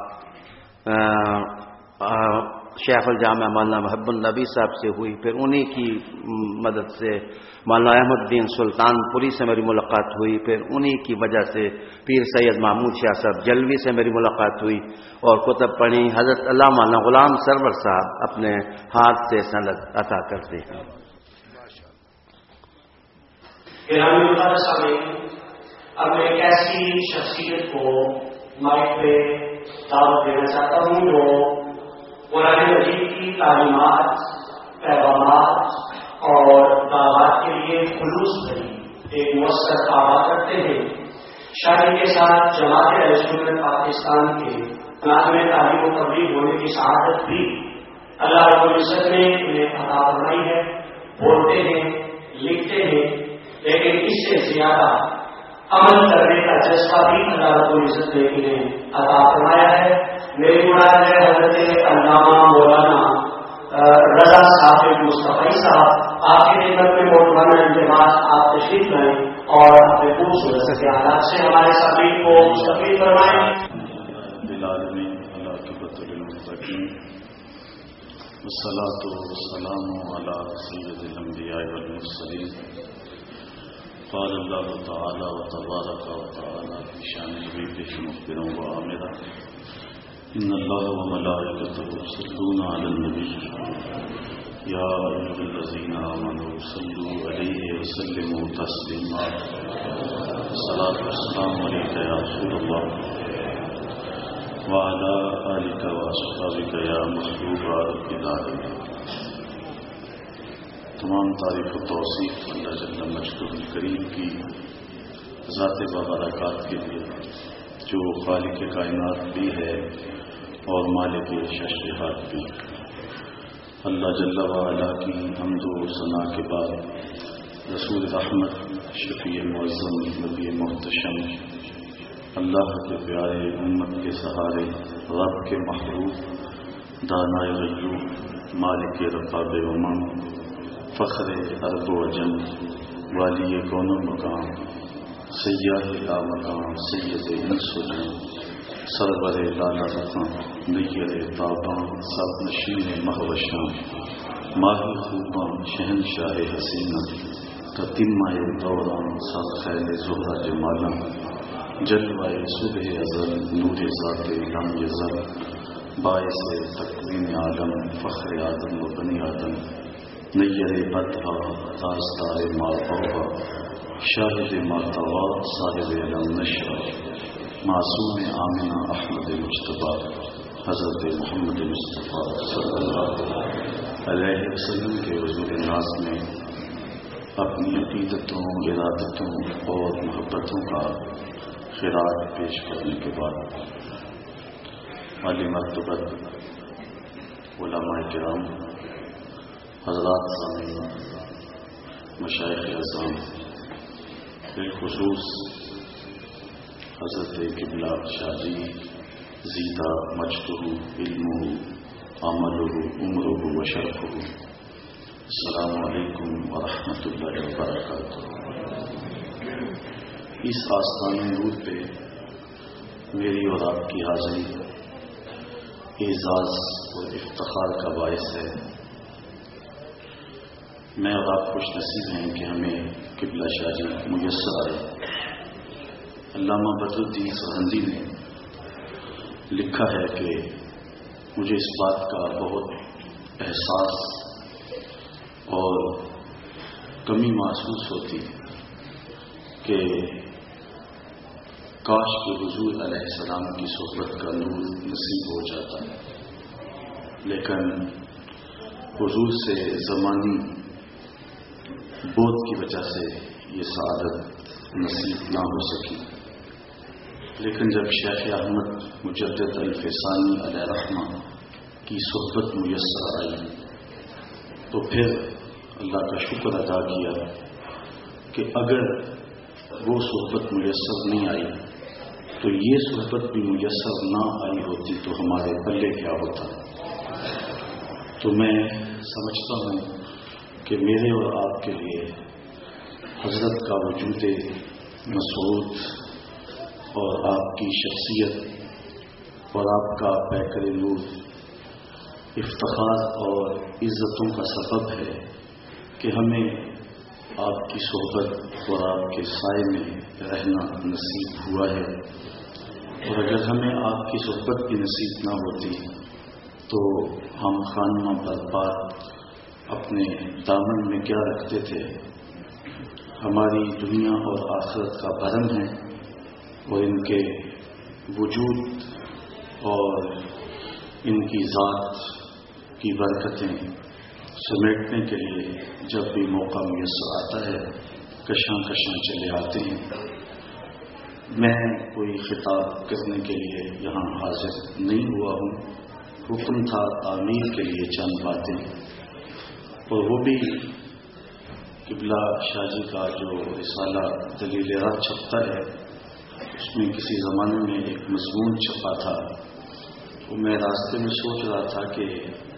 شیخ الجامع مولانا محب النبی صاحب سے ہوئی، پھر انہی کی مدد سے مولانا احمد الدین سلطان پوری سے میری ملاقات ہوئی، پھر انہی کی وجہ سے پیر سید محمود شاہ صاحب جلوی سے میری ملاقات ہوئی، اور کتب پڑھی۔ حضرت علامہ مولانا غلام سرور صاحب اپنے ہاتھ سے سند عطا کرتے ہیں۔ اب میں ایک ایسی شخصیت کو مائک پہ دعوت دینا چاہتا ہوں جو قرآن مجید کی تعلیمات، پیغامات اور دعوات کے لیے خلوص بھری ایک مؤثر آواز کرتے ہیں۔ شادی کے ساتھ جماعت اہل سنت پاکستان کے نظام تعلیم و تبلیغ ہونے کی سعادت بھی اللہ رب العزت نے انہیں عطا فرمائی ہے۔ بولتے ہیں، لکھتے ہیں، لیکن اس سے زیادہ عمل کرنے کا جذبہ بھی اللہ رب العزت نے انہیں عطا فرمایا ہے۔ میری مراد ہے حضرت علامہ مولانا رضا صاحب مصطفی صاحب آپ کی خدمت میں مولانا انتظار آپ تشریف لائیں اور اپنے خوبصورت کے حالات سے ہمارے سبھی کو مستفید فرمائیں. والصلاة والسلام على سيد الأنبياء والمرسلين. قال الله تعالى وتبارك وتعالى في شأن نبيه مخبرا وآمرا إن الله وملائكته يصلون على النبي يا أيها الذين آمنوا صلوا عليه وسلموا تسليما. الصلاة والسلام عليك يا رسول الله وعلى آلك وأصحابك يا محبوب الإله. تمام تعریف و توصیف اللہ جل مجدہ الکریم کی ذات بابرکات کے لیے جو خالق کائنات بھی ہے اور مالک ششہات بھی. اللہ جل وعلا کی حمد و ثنا کے بعد رسول رحمت شفیع معظم نبی محتشم اللہ کے پیارے امت کے سہارے رب کے محبوب دانائے غیوب مالک رقاب امم فخر ارب و جم والی کون مقام سیاح لا مقام سید انس و جم سرور لالا رقام نیر تاباں سب نشین مہوشاں ماہی خوباں شہنشاہ حسینہ تتمہ دوران سب خیل زہرہ جمالاں جلوائے صبح ازل نور ذات لم یزل باعث تکوین عالم فخر آدم و بنی آدم نیر بدھا تازدار مالبوبا شاہد ماتوا صاحب علم نشا معصوم آمنہ احمد مجتبی حضرت محمد مصطفیٰ صلی اللہ علیہ وسلم کے حضور ناز میں اپنی عقیدتوں ارادتوں اور محبتوں کا خراج پیش کرنے کے بعد عالی مرتبت علماء کرام حضرات سامعین مشائخ اعظام بالخصوص حضرت قبلہ شاہ جی زیدہ مجدہ علمہ عملہ عمرہ و شرفہ. السلام علیکم ورحمۃ اللہ وبرکاتہ. اس آستان نور پہ میری اور آپ کی حاضری اعزاز اور افتخار کا باعث ہے. میں اور آپ خوش نصیب ہیں کہ ہمیں قبلہ شاہ جی میسر آئے. علامہ بدر الدین سرہندی نے لکھا ہے کہ مجھے اس بات کا بہت احساس اور کمی محسوس ہوتی کہ کاش کہ حضور علیہ السلام کی صحبت کا نور نصیب ہو جاتا ہے، لیکن حضور سے زمانی بودھ کی وجہ سے یہ سعادت نصیب نہ ہو سکی. لیکن جب شیخ احمد مجدد الفسانی علیہ رحمہ کی صحبت میسر آئی تو پھر اللہ کا شکر ادا کیا کہ اگر وہ صحبت میسر نہیں آئی تو یہ صحبت بھی میسر نہ آئی ہوتی تو ہمارے پلے کیا ہوتا. تو میں سمجھتا ہوں کہ میرے اور آپ کے لیے حضرت کا وجود مسعود اور آپ کی شخصیت اور آپ کا پیکر نور افتخار اور عزتوں کا سبب ہے کہ ہمیں آپ کی صحبت اور آپ کے سائے میں رہنا نصیب ہوا ہے. اور اگر ہمیں آپ کی صحبت بھی نصیب نہ ہوتی تو ہم خانہ برباد اپنے دامن میں کیا رکھتے تھے. ہماری دنیا اور آخرت کا بھرم ہے اور ان کے وجود اور ان کی ذات کی برکتیں سمیٹنے کے لیے جب بھی موقع میسر آتا ہے کشاں کشاں چلے آتے ہیں. میں کوئی خطاب کرنے کے لیے یہاں حاضر نہیں ہوا ہوں. حکم تھا تعمیر کے لیے چند باتیں، اور وہ بھی قبلہ شاہ جی کا جو رسالہ دلیل راہ چھپتا ہے اس میں کسی زمانے میں ایک مضمون چھپا تھا. تو میں راستے میں سوچ رہا تھا کہ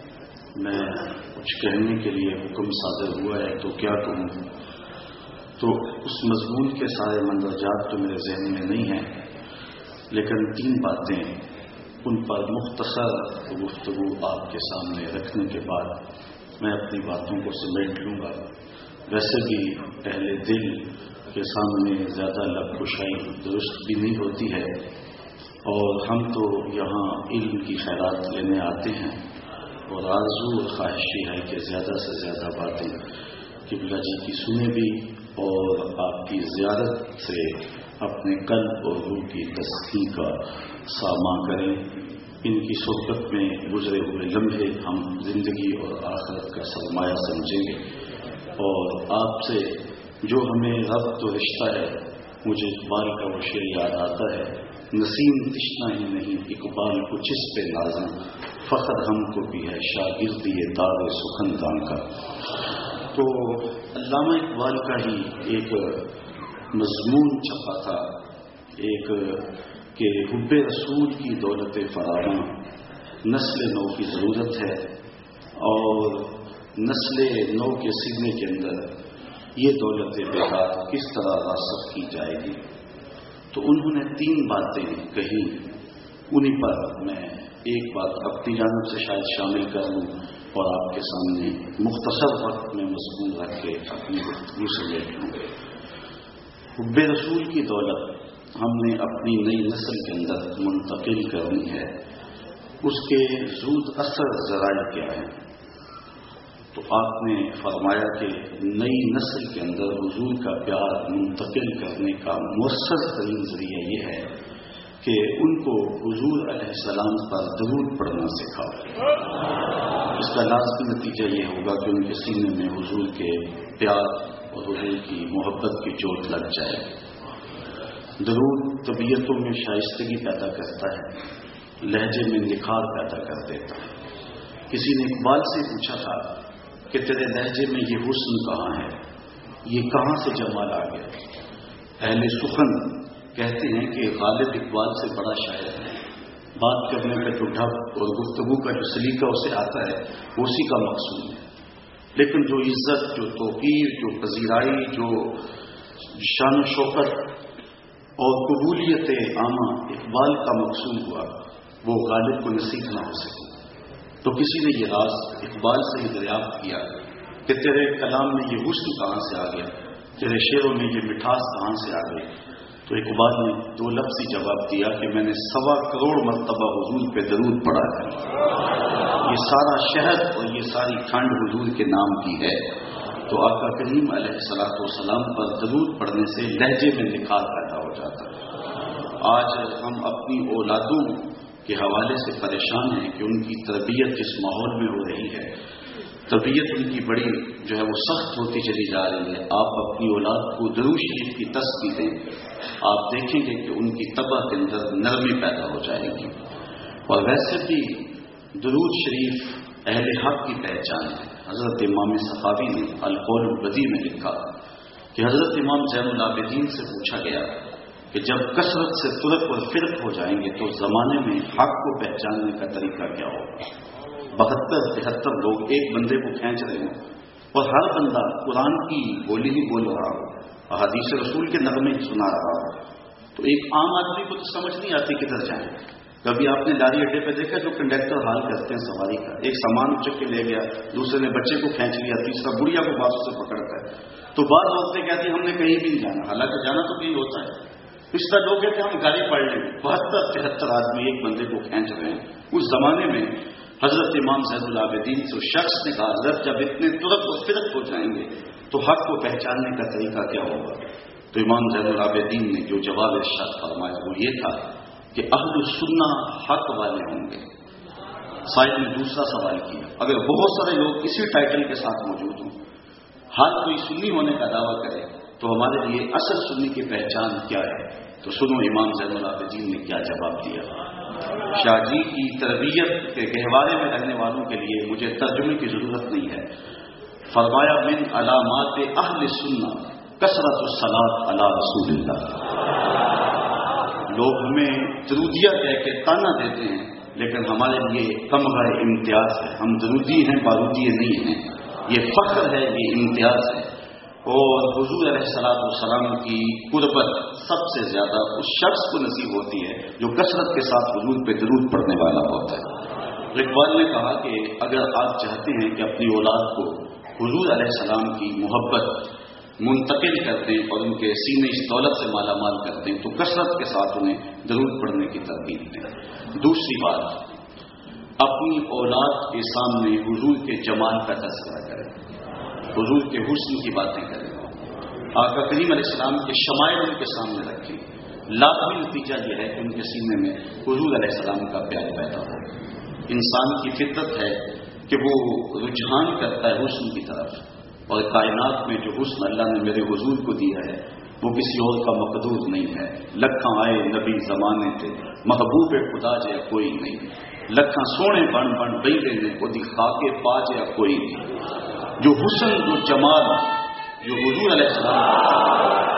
میں کچھ کہنے کے لیے حکم صادر ہوا ہے تو کیا کہوں. تو اس مضمون کے سارے مندرجات تو میرے ذہن میں نہیں ہیں، لیکن 3 باتیں ان پر مختصر گفتگو آپ کے سامنے رکھنے کے بعد میں اپنی باتوں کو سمیٹ لوں گا. ویسے بھی اہل دل کے سامنے زیادہ لب کشائی درست بھی نہیں ہوتی ہے، اور ہم تو یہاں علم کی خیرات لینے آتے ہیں، اور آرزو اور خواہش یہ ہے کہ زیادہ سے زیادہ باتیں قبلہ جی کی سنیں بھی، اور آپ کی زیارت سے اپنے قلب اور روح کی تسکین کا ساماں کریں. ان کی صحبت میں گزرے ہوئے لمحے ہم زندگی اور آخرت کا سرمایہ سمجھیں گے. اور آپ سے جو ہمیں ربط و رشتہ ہے، مجھے اقبال کا وہ شعر یاد آتا ہے، نسیم تشنا ہی نہیں اقبال کو جس پہ نازاں، فخر ہم کو بھی ہے شاگردی دار سخندان کا. تو علامہ اقبال کا ہی ایک مضمون چھپا تھا، ایک کہ حب رسول کی دولت فراواں نسل نو کی ضرورت ہے، اور نسل نو کے سینے کے اندر یہ دولت بہار کس طرح راسخ کی جائے گی. تو انہوں نے 3 باتیں کہی، انہی پر میں ایک بات اپنی جانب سے شاید شامل کر لوں اور آپ کے سامنے مختصر وقت میں مضمون رکھ کے اپنی گفتگو سے بیٹھ لوں. حب رسول کی دولت ہم نے اپنی نئی نسل کے اندر منتقل کرنی ہے. اس کے زود اثر ذرائع کیا ہیں؟ تو آپ نے فرمایا کہ نئی نسل کے اندر حضور کا پیار منتقل کرنے کا مؤثر ترین ذریعہ یہ ہے کہ ان کو حضور علیہ السلام پر درود پڑھنا سکھاؤ. اس کا لازمی نتیجہ یہ ہوگا کہ ان کے سینے میں حضور کے پیار اور حضور کی محبت کی چوٹ لگ جائے. درود طبیعتوں میں شائستگی پیدا کرتا ہے، لہجے میں نکھار پیدا کر دیتا ہے. کسی نے اقبال سے پوچھا تھا کہ تیرے لہجے میں یہ حسن کہاں ہے، یہ کہاں سے جمال آ گیا؟ اہل سخن کہتے ہیں کہ غالب اقبال سے بڑا شاعر ہے، بات کرنے کا جو ڈھب اور گفتگو کا جو سلیقہ اسے آتا ہے وہ اسی کا مقصود ہے. لیکن جو عزت، جو توقیر، جو پذیرائی، جو شان و شوکت اور قبولیت عامہ اقبال کا مقصود ہوا، وہ غالب کو نصیب نہ ہو سکی. تو کسی نے یہ راز اقبال سے ہی دریافت کیا کہ تیرے کلام میں یہ حسن کہاں سے آ گیا، تیرے شعروں میں یہ مٹھاس کہاں سے آ گئی. تو اقبال نے 2 لفظی جواب دیا کہ میں نے 1.25 کروڑ مرتبہ حضور پہ درود پڑھا ہے. یہ سارا شہد اور یہ ساری کھنڈ حضور کے نام کی ہے. تو آقا کریم علیہ الصلوۃ والسلام پر درود پڑھنے سے لہجے میں نکھار پیدا ہو جاتا ہے. آج ہم اپنی اولادوں کے حوالے سے پریشان ہیں کہ ان کی تربیت جس ماحول میں ہو رہی ہے، طبیعت ان کی بڑی جو ہے وہ سخت ہوتی چلی جا رہی ہے. آپ اپنی اولاد کو درود شریف کی تسبیح دیں، آپ دیکھیں گے کہ ان کی طبع کے اندر نرمی پیدا ہو جائے گی. اور ویسے بھی درود شریف اہل حق کی پہچان ہے. حضرت امام سخاوی نے القول البدیع میں لکھا کہ حضرت امام زین العابدین سے پوچھا گیا کہ جب کثرت سے ترک اور فرق ہو جائیں گے تو زمانے میں حق کو پہچاننے کا طریقہ کیا ہوگا؟ 72-73 لوگ ایک بندے کو کھینچ رہے ہوں اور ہر بندہ قرآن کی بولی ہی بول رہا ہو، احادیث رسول کے نغمے سنا رہا ہو، تو ایک عام آدمی کو تو سمجھ نہیں آتی کدھر جائیں. کبھی آپ نے لاری اڈے پہ دیکھا جو کنڈکٹر حال کرتے ہیں سواری کا، ایک سامان اچک کے لے گیا، دوسرے نے بچے کو کھینچ لیا، تیسرا بڑھیا کو بازو سے پکڑتا ہے. تو بعض عورتیں کہتی ہیں ہم نے کہیں بھی نہیں جانا، حالانکہ جانا تو کہیں ہوتا ہے. اس طرح لوگ کہتے ہیں ہم گاڑی پڑھ لیں. 72-73 آدمی ایک بندے کو کھینچ رہے ہیں. اس زمانے میں حضرت امام زین العابدین سے اس شخص نے کہا حضرت جب اتنے ترک و فرق ہو جائیں گے تو حق کو پہچاننے کا طریقہ کیا ہوگا؟ تو امام زین العابدین نے جو جواب ارشاد فرمایا وہ یہ تھا کہ اہل السنہ حق والے ہوں گے. صاحب نے دوسرا سوال کیا، اگر بہت سارے لوگ اسی ٹائٹل کے ساتھ موجود ہوں، ہر کوئی سنی ہونے کا دعویٰ کرے، تو ہمارے لیے اصل سنی کی پہچان کیا ہے؟ تو سنو امام زین العابدین نے کیا جواب دیا. شاہ جی کی تربیت کے گہوارے میں رہنے والوں کے لیے مجھے ترجمے کی ضرورت نہیں ہے. فرمایا من علامات اہل سنہ کثرت الصلاۃ علی رسول اللہ. لوگ ہمیں درودیہ کہہ کے تانا دیتے ہیں لیکن ہمارے لیے تمغہ امتیاز ہے. ہم درودی ہیں، بارودی نہیں ہیں. یہ فخر ہے، یہ امتیاز ہے. اور حضور علیہ الصلوۃ والسلام کی قربت سب سے زیادہ اس شخص کو نصیب ہوتی ہے جو کثرت کے ساتھ حضور پہ درود پڑھنے والا ہوتا ہے. اقبال نے کہا کہ اگر آپ چاہتے ہیں کہ اپنی اولاد کو حضور علیہ السلام کی محبت منتقل کر دیں اور ان کے سینے اس دولت سے مالا مال کر دیں تو کثرت کے ساتھ انہیں درود پڑھنے کی ترغیب دیں. دوسری بات، اپنی اولاد کے سامنے حضور کے جمال کا تذکرہ کریں، حضور کے حسن کی باتیں کریں، آقا کریم علیہ السلام کے شمائل ان کے سامنے رکھیں. لازمی نتیجہ یہ ہے کہ ان کے سینے میں حضور علیہ السلام کا پیار پیدا ہو. انسان کی فطرت ہے کہ وہ رجحان کرتا ہے حسن کی طرف، اور کائنات میں جو حسن اللہ نے میرے حضور کو دیا ہے وہ کسی اور کا مقدور نہیں ہے. لکھاں آئے نبی زمانے تھے، محبوب خدا جے کوئی نہیں. لکھاں سونے بن بن بیلے نے وہ دی خاکے پا جے کوئی نہیں. جو حسن، جو جمال، جو حضور علیہ السلام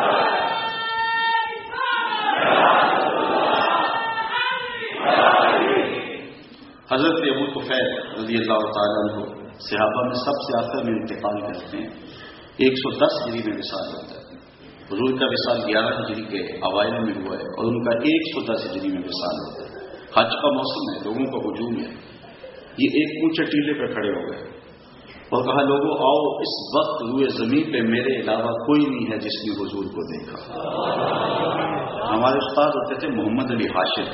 حضرت ابو طفیل رضی اللہ تعالیٰ عنہ صحابہ میں سب سے آخر میں انتقال کرتے ہیں. 110 ہجری میں وصال ہوتا ہے. حضور کا وصال 11 ہجری کے اوائل میں ہوا ہے اور ان کا 110 ہجری میں وصال ہوتا ہے. حج کا موسم ہے، لوگوں کا ہجوم ہے. یہ ایک اونچے ٹیلے پہ کھڑے ہو گئے اور کہا لوگوں آؤ، اس وقت روئے زمین پہ میرے علاوہ کوئی نہیں ہے جس نے حضور کو دیکھا. ہمارے استاد ہوتے تھے محمد علی حاشر،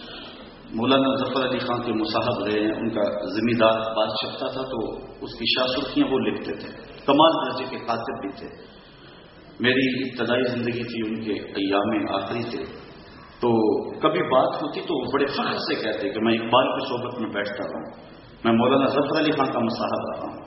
مولانا ظفر علی خان کے مصاحب رہے ہیں. ان کا زمیندار بات چھپتا تھا تو اس کی شاہ وہ لکھتے تھے. کمال درجے کے کاتب بھی تھے. میری ابتدائی زندگی تھی، ان کے ایام آخری تھے. تو کبھی بات ہوتی تو وہ بڑے فخر سے کہتے کہ میں اقبال کی صحبت میں بیٹھتا رہا ہوں، میں مولانا ظفر علی خان کا مصاحب رہا ہوں.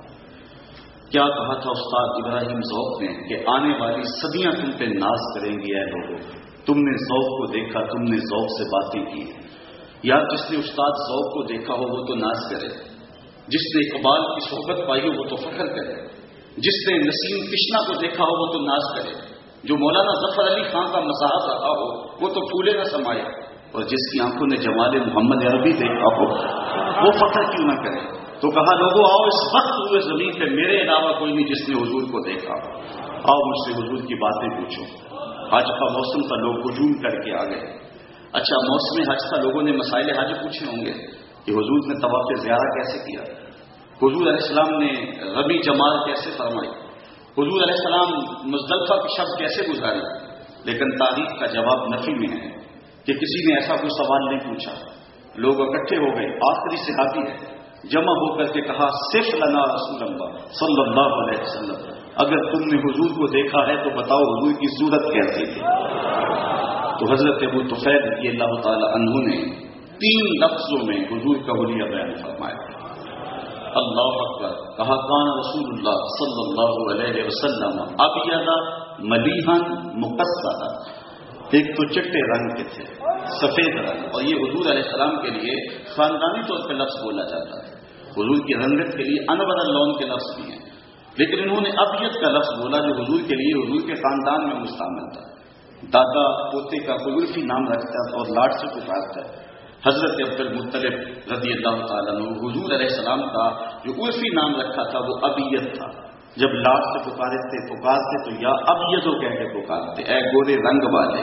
کیا کہا تھا استاد ابراہیم ذوق نے کہ آنے والی صدیاں تم پہ ناز کریں گی اے لوگوں. تم نے ذوق کو دیکھا، تم نے ذوق سے باتیں کی. یا جس نے استاد ذوق کو دیکھا ہو وہ تو ناز کرے، جس نے اقبال کی صحبت پائی ہو وہ تو فخر کرے، جس نے نسیم کشنا کو دیکھا ہو وہ تو ناز کرے، جو مولانا ظفر علی خان کا مصاحب رہا ہو وہ تو پھولے نہ سمائے، اور جس کی آنکھوں نے جمال محمد عربی دیکھا ہو وہ فخر کیوں نہ کرے. تو کہا لوگوں آؤ، اس وقت ہوئے زمین پہ میرے علاوہ کوئی نہیں جس نے حضور کو دیکھا. آؤ مجھ سے حضور کی باتیں پوچھو. حج کا موسم تھا، لوگ ہجوم کر کے آ گئے. اچھا، موسم حج تھا، لوگوں نے مسائل حج پوچھے ہوں گے کہ حضور نے طواف زیارہ کیسے کیا، حضور علیہ السلام نے ربی جمال کیسے فرمائی، حضور علیہ السلام مزدلفہ کی شب کیسے گزاری. لیکن تاریخ کا جواب نفی میں ہے کہ کسی نے ایسا کوئی سوال نہیں پوچھا. لوگ اکٹھے ہو گئے. آخری صحابی ہے، جمع ہو کر کے کہا صرف لنا رسول اللہ صلی اللہ علیہ وسلم، اگر تم نے حضور کو دیکھا ہے تو بتاؤ حضور کی صورت کیسی تھی. تو حضرت ابو طفیل رضی اللہ تعالی عنہ نے 3 لفظوں میں حضور کا حلیہ بیان فرمایا. اللہ اکبر. کہا کان رسول اللہ صلی اللہ علیہ وسلم ابیض ملیحا مقصدا. ایک تو چٹے رنگ کے تھے، سفید رنگ، اور یہ حضور علیہ السلام کے لیے خاندانی طور پہ لفظ بولا جاتا ہے. حضور کی رنگت کے لیے انور اللون کے لفظ بھی ہیں، لیکن انہوں نے ابیض کا لفظ بولا جو حضور کے لیے حضور کے خاندان میں مستعمل تھا. دادا پوتے کا کوئی عرفی نام رکھتا ہے اور لاڈ سے پکارتا ہے. حضرت عبد المطلب رضی اللہ تعالیٰ عنہ حضور علیہ السلام کا جو عرفی نام رکھا تھا وہ ابیض تھا. جب لاڈ سے پکارتے تو یا ابیض کہہ کے پکارتے، اے گورے رنگ والے.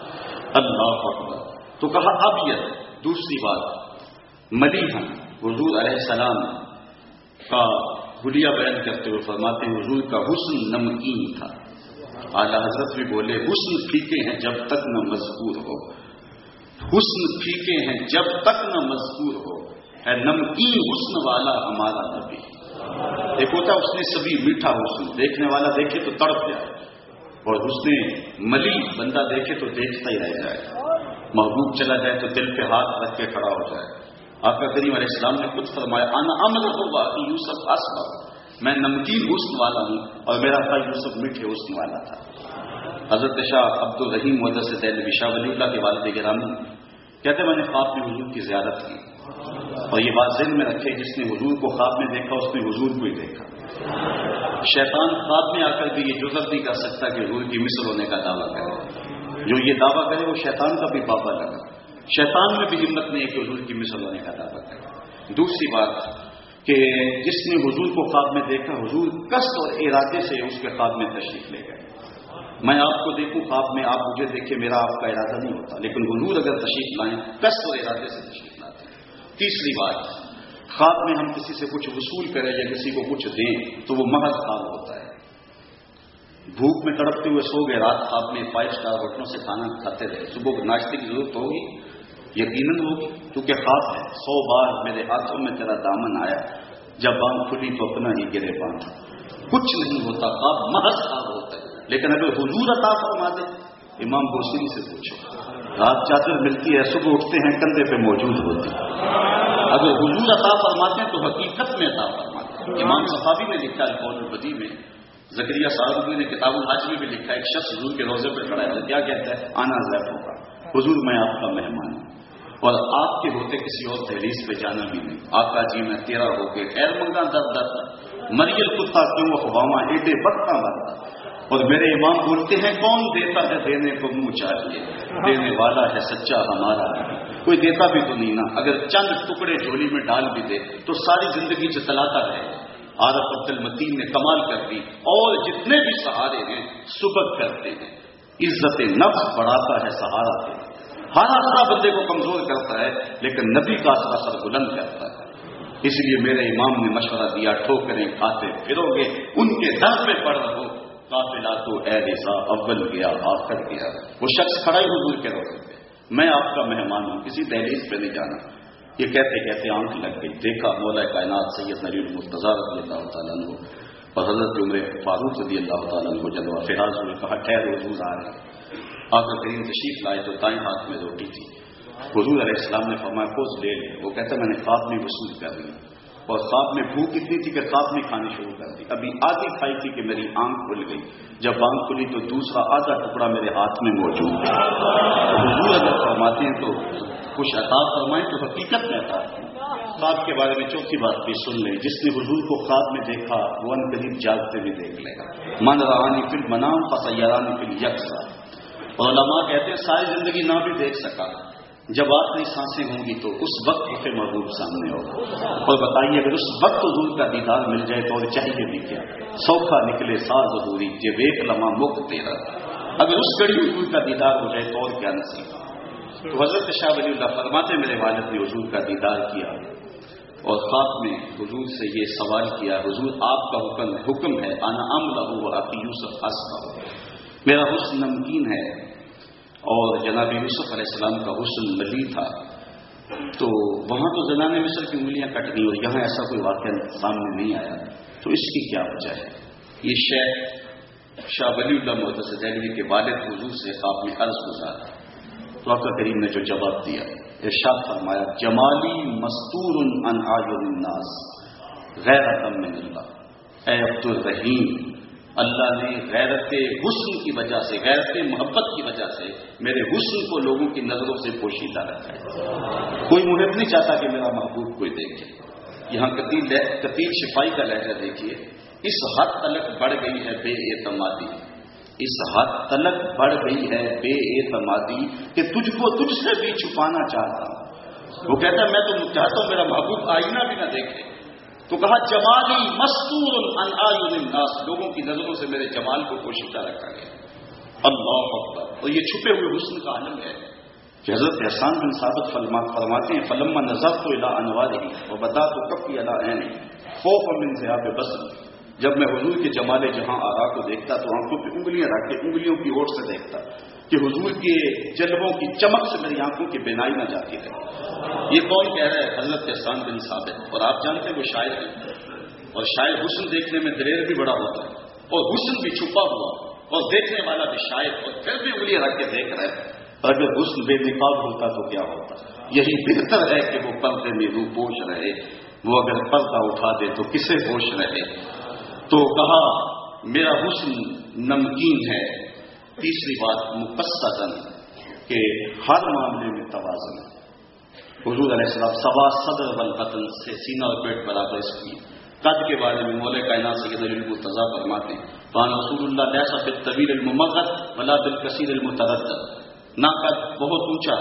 اللہ اکبر. تو کہا ابیض. دوسری بات ملیحا، حضور علیہ السلام کا حلیہ بیان کرتے ہوئے فرماتے ہیں حضور کا حسن نمکین تھا. اعلیٰ حضرت بھی بولے حسن پھیکے ہیں جب تک نہ مذکور ہو، حسن پھیکے ہیں جب تک نہ مذکور ہو، ہے نمکین حسن والا ہمارا نبی. ایک ہوتا ہے اس نے سبھی میٹھا حسن، دیکھنے والا دیکھے تو تڑپ جائے، اور حسن ملی بندہ دیکھے تو دیکھتا ہی رہ جائے. محبوب چلا جائے تو دل پہ ہاتھ رکھ کے کھڑا ہو جائے. آقا کریم علیہ السلام نے خود فرمایا انا امر ہوگا کہ یوسف اسبا، میں نمکین حسن والا ہوں اور میرا بھائی یوسف میٹھے حسن والا تھا. حضرت شاہ عبد الرحیم مدثر دہلوی شاہ ولی اللہ کے والد گرامی کہتے میں نے خواب میں حضور کی زیارت کی، اور یہ بات ذہن میں رکھے جس نے حضور کو خواب میں دیکھا اس نے حضور کو ہی دیکھا. شیطان خواب میں آ کر بھی یہ جرأت نہیں کر سکتا کہ حضور کی مثل ہونے کا دعویٰ کرے. جو یہ دعویٰ کرے وہ شیطان کا بھی بابا لگا. شیطان میں بھی ہمت نہیں ہے کہ حضور کی مثل ہونے کا دعویٰ کرے۔ دوسری بات کہ جس نے حضور کو خواب میں دیکھا، حضور قصد اور ارادے سے اس کے خواب میں تشریف لے گئے۔ میں آپ کو دیکھوں خواب میں، آپ مجھے دیکھیں، میرا آپ کا ارادہ نہیں ہوتا، لیکن حضور اگر تشریف لائیں قصد اور ارادے سے تشریف لاتے ہیں۔ تیسری بات، خواب میں ہم کسی سے کچھ وصول کریں یا کسی کو کچھ دیں تو وہ محض خواب ہوتا ہے۔ بھوک میں تڑپتے ہوئے سو گئے، رات خواب میں 5 اسٹار ہوٹلوں سے کھانا کھاتے رہے، صبح کو ناشتے کی ضرورت ہوگی، یقیناً ہوگی، کیونکہ خواب ہے۔ 100 بار میرے ہاتھوں میں تیرا دامن آیا، جب آنکھ کھلی تو اپنا ہی گرے باندھ۔ کچھ نہیں ہوتا، خواب محض خواب ہوتا ہے۔ لیکن اگر حضور عطا فرما دے، امام بوسری سے پوچھو، رات چادر ملتی ہے، صبح اٹھتے ہیں کندھے پہ موجود ہوتی ہے۔ اگر حضور عطا فرماتے ہیں تو حقیقت میں عطا فرماتے ہیں۔ امام صحابی نے لکھا ہے قول البدیع میں، زکریا صاحب نے کتاب الحج میں بھی لکھا ہے، ایک شخص حضور کے روضے پہ کھڑا ہے، کیا کہتا ہے؟ آنا ضیف ہوگا، حضور میں آپ کا مہمان ہوں، اور آپ کے ہوتے کسی اور دہلیز پہ جانا بھی نہیں، آقا جی میں تیرا ہو کے خیر منگا در در مریل کتا کیوں اخواما ایڈے بکتا مرتا۔ اور میرے امام بولتے ہیں، کون دیتا ہے دینے کو منہ چاہیے، دینے والا ہے سچا ہمارا، کوئی دیتا بھی تو نہیں نا۔ اگر چند ٹکڑے جھولی میں ڈال بھی دے تو ساری زندگی چتلاتا رہے۔ عارف عبد المتین نے کمال کر دی، اور جتنے بھی سہارے ہیں سبق کرتے ہیں۔ عزت نفس بڑھاتا ہے سہارا ہے، ہر آسرا بندے کو کمزور کرتا ہے، لیکن نبی کا آسرا سر بلند کرتا ہے۔ اس لیے میرے امام نے مشورہ دیا، ٹھوکریں کھاتے پھرو گے ان کے در پہ پڑ رہو، قافلہ تو اے رضا اول گیا آخر گیا۔ وہ شخص کھڑا ہی حضور کے روزے پہ، میں آپ کا مہمان ہوں، کسی دہلیز پہ نہیں جانا۔ یہ کہتے کہتے آنکھ لگ گئی، دیکھا مولا کائنات سید نبی المرتضیٰ رضی اللہ تعالیٰ عنہ اور حضرت عمر فاروق رضی اللہ تعالیٰ عنہ جلوہ فراز ہوئے، کہا ٹھہر حضور آ رہے ہیں۔ آقا کریم تشریف لائے تو دائیں ہاتھ میں روٹی تھی، حضور علیہ السلام نے فرمایا کوز لے لے۔ وہ کہتا میں نے خواب میں وصول کر لی، اور خواب میں بھوک اتنی تھی کہ خواب میں کھانی شروع کر دی، ابھی آدھی کھائی تھی کہ میری آنکھ کھل گئی، جب آنکھ کھلی تو دوسرا آدھا ٹکڑا میرے ہاتھ میں موجود ہے۔ حضور اگر فرماتے ہیں تو کچھ عطا فرمائیں تو حقیقت میں عطا فرمائیں۔ خواب کے بارے میں چوتھی بات بھی سن لیں، جس نے حضور کو خواب میں دیکھا وہ ان قریب جاگتے بھی دیکھ لے گا۔ من رآنی فی المنام فسیرانی فی الیقظہ۔ اور علماء کہتے ہیں ساری زندگی نہ بھی دیکھ سکا، جب آخری سانسیں ہوں گی تو اس وقت اس کے محبوب سامنے ہوگا۔ اور بتائیے اگر اس وقت حضور کا دیدار مل جائے تو اور چاہیے بھی کیا؟ سوکھا نکلے ساز حضوری یہ ایک لمحہ مفت تیرا، اگر اس گھڑی حضور کا دیدار ہو جائے تو اور کیا نصیب۔ تو حضرت شاہ ولی اللہ فرماتے میرے والد نے حضور کا دیدار کیا اور خواب میں حضور سے یہ سوال کیا، حضور آپ کا حکم ہے انا املہ و اخی یوسف اصغر، میرا حسن نمکین ہے اور جناب یوسف علیہ السلام کا حسن لذیذ تھا، تو وہاں تو زنان مصر کی انگلیاں کٹ گئی اور یہاں ایسا کوئی واقعہ سامنے نہیں آیا، تو اس کی کیا وجہ ہے؟ یہ شیخ شاہ ولی اللہ معتز دہلوی کے والد حضور سے خواب میں عرض گزارا، تو آقا کریم نے جو جواب دیا، ارشاد فرمایا جمالی مستور عن اعین الناس غیرۃ من اللہ، اے عبد الرحیم، اللہ نے غیرت حسن کی وجہ سے، غیرت محبت کی وجہ سے میرے حسن کو لوگوں کی نظروں سے پوشیدہ رکھا ہے۔ کوئی محب نہیں چاہتا کہ میرا محبوب کوئی دیکھے۔ یہاں قتیل شفائی کا لہجہ دیکھیے، اس حد تلک بڑھ گئی ہے بے اعتمادی، اس حد تلک بڑھ گئی ہے بے اعتمادی کہ تجھ کو تجھ سے بھی چھپانا چاہتا ہوں۔ وہ کہتا ہے میں تو چاہتا ہوں میرا محبوب آئینہ بھی نہ دیکھے، تو کہا جمالی مستور عن اعین الناس، لوگوں کی نظروں سے میرے جمال کو پوشیدہ رکھا گیا۔ اللہ اکبر۔ اور یہ چھپے ہوئے حسن کا عالم ہے کہ حضرت احسان بن ثابت فرماتے ہیں فلما نظرت الى انواره وبدات كفي على عيني خوفا من ذهاب بصري، جب میں حضور کے جمال جہاں آرا کو دیکھتا تو آنکھوں پہ انگلیاں رکھ کے انگلیوں کی اوٹ سے دیکھتا کہ حضور کے جلووں کی چمک سے میری آنکھوں کی بینائی نہ جاتی ہے۔ یہ کون کہہ رہا ہے؟ حضرت احسان بن ثابت۔ اور آپ جانتے ہیں وہ شاعر ہیں، اور شاعر حسن دیکھنے میں دلیر بھی بڑا ہوتا ہے، اور حسن بھی چھپا ہوا، اور دیکھنے والا بھی شاعر، اور پھر بھی انگلیاں رکھ کے دیکھ رہے ہیں۔ اور اگر حسن بے نقاب ہوتا تو کیا ہوتا؟ یہی بہتر ہے کہ وہ پردے میں روح پوش رہے، وہ اگر پردہ اٹھا دے تو کسے ہوش رہے۔ تو کہا میرا حسن نمکین ہے۔ تیسری بات مقصدن، کہ ہر معاملے میں توازن۔ حضور علیہ السلام سوا صدر والبطن سے سینہ اور پیٹ برابر اس کی قد کے بارے میں مولا کائنات سید علی المرتضیٰ فرماتے ہیں قال رسول اللہ لیس بالطویل الممغد ولا بالقصیر المتردد، نہ قد بہت اونچا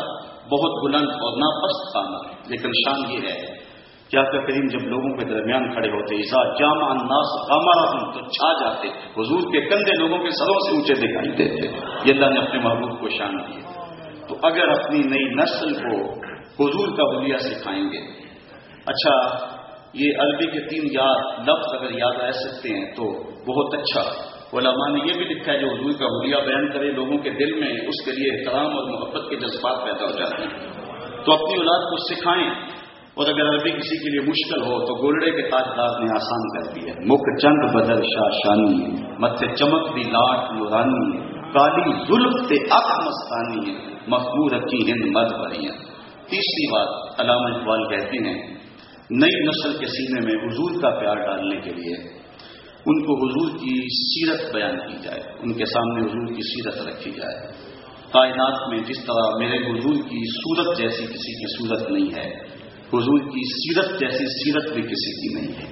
بہت بلند اور ناپست خانہ، لیکن شان یہ ہے کہ آقا کریم جب لوگوں کے درمیان کھڑے ہوتے اذا جامع الناس غمرهم تو چھا جاتے، حضور کے کندھے لوگوں کے سروں سے اونچے دکھائی دیتے. یہ اللہ نے اپنے محبوب کو شان دی. تو اگر اپنی نئی نسل کو حضور کا حلیہ سکھائیں گے، اچھا یہ عربی کے 3 لفظ اگر یاد رہ سکتے ہیں تو بہت اچھا. علماء نے یہ بھی لکھا ہے جو حضور کا حلیہ بیان کرے لوگوں کے دل میں اس کے لیے احترام اور محبت کے جذبات پیدا ہو جاتے ہیں. تو اپنی اولاد کو سکھائیں. اور اگر عربی کسی کے لیے مشکل ہو تو گولڑے کے تاجدار نے آسان کر دیا. مکھ چند بدر شاہ شانی، مت چمک دی لاٹ نورانی، کالی زلف تے اک مستانی ہے، مخمور کی ہند مد بریاں. تیسری بات علامہ اقبال کہتے ہیں نئی نسل کے سینے میں حضور کا پیار ڈالنے کے لیے ان کو حضور کی سیرت بیان کی جائے، ان کے سامنے حضور کی سیرت رکھی جائے. کائنات میں جس طرح میرے حضور کی صورت جیسی کسی کی صورت نہیں ہے، حضور کی سیرت جیسی سیرت بھی کسی کی نہیں ہے.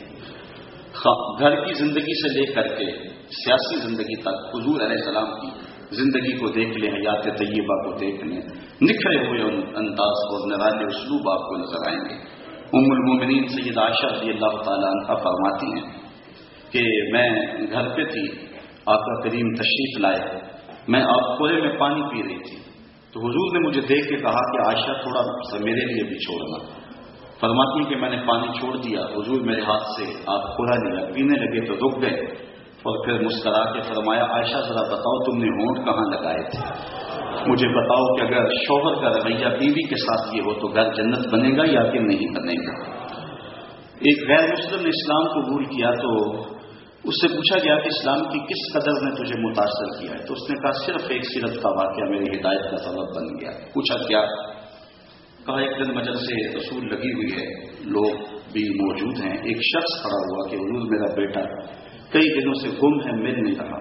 گھر کی زندگی سے لے کر کے سیاسی زندگی تک حضور علیہ السلام کی زندگی کو دیکھ لیں، حیات طیبہ کو دیکھ لیں، نکھرے ہوئے انداز اور نرالے اسلوب آپ کو نظر آئیں گے. ام المومنین سیدہ عائشہ رضی اللہ تعالیٰ عنہا فرماتی ہیں کہ میں گھر پہ تھی، آقا کریم تشریف لائے، میں آپ کورے میں پانی پی رہی تھی تو حضور نے مجھے دیکھ کے کہا کہ عائشہ تھوڑا سا میرے لیے بھی چھوڑنا. فرماتی کہ میں نے پانی چھوڑ دیا، حضور میرے ہاتھ سے آپ کھلا لیا، پینے لگے تو رک گئے اور پھر مسکرا کے فرمایا عائشہ ذرا بتاؤ تم نے ہونٹ کہاں لگائے تھے، مجھے بتاؤ کہ اگر شوہر کا رویہ بیوی کے ساتھ یہ ہو تو گھر جنت بنے گا یا کہ نہیں بنے گا. ایک غیر مسلم نے اسلام قبول کیا تو اس سے پوچھا گیا کہ اسلام کی کس قدر نے تجھے متاثر کیا ہے، تو اس نے کہا صرف ایک سیرت کا واقعہ میری ہدایت کا سبب بن گیا. پوچھا کیا؟ کہا ایک دن مجلس رسول لگی ہوئی ہے، لوگ بھی موجود ہیں، ایک شخص کھڑا ہوا کہ حضور میرا بیٹا کئی دنوں سے گم ہے، مل نہیں رہا،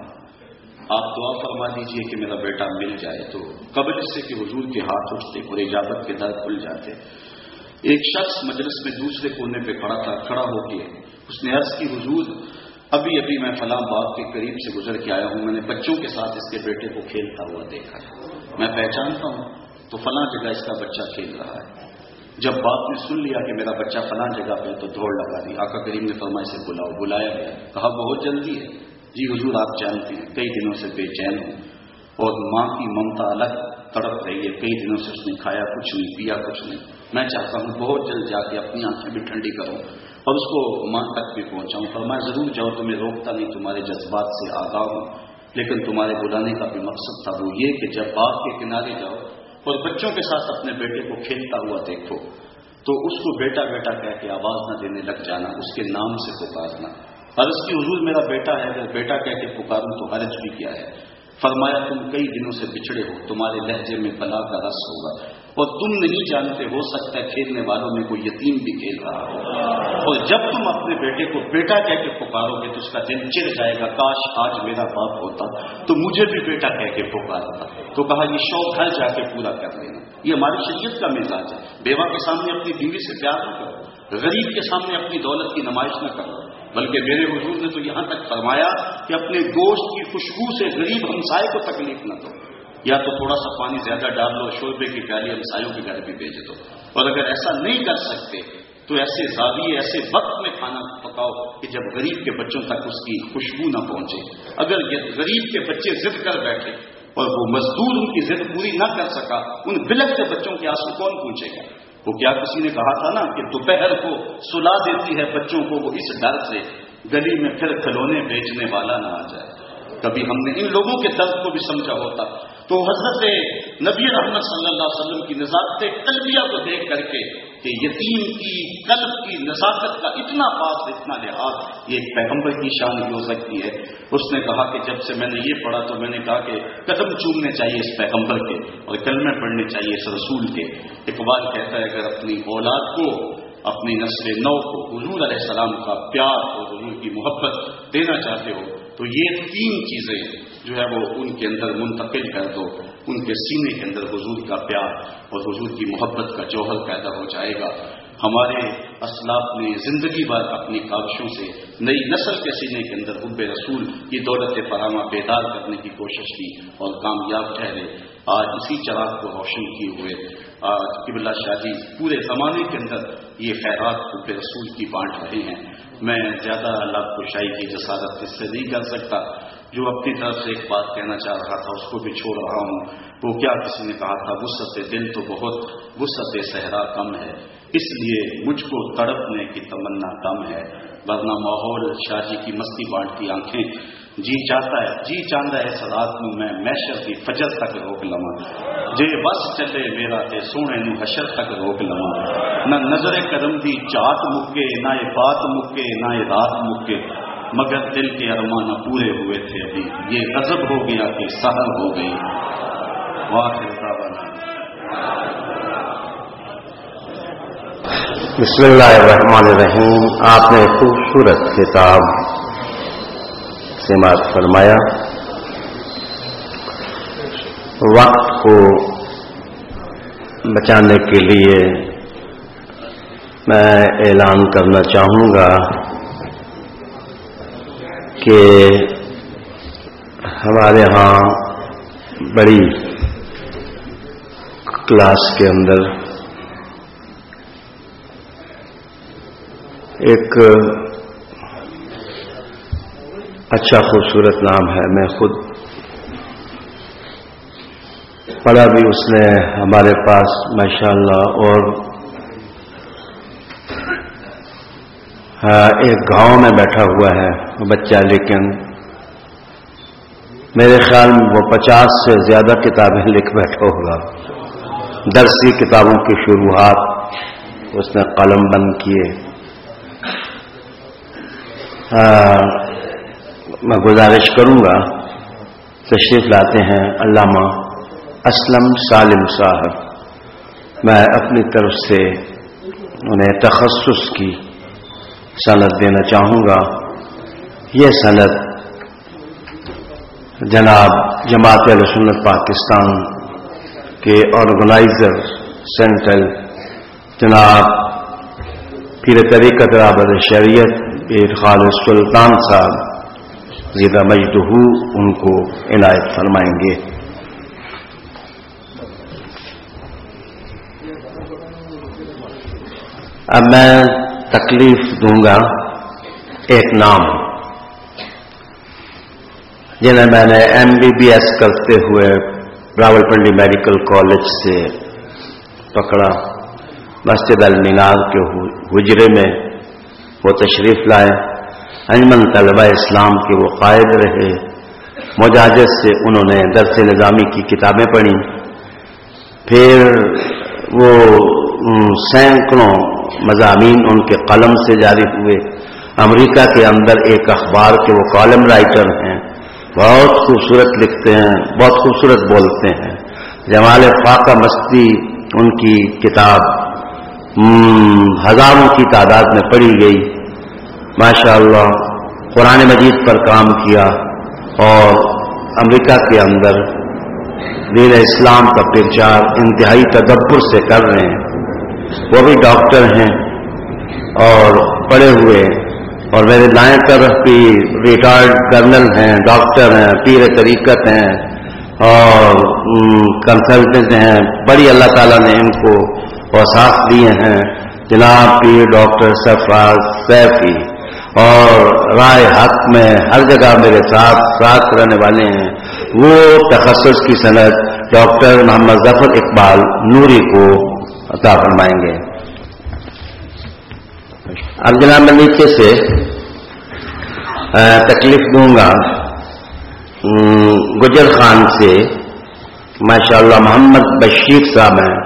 آپ دعا فرما دیجئے کہ میرا بیٹا مل جائے. تو قبل اس سے کہ حضور کے ہاتھ اٹھتے اور اجابت کے در کھل جاتے. ایک شخص مجلس میں دوسرے کونے پہ کھڑا تھا، کھڑا ہو کے اس نے عرض کی حضور ابھی ابھی میں فلاں باغ کے قریب سے گزر کے آیا ہوں، میں نے بچوں کے ساتھ اس کے بیٹے کو کھیلتا ہوا دیکھا ہے، میں پہچانتا ہوں تو فلاں جگہ اس کا بچہ کھیل رہا ہے. جب باپ نے سن لیا کہ میرا بچہ فلاں جگہ پہ تو دوڑ لگا دی. آقا کریم نے فرمایا سے بلاؤ. بلایا گیا، کہا بہت جلدی ہے. جی حضور آپ جانتے ہیں کئی دنوں سے بے چین ہوں اور ماں کی ممتا الگ تڑپ رہی ہے، کئی دنوں سے اس نے کھایا کچھ نہیں، پیا کچھ نہیں، میں چاہتا ہوں بہت جلد جا کے اپنی آنکھیں بھی ٹھنڈی کروں اور اس کو ماں تک بھی پہنچاؤں. فرمایا ضرور جاؤ، تمہیں روکتا نہیں، تمہارے جذبات سے آگاہ ہوں، لیکن تمہارے بلانے کا بھی مقصد تھا وہ یہ کہ جب باغ کے کنارے جاؤ اور بچوں کے ساتھ اپنے بیٹے کو کھیلتا ہوا دیکھو تو اس کو بیٹا بیٹا کہہ کے آواز نہ دینے لگ جانا، اس کے نام سے پکارنا. عرض کی حضور میرا بیٹا ہے، اگر بیٹا کہہ کے پکاروں تو حرج بھی کیا ہے. فرمایا تم کئی دنوں سے بچھڑے ہو، تمہارے لہجے میں بلا کا رس ہوگا اور تم نہیں جانتے، ہو سکتا ہے کھیلنے والوں میں کوئی یتیم بھی کھیل رہا ہو، اور جب تم اپنے بیٹے کو بیٹا کہہ کے پکارو گے تو اس کا دل چڑ جائے گا، کاش آج میرا باپ ہوتا تو مجھے بھی بیٹا کہہ کے پکارتا. تو کہا یہ شوق گھر جا کے پورا کر لینا. یہ ہماری شریعت کا مزاج ہے. بیوہ کے سامنے اپنی بیوی سے پیار نہ کرو، غریب کے سامنے اپنی دولت کی نمائش نہ کرو، بلکہ میرے حضور نے تو یہاں تک فرمایا کہ اپنے گوشت کی خوشبو سے غریب ہمسائے کو تکلیف نہ دو، یا تو تھوڑا سا پانی زیادہ ڈال لو، شوربے کی پیالی ہمسایوں کے گھر بھی بھیج دو. اور اگر ایسا نہیں کر سکتے تو ایسے زاویے ایسے وقت میں کھانا پکاؤ کہ جب غریب کے بچوں تک اس کی خوشبو نہ پہنچے. اگر غریب کے بچے ضد کر بیٹھے اور وہ مزدور ان کی ضد پوری نہ کر سکا، ان بلکتے بچوں کے آنسو کون پوچھے گا؟ وہ کیا کسی نے کہا تھا نا کہ دوپہر کو سلا دیتی ہے بچوں کو وہ اس ڈر سے گلی میں پھر کھلونے بیچنے والا نہ آ جائے. کبھی ہم نے ان لوگوں کے درد کو بھی سمجھا ہوتا تو حضرت نبی رحمت صلی اللہ علیہ وسلم کی نزاکت قلبیہ کو دیکھ کر کے کہ یتیم کی قلب کی نزاکت کا اتنا پاس اتنا لحاظ یہ ایک پیغمبر کی شان ہو سکتی ہے. اس نے کہا کہ جب سے میں نے یہ پڑھا تو میں نے کہا کہ قدم چومنے چاہیے اس پیغمبر کے اور کلمے پڑھنے چاہیے اس رسول کے. اقبال کہتا ہے اگر اپنی اولاد کو اپنی نسل نو کو حضور علیہ السلام کا پیار اور حضور کی محبت دینا چاہتے ہو تو یہ 3 چیزیں جو ہے وہ ان کے اندر منتقل کر دو. ان کے سینے کے اندر حضور کا پیار اور حضور کی محبت کا جوہر پیدا ہو جائے گا. ہمارے اسلاف نے زندگی بھر اپنی کاوشوں سے نئی نسل کے سینے کے اندر حب رسول کی دولت فراما بیدار کرنے کی کوشش کی اور کامیاب ٹھہرے. آج اسی چراغ کو روشن کیے ہوئے قبلہ شاہ جی پورے زمانے کے اندر یہ خیرات حب رسول کی بانٹ رہے ہیں. میں زیادہ لاکھ کشائی کی جسارت اس سے نہیں کر سکتا. جو اپنی طرف سے ایک بات کہنا چاہ رہا تھا اس کو بھی چھوڑ رہا ہوں. وہ کیا کسی نے کہا تھا وسعت دل تو بہت وسعت صحرا کم ہے، اس لیے مجھ کو تڑپنے کی تمنا کم ہے، ورنہ ماحول شاہ جی کی مستی بانٹتی آنکھیں جی چاہتا ہے سرات نو میں محشر کی فجر تک روک لواں. جے بس چلے میرا تے سونے نو حشر تک روک لواں. نہ نظر کرم دی چاٹ مکے، نہ یہ بات مکے، نہ یہ رات مکے، مگر دل کے ارمان پورے ہوئے تھے ابھی. یہ غضب ہو گیا کہ سحر ہو گئی. واخر دعوانا بسم اللہ الرحمن الرحیم. آپ نے خوبصورت خطاب سماعت فرمایا. وقت کو بچانے کے لیے میں اعلان کرنا چاہوں گا کہ ہمارے ہاں بڑی کلاس کے اندر ایک اچھا خوبصورت نام ہے، میں خود پڑھا بھی اس نے ہمارے پاس ماشاءاللہ. اور ایک گاؤں میں بیٹھا ہوا ہے بچہ، لیکن میرے خیال میں وہ 50 سے زیادہ کتابیں لکھ بیٹھا ہوگا. درسی کتابوں کی شروعات اس نے قلم بند کیے. میں گزارش کروں گا، تشریف لاتے ہیں علامہ اسلم سالم صاحب. میں اپنی طرف سے انہیں تخصص کی سند دینا چاہوں گا. یہ سند جناب جماعت اہل سنت پاکستان کے آرگنائزر سینٹرل جناب پیر طریقت رابط شریعت پیر خالد سلطان صاحب زیدہ مجدہ ان کو عنایت فرمائیں گے. اب میں تکلیف دوں گا ایک نام جنہیں میں نے MBBS کرتے ہوئے راولپنڈی میڈیکل کالج سے پکڑا. مسجد المینار کے حجرے میں وہ تشریف لائے. انجمن طلبہ اسلام کے وہ قائد رہے. مجاجد سے انہوں نے درس نظامی کی کتابیں پڑھی. پھر وہ سینکڑوں مضامین ان کے قلم سے جاری ہوئے. امریکہ کے اندر ایک اخبار کے وہ کالم رائٹر ہیں، بہت خوبصورت لکھتے ہیں، بہت خوبصورت بولتے ہیں. جمال فاقہ مستی ان کی کتاب ہزاروں کی تعداد میں پڑھی گئی. ماشاءاللہ قرآن مجید پر کام کیا اور امریکہ کے اندر دین اسلام کا پرچار انتہائی تدبر سے کر رہے ہیں. وہ بھی ڈاکٹر ہیں اور پڑھے ہوئے، اور میرے دائیں طرف بھی ریٹائرڈ کرنل ہیں، ڈاکٹر ہیں، پیر طریقت ہیں اور کنسلٹنٹ ہیں. بڑی اللہ تعالیٰ نے ان کو اوصاف دیے ہیں. جناب پیر ڈاکٹر سرفراز سیفی اور رائے حق میں ہر جگہ میرے ساتھ رہنے والے ہیں. وہ تخصص کی سند ڈاکٹر محمد ظفر اقبال نوری کو عطا فرمائیں گے. اب جناب میں نیچے سے تکلیف دوں گا گجر خان سے. ماشاءاللہ محمد بشیر صاحب ہیں،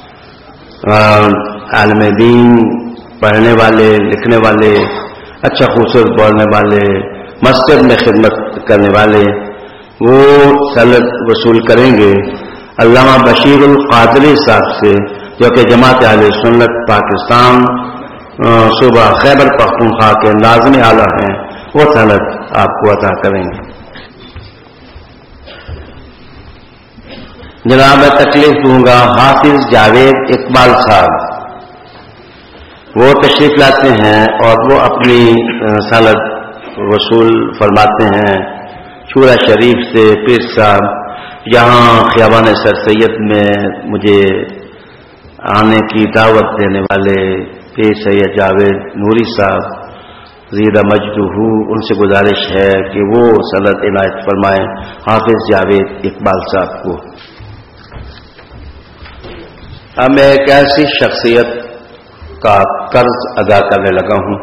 عالم دین، پڑھنے والے، لکھنے والے، اچھا خوبصورت بولنے والے، مسجد میں خدمت کرنے والے. وہ سند وصول کریں گے علامہ بشیر القادری صاحب سے، جو کہ جماعت اہل سنت پاکستان صوبہ خیبر پختونخوا کے ناظم اعلیٰ ہیں. وہ سند آپ کو عطا کریں گے. جناب میں تکلیف دوں گا حافظ جاوید اقبال صاحب. وہ تشریف لاتے ہیں اور وہ اپنی سند وصول فرماتے ہیں شورا شریف سے پیر صاحب یہاں خیابان سر سید میں مجھے آنے کی دعوت دینے والے پیر سید جاوید نوری صاحب زیرہ مجدہ، ان سے گزارش ہے کہ وہ سند عنایت فرمائیں حافظ جاوید اقبال صاحب کو. اب میں ایک ایسی شخصیت کا قرض ادا کرنے لگا ہوں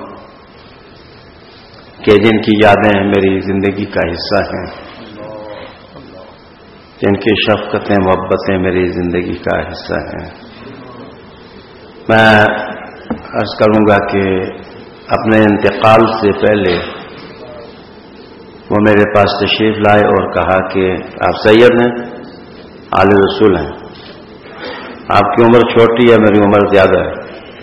کہ جن کی یادیں میری زندگی کا حصہ ہیں، جن کی شفقتیں محبتیں میری زندگی کا حصہ ہیں. میں عرض کروں گا کہ اپنے انتقال سے پہلے وہ میرے پاس تشریف لائے اور کہا کہ آپ سید ہیں، عالم رسول ہیں، آپ کی عمر چھوٹی ہے، میری عمر زیادہ ہے،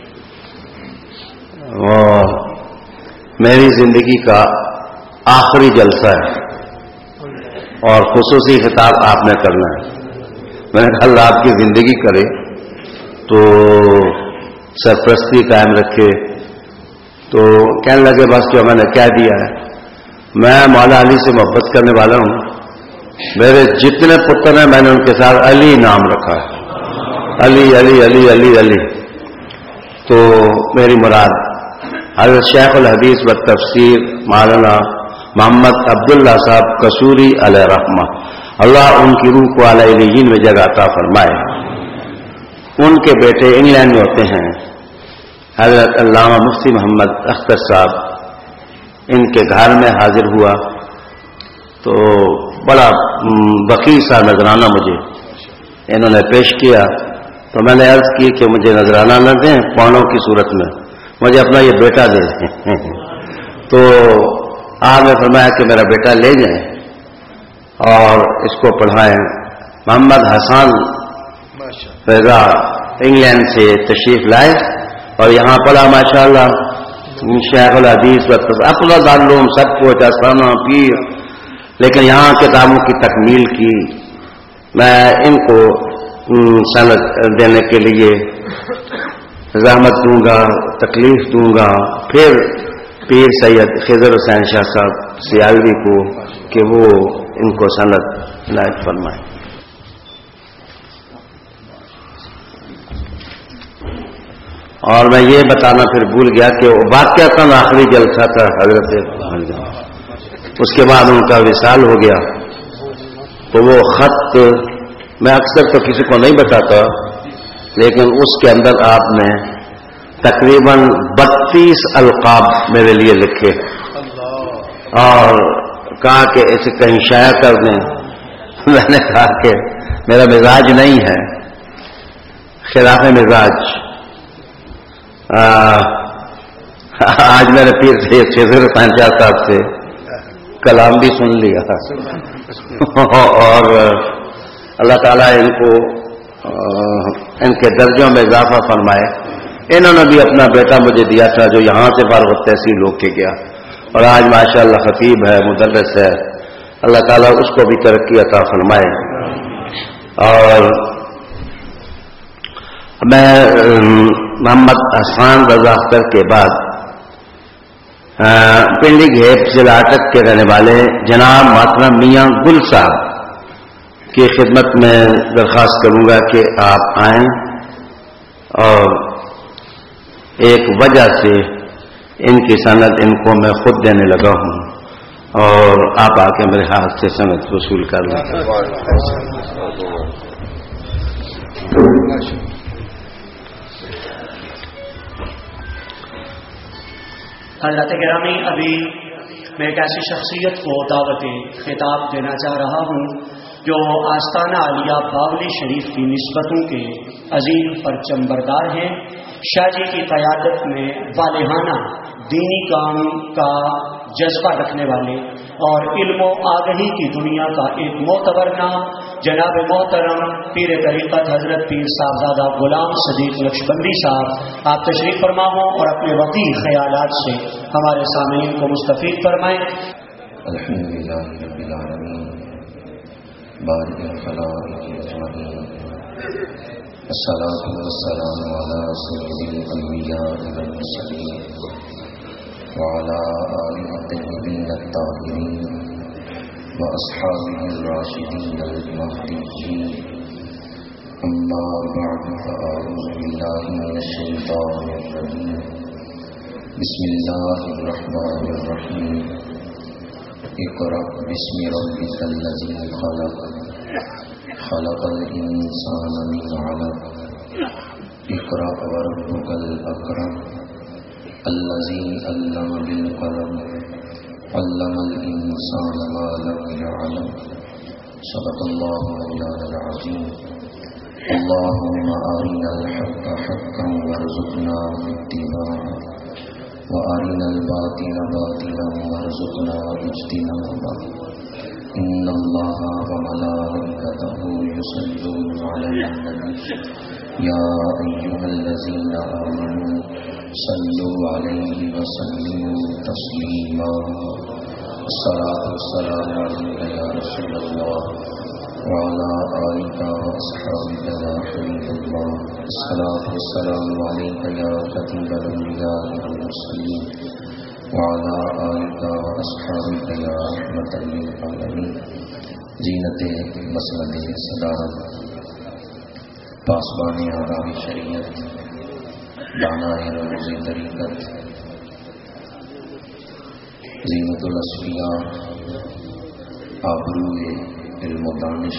اور میری زندگی کا آخری جلسہ ہے اور خصوصی خطاب آپ نے کرنا ہے. میں نے کہا اللہ آپ کی زندگی کرے تو سرپرستی قائم رکھے. تو کہنے لگے بس جو میں نے کہہ دیا ہے، میں مولا علی سے محبت کرنے والا ہوں، میرے جتنے پتر ہیں میں نے ان کے ساتھ علی نام رکھا ہے، علی علی علی علی علی. تو میری مراد حضرت شیخ الحدیث و تفسیر مولانا محمد عبداللہ صاحب قصوری علیہ رحمہ، اللہ ان کی روح کو اعلی علیین میں جگہ عطا فرمائے. ان کے بیٹے انگلینڈ میں ہوتے ہیں حضرت علامہ مفتی محمد اختر صاحب، ان کے گھر میں حاضر ہوا تو بڑا بقی سا نذرانہ مجھے انہوں نے پیش کیا. تو میں نے عرض کی کہ مجھے نذرانہ نہ دیں پانوں کی صورت میں، مجھے اپنا یہ بیٹا دے دیں. تو آپ نے فرمایا کہ میرا بیٹا لے جائیں اور اس کو پڑھائیں. محمد حسان رضا انگلینڈ سے تشریف لائے اور یہاں پڑھا ماشاءاللہ شیخ الحدیث اپنا دارالعلوم سب کچھ آسانہ پیر، لیکن یہاں کتابوں کی تکمیل کی. میں ان کو سند دینے کے لیے زحمت دوں گا، تکلیف دوں گا. پھر پیر سید خضر حسین شاہ صاحب سیالوی کو کہ وہ ان کو سند عنایت فرمائیں. اور میں یہ بتانا پھر بھول گیا کہ وہ واقعتاً آخری جلسہ تھا حضرت، اس کے بعد ان کا وصال ہو گیا. تو وہ خط میں اکثر تو کسی کو نہیں بتاتا، لیکن اس کے اندر آپ نے تقریباً 32 القاب میرے لیے لکھے اور کہا کہ اسے کہیں شائع کر دیں. میں نے کہا کہ میرا مزاج نہیں ہے، خلاف مزاج. آج میں نے پیر سے خضر حسین شاہ صاحب سے کلام بھی سن لیا اور اللہ تعالیٰ ان کو ان کے درجوں میں اضافہ فرمائے. انہوں نے بھی اپنا بیٹا مجھے دیا تھا جو یہاں سے فارغ التحصیل ہو کے گیا اور آج ماشاءاللہ خطیب ہے، مدرس ہے. اللہ تعالیٰ اس کو بھی ترقی عطا فرمائے. اور میں محمد حسان رضا اختر کے بعد پنڈی گھیپ ضلع اٹک کے رہنے والے جناب محترم میاں گل صاحب کی خدمت میں درخواست کروں گا کہ آپ آئیں. اور ایک وجہ سے ان کی سند ان کو میں خود دینے لگا ہوں اور آپ آ کے میرے ہاتھ سے سند وصول کر لیں. حضرت گرامی، ابھی میں ایک ایسی شخصیت کو دعوت خطاب دینا چاہ رہا ہوں جو آستانہ عالیہ باولی شریف کی نسبتوں کے عظیم پرچم بردار ہیں. شاہ جی کی قیادت میں والہانہ دینی کام کا جذبہ رکھنے والے اور علم و آگہی کی دنیا کا ایک معتبر نام جناب محترم پیر طریقت حضرت پیر صاحبزادہ غلام صدیق نقشبندی صاحب، آپ تشریف فرما ہوں اور اپنے وقتی خیالات سے ہمارے سامعین کو مستفید فرمائیں. الحمدللہ رب العالمین بارئ الخلائق اجمعین الصلاة والسلام على سيد الأنبياء والمرسلين وعلى آله الطيبين الطاهرين وأصحابه الراشدين المهديين. أما بعد فأعوذ بالله من الشيطان الرجيم. بسم الله الرحمن الرحيم. اقرأ باسم ربك الذي خلق خلق الإنسان من علق اقرأ وربك الأكرم الذي علم بالقلم علم الإنسان ما لم يعلم. صدق الله مولانا العظيم. اللهم أرنا الحق حقا وارزقنا اتباعه وأرنا الباطل باطلا وارزقنا اجتنابه. إن الله وملائكته يصلون على النبي يا أيها الذين آمنوا صلوا عليه وسلموا تسليما. الصلاة والسلام عليك يا رسول الله وعلى آلك وأصحابك يا حبيب الله. الصلاة والسلام عليك يا خاتم الأنبياء والمرسلين وعلى آلك وأصحابك يا رحمة للعالمين. زینت مسند صدارت، پاسبان آداب شریعت، دانائے رموز طریقت، زینت الاصفیاء، آبروئے علم و دانش،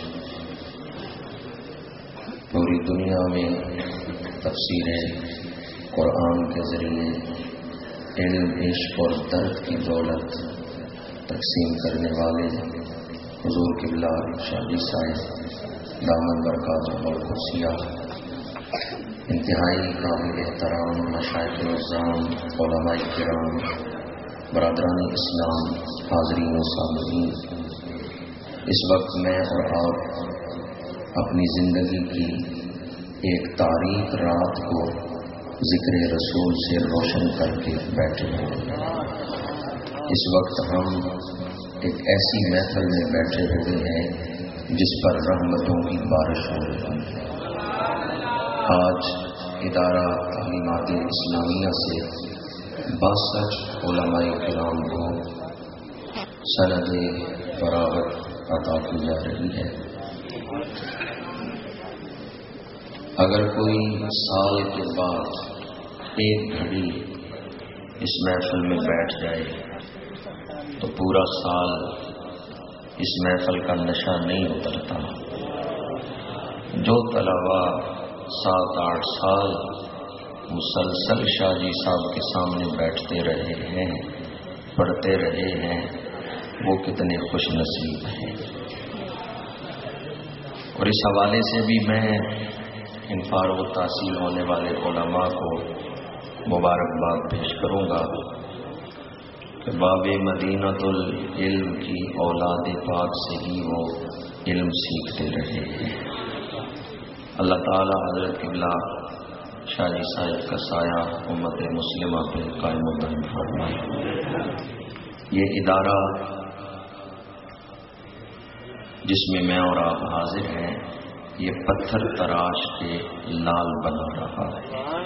پوری دنیا میں تفسیر قرآن کے ذریعے علم، عشق اور درد کی دولت تقسیم کرنے والے حضور قبلہ شاہی صاحب دامن برکاتہ القدسیہ، انتہائی قابل احترام مشائخ اعظام، علماء کرام، برادران اسلام، حاضرین و سامعین، اس وقت میں اور آپ اپنی زندگی کی ایک تاریک رات کو ذکر رسول سے روشن کر کے بیٹھے ہیں. اس وقت ہم ایک ایسی محفل میں بیٹھے ہوئے ہیں جس پر رحمتوں کی بارش ہو رہی ہے. آج ادارہ تعلیمات اسلامیہ سے 62 علماء کرام کو سند فراغت عطا کی جا رہی ہے. اگر کوئی سال کے بعد ایک گھڑی اس محفل میں بیٹھ جائے تو پورا سال اس محفل کا نشہ نہیں اترتا. جو طلباء 7-8 سال مسلسل شاہ جی صاحب کے سامنے بیٹھتے رہے ہیں، پڑھتے رہے ہیں، وہ کتنے خوش نصیب ہیں. اور اس حوالے سے بھی میں ان فارغ التحصیل ہونے والے علماء کو مبارکباد پیش کروں گا کہ باب مدینۃ العلم کی اولاد پاک سے ہی وہ علم سیکھتے رہے ہیں. اللہ تعالی حضرت قبلہ شاہ جی صاحب کا سایہ امت مسلمہ پہ قائم و دائم فرمائے. یہ ادارہ جس میں میں اور آپ حاضر ہیں، یہ پتھر تراش کے لال بنا رہا ہے.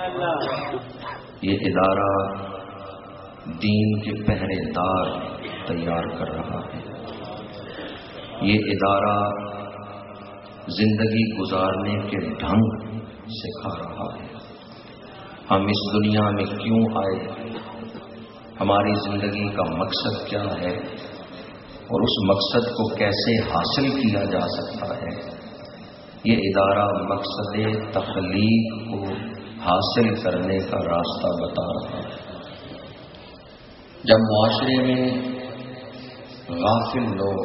یہ ادارہ دین کے پہرے دار تیار کر رہا ہے. یہ ادارہ زندگی گزارنے کے ڈھنگ سکھا رہا ہے. ہم اس دنیا میں کیوں آئے، ہماری زندگی کا مقصد کیا ہے اور اس مقصد کو کیسے حاصل کیا جا سکتا ہے، یہ ادارہ مقصد تخلیق کو حاصل کرنے کا راستہ بتا رہا ہے. جب معاشرے میں غافل لوگ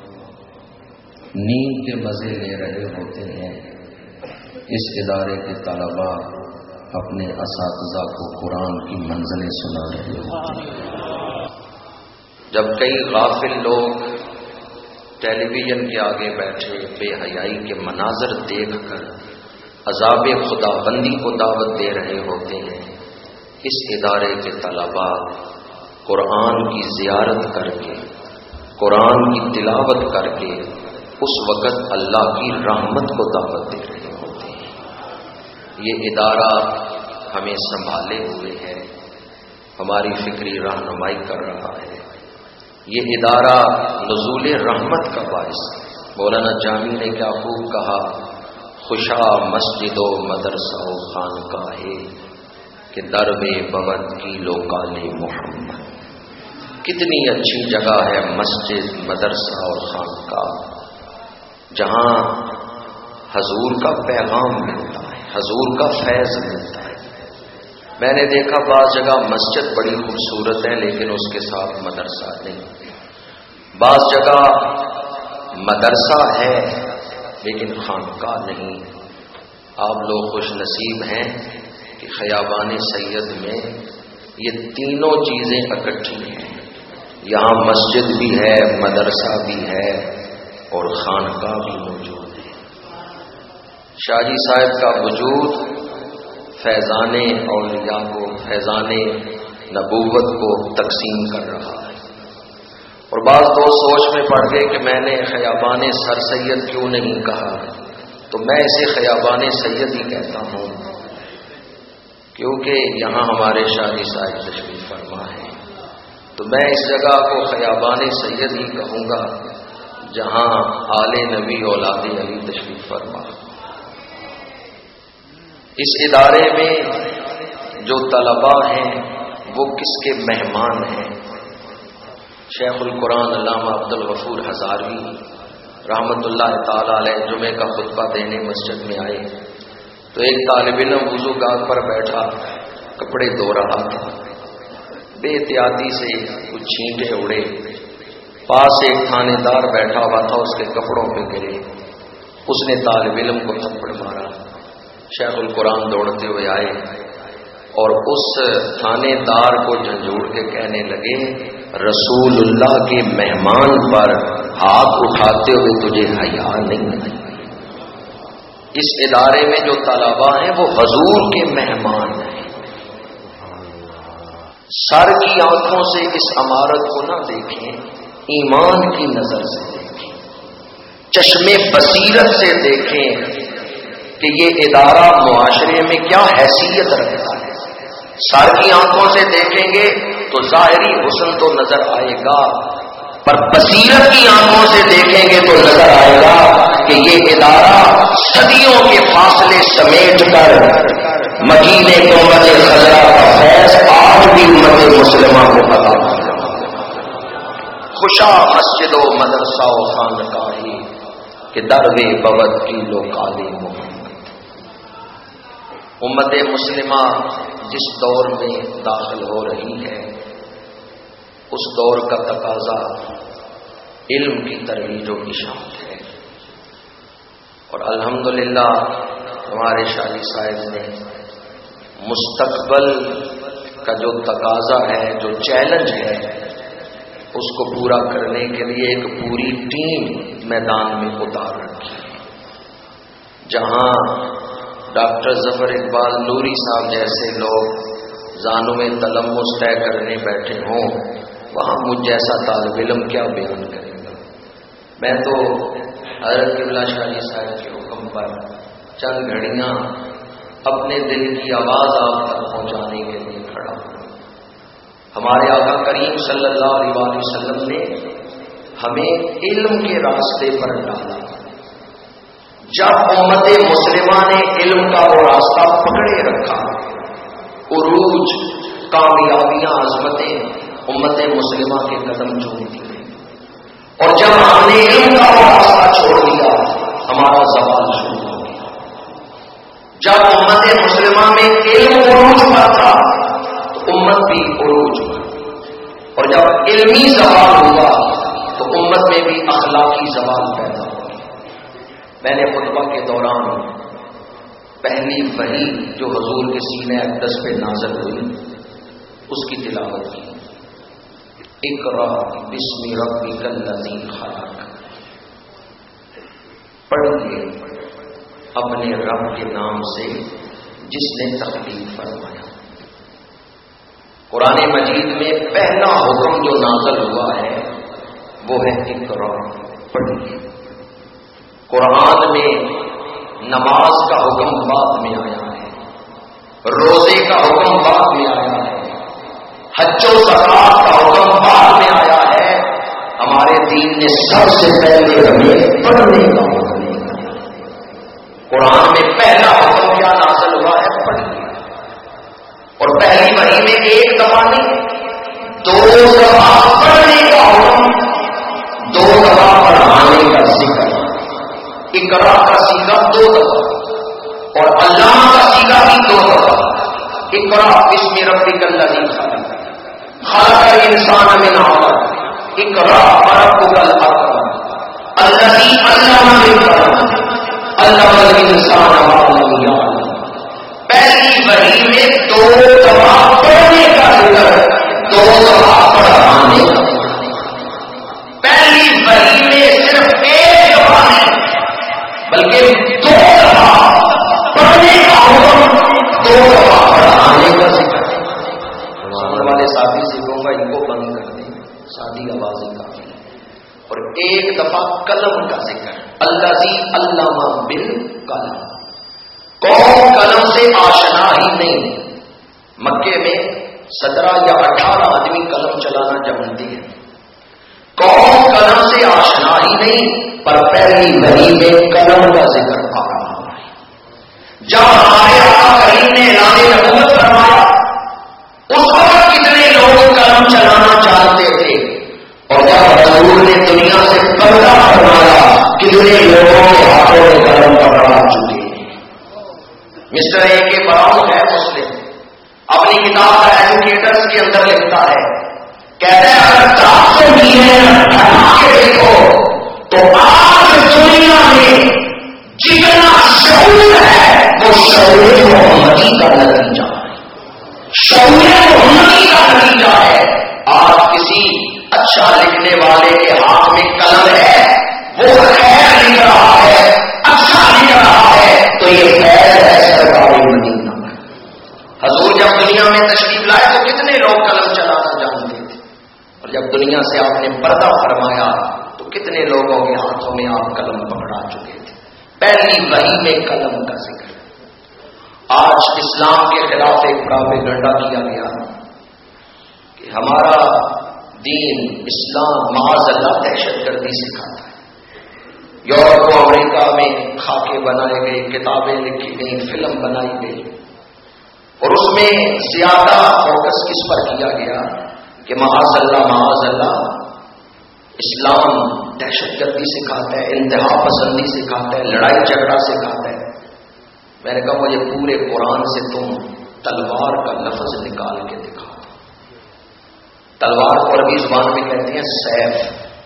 نیند کے مزے لے رہے ہوتے ہیں، اس ادارے کے طلباء اپنے اساتذہ کو قرآن کی منزلیں سنا رہے ہوتے ہیں. جب کئی غافل لوگ ٹیلی ویژن کے آگے بیٹھے بے حیائی کے مناظر دیکھ کر عذاب خدا بندی کو دعوت دے رہے ہوتے ہیں، اس ادارے کے طلباء قرآن کی زیارت کر کے، قرآن کی تلاوت کر کے اس وقت اللہ کی رحمت کو دعوت دے رہے ہوتے ہیں۔ یہ ادارہ ہمیں سنبھالے ہوئے ہے، ہماری فکری رہنمائی کر رہا ہے۔ یہ ادارہ نزول رحمت کا باعث ہے۔ مولانا جامی نے کیا خوب کہا، خوشا مسجد و مدرسہ و خانقاہ کہ در میں بود کی لوکال محمد۔ کتنی اچھی جگہ ہے مسجد، مدرسہ اور خانقاہ، جہاں حضور کا پیغام ملتا ہے، حضور کا فیض ملتا ہے۔ میں نے دیکھا بعض جگہ مسجد بڑی خوبصورت ہے لیکن اس کے ساتھ مدرسہ نہیں، بعض جگہ مدرسہ ہے لیکن خانقاہ نہیں۔ آپ لوگ خوش نصیب ہیں کہ خیابان سید میں یہ تینوں چیزیں اکٹھی ہیں، یہاں مسجد بھی ہے، مدرسہ بھی ہے اور خانقاہ بھی موجود ہے۔ شاہ جی صاحب کا وجود فیضان اولیاء کو، فیضان نبوت کو تقسیم کر رہا ہے۔ اور بعض دوست سوچ میں پڑ گئے کہ میں نے خیابان سر سید کیوں نہیں کہا، تو میں اسے خیابان سید ہی کہتا ہوں کیونکہ یہاں ہمارے شاہ جی صاحب تشریف فرما ہے، تو میں اس جگہ کو خیابان سید ہی کہوں گا جہاں آل نبی اولاد علی تشریف فرما۔ اس ادارے میں جو طلباء ہیں وہ کس کے مہمان ہیں؟ شیخ القرآن علامہ عبد الغفور ہزاروی رحمت اللہ تعالی علیہ جمعے کا خطبہ دینے مسجد میں آئے تو ایک طالب علم وضو گاہ پر بیٹھا کپڑے دھو رہا تھا، بے احتیاطی سے کچھ چھینٹے اڑے، پاس ایک تھانے دار بیٹھا ہوا تھا، اس کے کپڑوں پہ گرے، اس نے طالب علم کو تھپڑ مارا۔ شیخ القرآن دوڑتے ہوئے آئے اور اس تھانے دار کو جھنجھوڑ کے کہنے لگے، رسول اللہ کے مہمان پر ہاتھ اٹھاتے ہوئے تجھے حیا نہیں؟ اس ادارے میں جو طلباء ہیں وہ حضور کے مہمان ہیں۔ سر کی آنکھوں سے اس عمارت کو نہ دیکھیں، ایمان کی نظر سے دیکھیں، چشمے بصیرت سے دیکھیں کہ یہ ادارہ معاشرے میں کیا حیثیت رکھتا ہے۔ سر کی آنکھوں سے دیکھیں گے تو ظاہری حسن تو نظر آئے گا، پر بصیرت کی آنکھوں سے دیکھیں گے تو نظر آئے گا کہ یہ ادارہ صدیوں کے فاصلے سمیٹ کر مدینے امت خضرا کا فیض آج بھی امت مسلمہ کو عطا کر رہا ہے۔ خوشا مسجد و مدرسہ و خانقاہ کہ در میں بود کی لوکال محمد۔ امت مسلمہ جس دور میں داخل ہو رہی ہے اس دور کا تقاضا علم کی ترویج و اشاعت ہے، اور الحمدللہ ہمارے شاہ جی صاحب نے مستقبل کا جو تقاضا ہے، جو چیلنج ہے، اس کو پورا کرنے کے لیے ایک پوری ٹیم میدان میں اتار رکھی ہے۔ جہاں ڈاکٹر ظفر اقبال نوری صاحب جیسے لوگ زانوں میں تلمس طے کرنے بیٹھے ہوں، وہاں مجھ جیسا طالب علم کیا بیان کرے گا؟ میں تو حضرت قبلہ شاہ جی صاحب کے حکم پر چند گھڑیاں اپنے دل کی آواز آپ تک پہنچانے کے لیے کھڑا ہوں۔ ہمارے آقا کریم صلی اللہ علیہ وسلم نے ہمیں علم کے راستے پر ڈالا۔ جب امت مسلمہ نے علم کا وہ راستہ پکڑے رکھا، عروج، کامیابیاں، عظمتیں امت مسلمہ کے قدم چومتی ہیں، اور جب ہم نے علم کا وہ راستہ چھوڑ دیا ہمارا زوال شروع ہو گیا۔ جب امت مسلمہ میں علم عروج پر تھا تو امت بھی عروج پر، اور جب علمی زوال ہوا تو امت میں بھی اخلاقی زوال پیدا ہوا۔ میں نے خطبہ کے دوران پہلی وحی جو حضور کے سینہ اقدس پہ نازل ہوئی اس کی تلاوت کی، اقرا بسم ربک الذی خلق، پڑھیے اپنے رب کے نام سے جس نے تخلیق فرمایا۔ قرآن مجید میں پہلا حکم جو نازل ہوا ہے وہ ہے اقرا، پڑھیے۔ قرآن میں نماز کا حکم بعد میں آیا ہے، روزے کا حکم بعد میں آیا ہے، حج و زکات کا حکم بعد میں آیا ہے. ہمارے دین نے سب سے پہلے ہمیں پڑھنے کا حکم دیا. قرآن میں پہلا حکم کیا نازل ہوا ہے؟ پڑھنے. اور پہلی وحی میں ایک دفعہ نہیں، 2 دفعہ پڑھنے کا حکم، 2 دفعہ پڑھانے کا ذکر. اقرا کا سیگا 2 دفعہ اور علامہ کا سیگا بھی 2 دفعہ. اقرا بسم ربک الذی خلق، خلق الانسان من علق، اقرا وربک الاکرم الذی علم بالقلم علم الانسان ما لم یعلم. پہلی وحی میں 2 دفعہ پڑھنے کا ذکر، 2 دفعہ پڑھانے کا. پہلی وحی میں صرف 1 دفعہ نہیں بلکہ 2 دفعہ پڑھنے کا حکم، 2 دفعہ پڑھانے کا ذکر. سامنے والے ساتھی سے کہوں گا ان کو بند کر دیں، سادی آوازیں کافی. اور 1 دفعہ قلم کا ذکر، الذی علم بالقلم. قوم قلم سے آشنا ہی نہیں. مکے میں 17 یا 18 آدمی قلم چلانا جانتے ہیں. قوم قلم سے آشنا ہی نہیں، پر پہلی وحی میں قلم کا ذکر آ رہا ہے. جب ہمارے آقا کریم نے اعلان نبوت فرمایا، اس وقت کتنے لوگ قلم چلانا چاہتے تھے، اور جب حضور نے دنیا سے پردہ فرمایا کتنے لوگوں کے ہاتھوں میں قلم پکڑا چکے ہیں. مسٹر اے کے براؤن ہے مسلم، اپنی کتاب کا ایجوکیٹرز کے اندر لکھتا ہے، کہتے ہیں اگر تاثر کے دیکھو تو آج دنیا میں جتنا شعور ہے وہ شعور محمدی کا نتیجہ ہے. شعور محمدی کا نتیجہ ہے. آج کسی اچھا لکھنے والے کے ہاتھ میں قلم ہے، وہ خیر لکھ رہا ہے، اچھا لکھ رہا ہے، تو یہ خیر ہے سرکاری مدینہ. حضور جب دنیا میں تشریف لائے تو کتنے لوگ قلم چلانا جانتے تھے، اور جب دنیا سے آپ نے پردہ فرمایا تو کتنے لوگوں کے ہاتھوں میں آپ قلم پکڑا چکے تھے. پہلی وحی میں قلم کا ذکر. آج اسلام کے خلاف ایک پراپیگنڈا کیا گیا کہ ہمارا دین اسلام معاذ اللہ دہشت گردی سکھاتا ہے. یورپ و امریکہ میں خاکے بنائے گئے، کتابیں لکھی گئی، فلم بنائی گئی، اور اس میں زیادہ فوکس کس پر کیا گیا کہ معاذ اللہ اسلام دہشت گردی سکھاتا ہے، انتہا پسندی سکھاتا ہے، لڑائی جھگڑا سکھاتا ہے. میں نے کہا مجھے پورے قرآن سے تم تلوار کا لفظ نکال کے دکھا دو. تلوار کو عربی زبان میں کہتے ہیں سیف.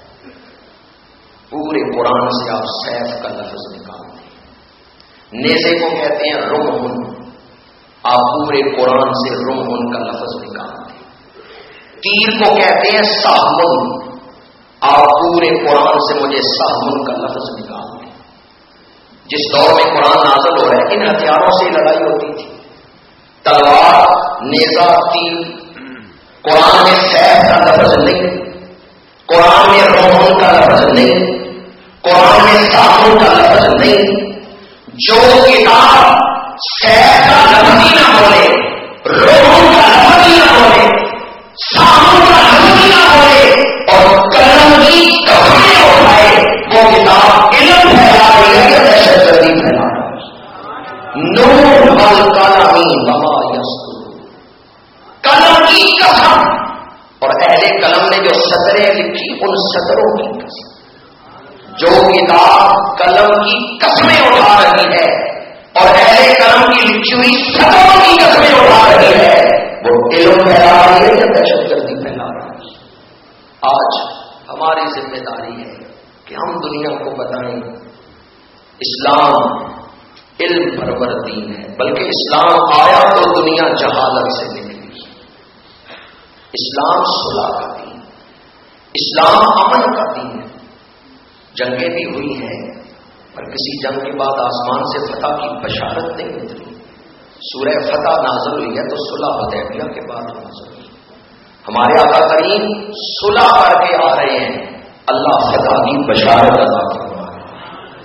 پورے قرآن سے آپ سیف کا لفظ نکال دیں. نیزے کو کہتے ہیں رمح. آپ پورے قرآن سے رمح کا لفظ نکال دیں. تیر کو کہتے ہیں سہمن. آپ پورے قرآن سے مجھے سہمن کا لفظ نکال دیں. جس دور میں قرآن نازل ہو رہا ہے ان ہتھیاروں سے لڑائی ہوتی تھی، تلوار، نیزہ، تیر. قرآن میں سیف کا لفظ نہیں، قرآن میں رمح کا لفظ نہیں، قرآن میں سہمن کا لفظ نہیں. جو کتاب سیف کا لفظ ہی نہ بولے، رمح کا لفظ ہی نہ بولے، سہمن کا لفظ ہی نہ بولے، اور قلم کی کفنیں اٹھائے، وہ کتاب علم پھیلا رہی ہے یا دہشت گردی پھیلا رہی ہے. نور والقلم وما یسطرون. قلم کی قسم، اور اہل قلم نے جو سطریں لکھی ان سطروں کی قسم. جو کتاب قلم کی قسمیں اٹھا رہی ہے اور اہل قلم کی لکھی ہوئی سطروں کی قسمیں اٹھا رہی ہے، وہ علم پھیلا رہی ہے یا دہشت گردی پھیلا رہی ہے. آج ہماری ذمہ داری ہے کہ ہم دنیا کو بتائیں اسلام علم پرور دین ہے، بلکہ اسلام آیا تو دنیا جہالت سے نکلی. اسلام صلح کا دین، اسلام امن کا دین ہے. جنگیں بھی ہوئی ہیں پر کسی جنگ کے بعد آسمان سے فتح کی بشارت نہیں اتری. سورہ فتح نازل ہوئی ہے تو صلح حدیبیہ کے بعد نازل ہوئی. ہمارے آقا کریم صلح کر کے آ رہے ہیں، اللہ فتح کی بشارت عطا فرما رہے ہیں.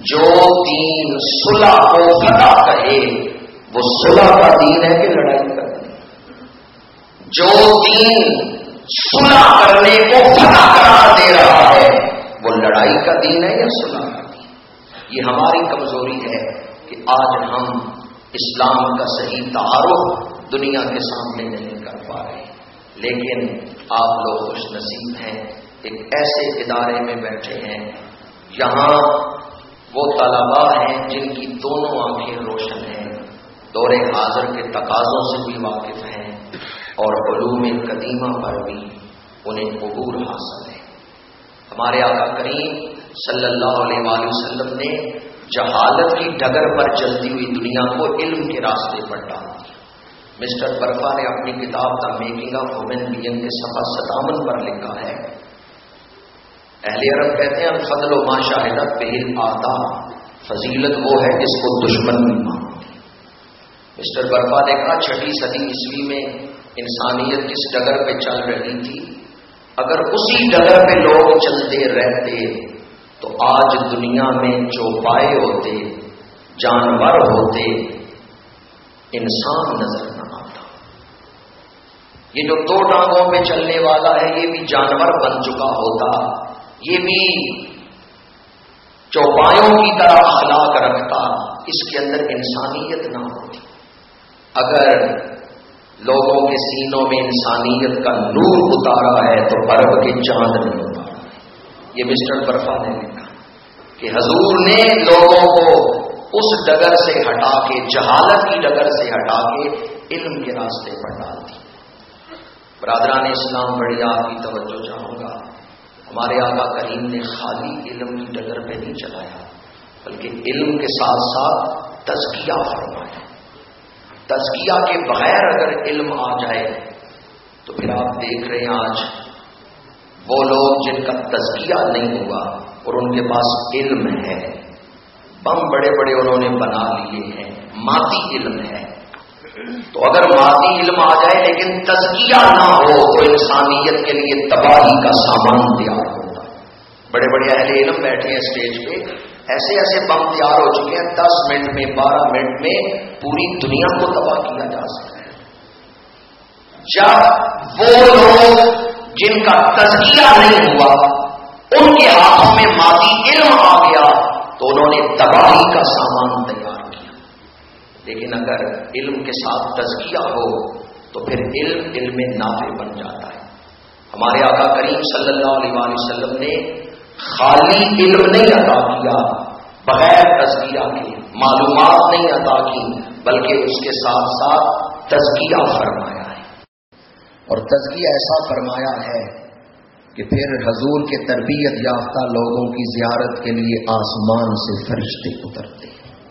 جو دین صلح کو فتح کہے وہ صلح کا دین ہے کہ لڑائی کا دین؟ جو دین صلح کرنے کو فتح قرار دے رہا ہے وہ لڑائی کا دین ہے یا صلح کا دین؟ یہ ہماری کمزوری ہے کہ آج ہم اسلام کا صحیح تعارف دنیا کے سامنے نہیں کر پا رہے. لیکن آپ لوگ خوش نصیب ہیں، ایک ایسے ادارے میں بیٹھے ہیں، یہاں وہ طلباء ہیں جن کی دونوں آنکھیں روشن ہیں، دور حاضر کے تقاضوں سے بھی واقف ہیں اور علوم قدیمہ پر بھی انہیں عبور حاصل ہے. ہمارے آقا کریم صلی اللہ علیہ وآلہ وسلم نے جہالت کی ڈگر پر چلتی ہوئی دنیا کو علم کے راستے پر ڈال دیا. مسٹر برفا نے اپنی کتاب the making of human being کے صفحہ 57 پر لکھا ہے، اہل عرب کہتے ہیں الفضل ما شاہدت بہ الاعداء، فضیلت وہ ہے جس کو دشمن بھی مانتے. مسٹر برفا نے کہا 6 صدی عیسوی میں انسانیت کس ڈگر پہ چل رہی تھی، اگر اسی ڈگر پہ لوگ چلتے رہتے تو آج دنیا میں چوپائے ہوتے، جانور ہوتے، انسان نظر نہ آتا. یہ جو 2 ٹانگوں پہ چلنے والا ہے یہ بھی جانور بن چکا ہوتا، یہ بھی چوپایوں کی طرح اخلاق رکھتا، اس کے اندر انسانیت نہ ہوتی. اگر لوگوں کے سینوں میں انسانیت کا نور اتارا ہے تو عرب کے چاند نہیں اتارا. یہ مسٹر برفا نے لکھا کہ حضور نے لوگوں کو اس ڈگر سے ہٹا کے، جہالت کی ڈگر سے ہٹا کے علم کے راستے پر ڈال دی. برادران اسلام، بڑی آپ کی توجہ چاہوں گا، ہمارے آقا کریم نے خالی علم کی ڈگر پہ نہیں چلایا بلکہ علم کے ساتھ ساتھ تزکیہ فرمایا. تزکیہ کے بغیر اگر علم آ جائے تو پھر آپ دیکھ رہے ہیں آج وہ لوگ جن کا تزکیہ نہیں ہوا اور ان کے پاس علم ہے، بم بڑے بڑے انہوں نے بنا لیے ہیں، مادی علم ہے. تو اگر مادی علم آ جائے لیکن تزکیہ نہ ہو تو انسانیت کے لیے تباہی کا سامان تیار ہوتا. بڑے بڑے اہل علم بیٹھے ہیں اسٹیج پہ، ایسے ایسے بم تیار ہو چکے ہیں 10 منٹ میں 12 منٹ میں پوری دنیا کو تباہ کیا جا سکتا ہے. جب وہ لوگ جن کا تزکیہ نہیں ہوا ان کے ہاتھوں میں مادی علم آ گیا تو انہوں نے تباہی کا سامان تیار کیا. لیکن اگر علم کے ساتھ تزکیہ ہو تو پھر علم نافع بن جاتا ہے. ہمارے آقا کریم صلی اللہ علیہ وآلہ وسلم نے خالی علم نہیں عطا کیا، بغیر تزکیہ کے معلومات نہیں عطا کی، بلکہ اس کے ساتھ ساتھ تزکیہ فرمایا ہے. اور تزکیہ ایسا فرمایا ہے کہ پھر حضور کے تربیت یافتہ لوگوں کی زیارت کے لیے آسمان سے فرشتے اترتے.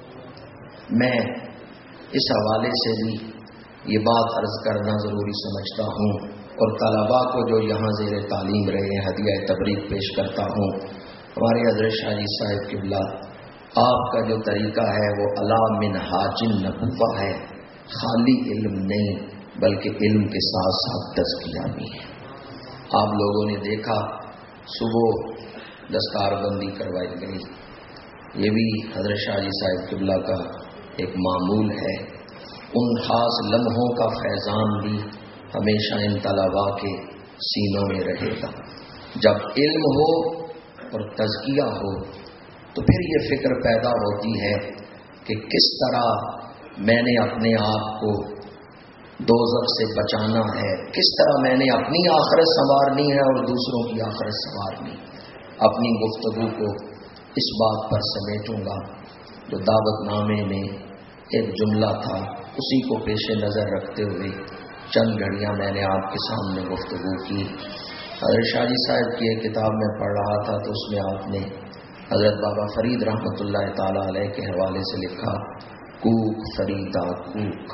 میں اس حوالے سے بھی یہ بات عرض کرنا ضروری سمجھتا ہوں اور طلباء کو جو یہاں زیر تعلیم رہے ہیں ہدیہ تبریک پیش کرتا ہوں. ہمارے حضرت شاہ جی صاحب قبلہ، آپ کا جو طریقہ ہے وہ علی منہاج النبوہ ہے، خالی علم نہیں بلکہ علم کے ساتھ ساتھ تزکیہ بھی ہے. آپ لوگوں نے دیکھا صبح دستار بندی کروائی گئی، یہ بھی حضرت شاہ جی صاحب قبلہ کا ایک معمول ہے. ان خاص لمحوں کا فیضان بھی ہمیشہ ان طلباء کے سینوں میں رہے گا. جب علم ہو اور تزکیہ ہو تو پھر یہ فکر پیدا ہوتی ہے کہ کس طرح میں نے اپنے آپ کو دوزخ سے بچانا ہے، کس طرح میں نے اپنی آخرت سنوارنی ہے اور دوسروں کی آخرت سنوارنی. اپنی گفتگو کو اس بات پر سمیٹوں گا جو دعوت نامے میں ایک جملہ تھا، اسی کو پیش نظر رکھتے ہوئے چند گھڑیاں میں نے آپ کے سامنے گفتگو کی. حضرت شاہ جی صاحب کی ایک کتاب میں پڑھ رہا تھا تو اس میں آپ نے حضرت بابا فرید رحمۃ اللہ تعالی علیہ کے حوالے سے لکھا، کوک فریدا کوک،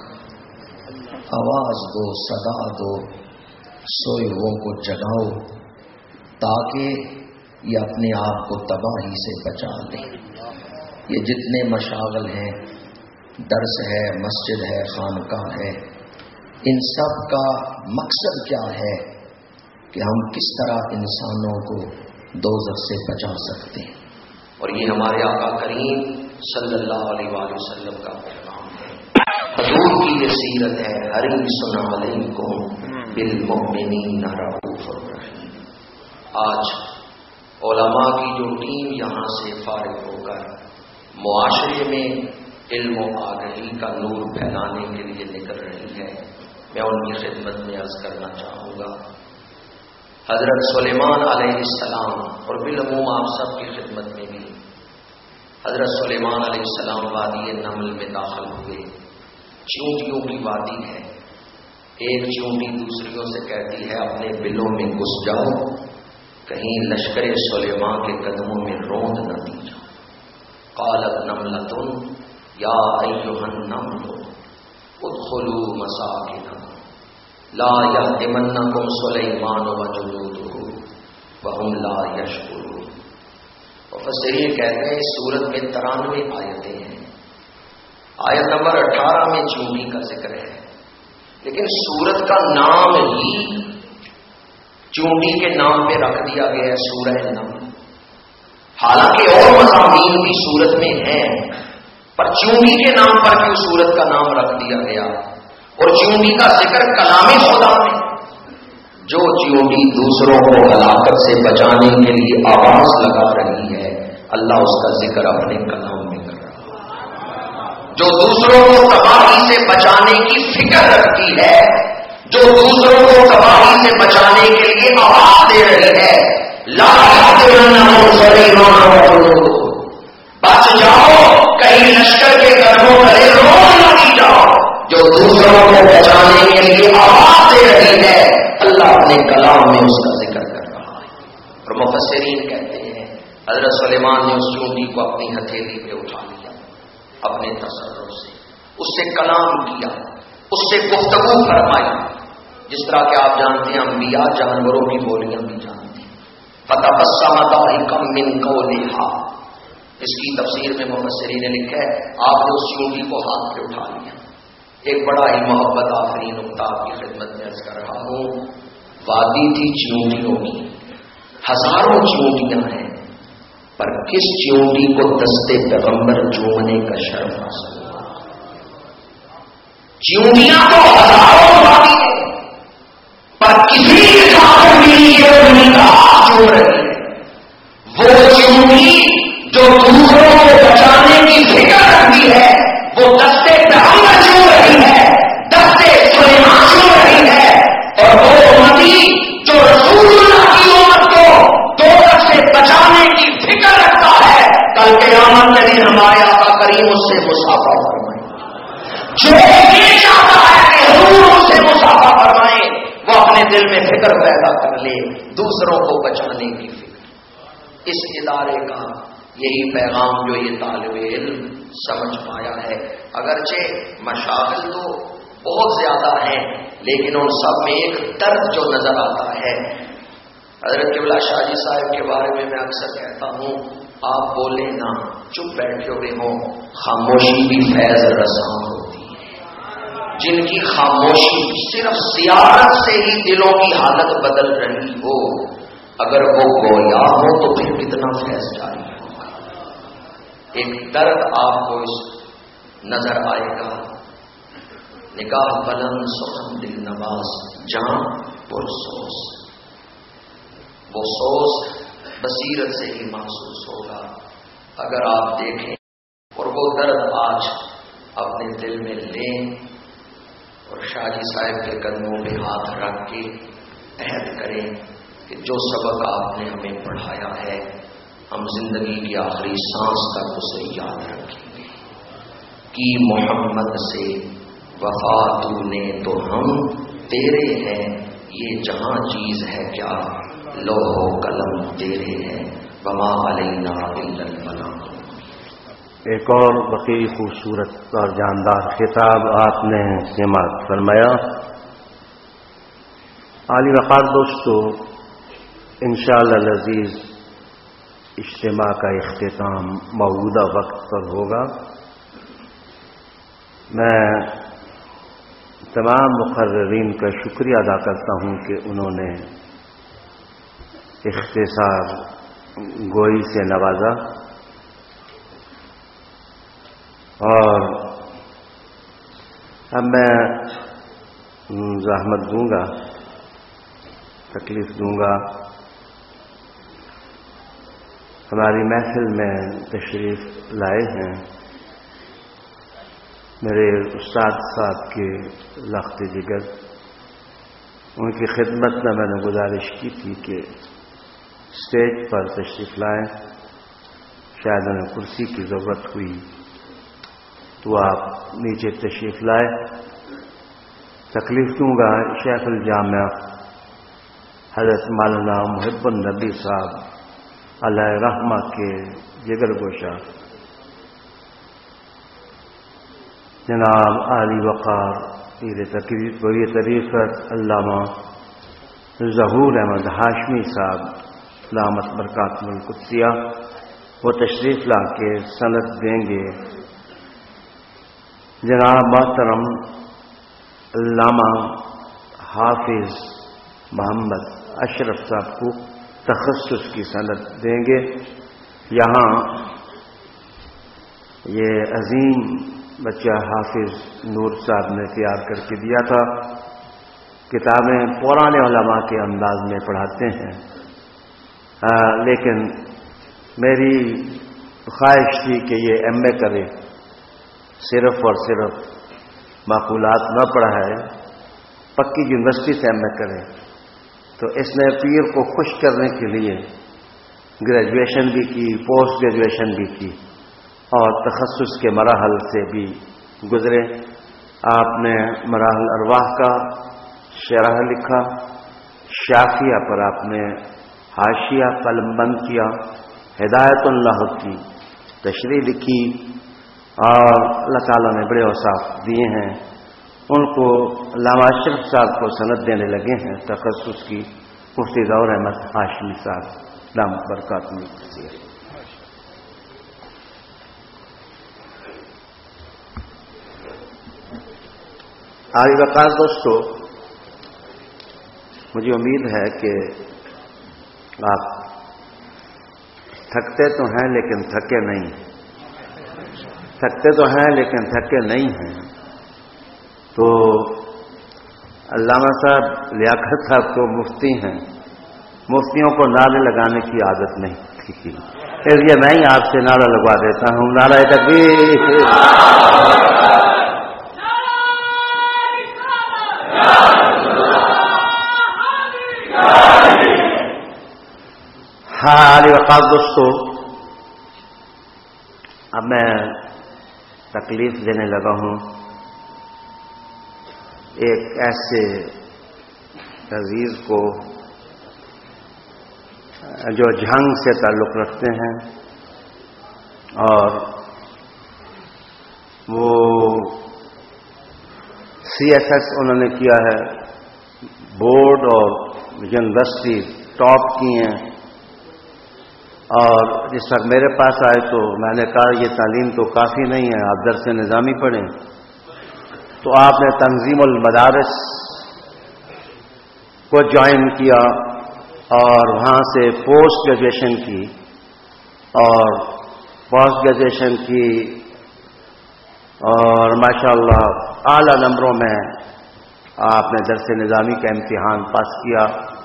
آواز دو، صدا دو، سوئے ہوئوں کو جگاؤ تاکہ یہ اپنے آپ کو تباہی سے بچا لیں. یہ جتنے مشاغل ہیں، درس ہے، مسجد ہے، خانقاہ ہے، ان سب کا مقصد کیا ہے کہ ہم کس طرح انسانوں کو دوزخ سے بچا سکتے ہیں. اور یہ ہمارے آقا کریم صلی اللہ علیہ وآلہ وسلم کا پیغام ہے. حضور کی یہ سیرت ہے. حریص علیکم بالمؤمنین رؤوف رحیم. آج علماء کی جو ٹیم یہاں سے فارغ ہو کر معاشرے میں علم و آگہی کا نور پھیلانے کے لیے نکل رہی ہے، میں ان کی خدمت میں عرض کرنا چاہوں گا. حضرت سلیمان علیہ السلام اور بالعموم آپ سب کی خدمت میں بھی حضرت سلیمان علیہ السلام وادی نمل میں داخل ہوئے. چیونٹیوں کی وادی ہے. ایک چیونٹی دوسریوں سے کہتی ہے اپنے بلوں میں گھس جاؤ، کہیں لشکر سلیمان کے قدموں میں روند نہ دی جاؤ. قالت نملۃ یا ایھا النمل ادخلوا مساکنکم لا یحطمنکم سلیمان وجنودہ وہم لا یشعرون. مفسرین کہتے ہیں اس سورت میں 93 آیتیں ہیں. آیت نمبر 18 میں چونٹی کا ذکر ہے، لیکن سورت کا نام ہی چونٹی کے نام پہ رکھ دیا گیا ہے، سورہ نمل. حالانکہ اور مضامین بھی سورت میں ہیں، پر چونٹی کے نام پر کیوں سورت کا نام رکھ دیا گیا؟ اور چونٹی کا ذکر کلام خدا میں. جو چونٹی دوسروں کو ہلاکت سے بچانے کے لیے آواز لگا رہی ہے، اللہ اس کا ذکر اپنے کلام میں کر رہا ہے. جو دوسروں کو تباہی سے بچانے کی فکر رکھتی ہے، جو دوسروں کو تباہی سے بچانے کے لیے آواز دے رہی ہے، لا یحزنهم سلیمان بچ جاؤ، کہیں لشکر کے قدموں میں روند نہ دی جاؤ. جو دوسروں کو بچانے کے لیے آواز دے رہی ہے، اللہ اپنے کلام میں اس کا ذکر کر رہا ہے. اور مفسرین کہتے ہیں حضرت سلیمان نے اس چونٹی کو اپنی ہتھیلی پہ اٹھا لیا، اپنے تصرف سے اس سے کلام کیا، اس سے گفتگو فرمائی. جس طرح کہ آپ جانتے ہیں انبیاء جانوروں کی بولیاں بھی جانتے ہیں. فتبسم ضاحکا من قولها، اس کی تفسیر میں مفسرین نے لکھا ہے آپ نے اس چونٹی کو ہاتھ پہ اٹھا لیا. ایک بڑا ہی محبت آخری نقطہ آپ کی خدمت میں عرض کر رہا ہوں. وادی تھی چونٹیوں کی، ہزاروں چونٹیاں ہیں، پر کس چونٹی کو دستے پیغمبر چومنے کا شرف حاصل ہوا؟ چونٹیاں تو ہزاروں وادی ہیں، پر کسی انسان کے لیے چوم رہی ہے. وہ چونٹی جو دوسروں کو بچانے کی فکر رکھتی ہے، وہ دستے پیغمبر چوم رہی ہے، دستے سلیمان چوم رہی ہے. اور وہ امتی جو رسول اللہ کی امت کو دوزخ سے بچانے کی فکر رکھتا ہے، کل قیامت کے دن ہمارے آقا کریم اس سے مسافہ فرمائے. جو یہ چاہتا ہے کہ حضور اس سے مسافہ فرمائے، وہ اپنے دل میں فکر پیدا کر لے دوسروں کو بچانے کی فکر. اس ادارے کا یہی پیغام جو یہ طالب علم سمجھ پایا ہے. اگرچہ مشاغل تو بہت زیادہ ہیں، لیکن ان سب میں ایک درد جو نظر آتا ہے. حضرت قبلہ شاہ جی صاحب کے بارے میں اکثر کہتا ہوں آپ بولیں نہ، چپ بیٹھے ہوئے ہوں، خاموشی بھی فیض رساں ہوتی ہے. جن کی خاموشی صرف سیاست سے ہی دلوں کی حالت بدل رہی ہو، اگر وہ گویا ہو تو پھر کتنا فیض جاری ہوگا. ایک درد آپ کو اس نظر آئے گا. نگاہ بلند سخن دل نواز جان پرسوز، وہ سوز بصیرت سے ہی محسوس ہوگا اگر آپ دیکھیں. اور وہ درد آج اپنے دل میں لیں اور شاہ جی صاحب کے قدموں پہ ہاتھ رکھ کے عہد کریں کہ جو سبق آپ نے ہمیں پڑھایا ہے ہم زندگی کی آخری سانس تک اسے یاد رکھیں گے. کی محمد سے وفا تو نے تو ہم تیرے ہیں، یہ جہاں چیز ہے کیا لوح و قلم تیرے ہیں، وما علینا الا البلاغ. ایک اور بقی خوبصورت اور جاندار خطاب آپ نے سماعت فرمایا. عالی وقار دوستو، انشاءاللہ العزیز اجتماع کا اختتام موجودہ وقت پر ہوگا. میں تمام مقررین کا شکریہ ادا کرتا ہوں کہ انہوں نے اختصار گوئی سے نوازا. اور اب میں زحمت دوں گا، تکلیف دوں گا. ہماری محفل میں تشریف لائے ہیں میرے استاد صاحب کے لخت جگر. ان کی خدمت میں نے گزارش کی تھی کہ اسٹیج پر تشریف لائیں. شاید انہیں کرسی کی ضرورت ہوئی تو آپ نیچے تشریف لائے. تکلیف دوں گا شیخ الجامعہ حضرت مولانا محب النبی صاحب علیہ رحمہ کے جگر گوشہ جناب عالی وقار پیر طریقت علامہ ظہور احمد ہاشمی صاحب علامت برکاتہ القدسیہ وہ تشریف لا کے سند دیں گے. جناب محترم علامہ حافظ محمد اشرف صاحب کو تخصص کی سند دیں گے. یہاں یہ عظیم بچہ حافظ نور صاحب نے تیار کر کے دیا تھا. کتابیں پرانے علماء کے انداز میں پڑھاتے ہیں، لیکن میری خواہش تھی کہ یہ ایم اے کرے، صرف اور صرف معقولات نہ پڑھائے، پکی یونیورسٹی سے ایم اے کرے. تو اس نے پیر کو خوش کرنے کے لیے گریجویشن بھی کی، پوسٹ گریجویشن بھی کی اور تخصص کے مراحل سے بھی گزرے. آپ نے مراحل ارواح کا شرح لکھا، شافیہ پر آپ نے حاشیہ قلم بند کیا، ہدایت اللہ کی تشریح لکھی اور اللہ تعالیٰ نے بڑے اوصاف دیے ہیں. ان کو علامہ اشرف صاحب کو سند دینے لگے ہیں تخصص کی مفتی ظہور احمد ہاشمی صاحب علامت برکاتہ القدسیہ. آئی وقار دوستو، مجھے امید ہے کہ آپ تھکتے تو ہیں لیکن تھکے نہیں، تھکتے تو ہیں لیکن تھکے نہیں ہیں. تو علامہ صاحب لیاقت صاحب تو مفتی ہیں، مفتیوں کو نعرے لگانے کی عادت نہیں تھی، اس لیے میں ہی آپ سے نعرہ لگوا دیتا ہوں. نعرہ تکبیر. ہاں علی وقار دوستو، اب میں تکلیف دینے لگا ہوں ایک ایسے عزیز کو جو جھنگ سے تعلق رکھتے ہیں اور وہ سی ایس ایس انہوں نے کیا ہے، بورڈ اور یونیورسٹی ٹاپ کی ہیں. اور جس وقت میرے پاس آئے تو میں نے کہا یہ تعلیم تو کافی نہیں ہے، آپ درس نظامی پڑھیں. تو آپ نے تنظیم المدارس کو جوائن کیا اور وہاں سے پوسٹ گریجویشن کی اور پوسٹ گریجویشن کی اور ماشاءاللہ اعلیٰ نمبروں میں آپ نے درس نظامی کا امتحان پاس کیا.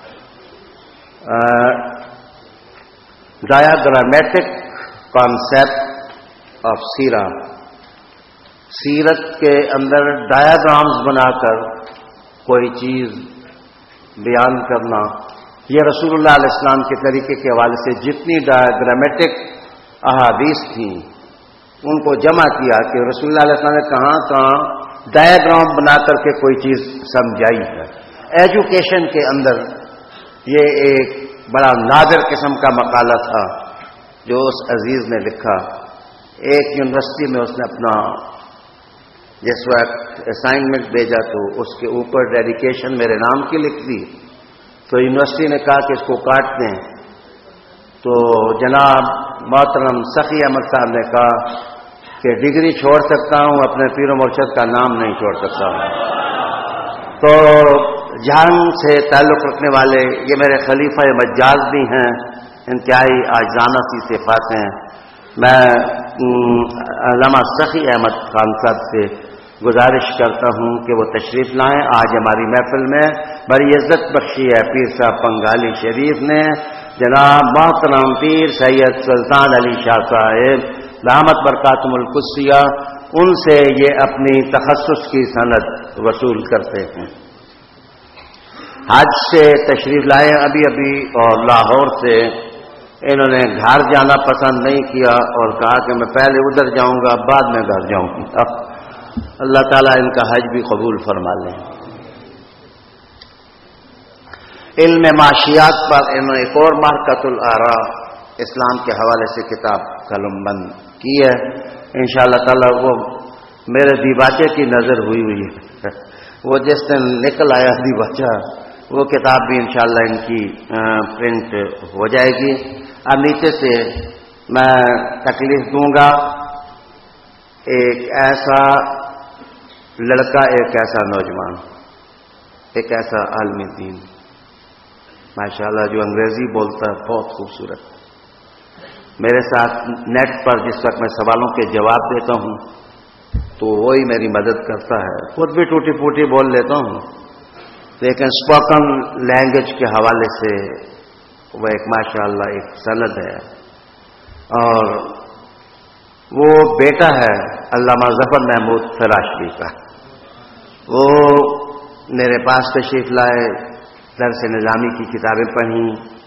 ڈایاگرامیٹک کانسیپٹ آف سیرہ، سیرت کے اندر ڈایاگرامز بنا کر کوئی چیز بیان کرنا، یہ رسول اللہ علیہ السلام کے طریقے کے حوالے سے جتنی ڈایاگرامیٹک احادیث تھیں ان کو جمع کیا کہ رسول اللہ علیہ السلام نے کہاں کہاں ڈایاگرام بنا کر کے کوئی چیز سمجھائی ہے. ایجوکیشن کے اندر یہ ایک بڑا نادر قسم کا مقالہ تھا جو اس عزیز نے لکھا. ایک یونیورسٹی میں اس نے اپنا جس وقت اسائنمنٹ بھیجا تو اس کے اوپر ڈیڈیکیشن میرے نام کی لکھ دی. تو یونیورسٹی نے کہا کہ اس کو کاٹ دیں. تو جناب محترم سخی احمد صاحب نے کہا کہ ڈگری چھوڑ سکتا ہوں، اپنے پیر و مرشد کا نام نہیں چھوڑ سکتا ہوں. تو جہان سے تعلق رکھنے والے یہ میرے خلیفہ مجاز بھی ہیں، انتہائی عاجزانہ سی صفات ہیں. میں علامہ سخی احمد خان صاحب سے گزارش کرتا ہوں کہ وہ تشریف لائیں. آج ہماری محفل میں بڑی عزت بخشی ہے پیر صاحب پنگالی شریف نے. جناب محترم پیر سید سلطان علی شاہ صاحب دامت برکاتہم القدسیہ، ان سے یہ اپنی تخصص کی سند وصول کرتے ہیں. حج سے تشریف لائے ابھی ابھی، اور لاہور سے انہوں نے گھر جانا پسند نہیں کیا اور کہا کہ میں پہلے ادھر جاؤں گا بعد میں گھر جاؤں گا. اللہ تعالیٰ ان کا حج بھی قبول فرما لیں. علم معاشیات پر انہوں نے ایک اور معرکۃ الآراء اسلام کے حوالے سے کتاب قلم بند کی ہے. انشاءاللہ تعالیٰ وہ میرے دیباچے کی نظر ہوئی ہے، وہ جس دن نکل آیا دیباچہ وہ کتاب بھی انشاءاللہ ان کی پرنٹ ہو جائے گی. اب نیچے سے میں تکلیف دوں گا. ایک ایسا لڑکا، ایک ایسا نوجوان، ایک ایسا عالم دین ماشاءاللہ جو انگریزی بولتا ہے، بہت خوبصورت. میرے ساتھ نیٹ پر جس وقت میں سوالوں کے جواب دیتا ہوں تو وہی میری مدد کرتا ہے. خود بھی ٹوٹی پھوٹی بول لیتا ہوں، لیکن اسپوکن لینگویج کے حوالے سے وہ ایک ماشاءاللہ ایک سند ہے. اور وہ بیٹا ہے علامہ ظفر محمود فراشی کا. وہ میرے پاس تشریف لائے، درس نظامی کی کتابیں پڑھیں.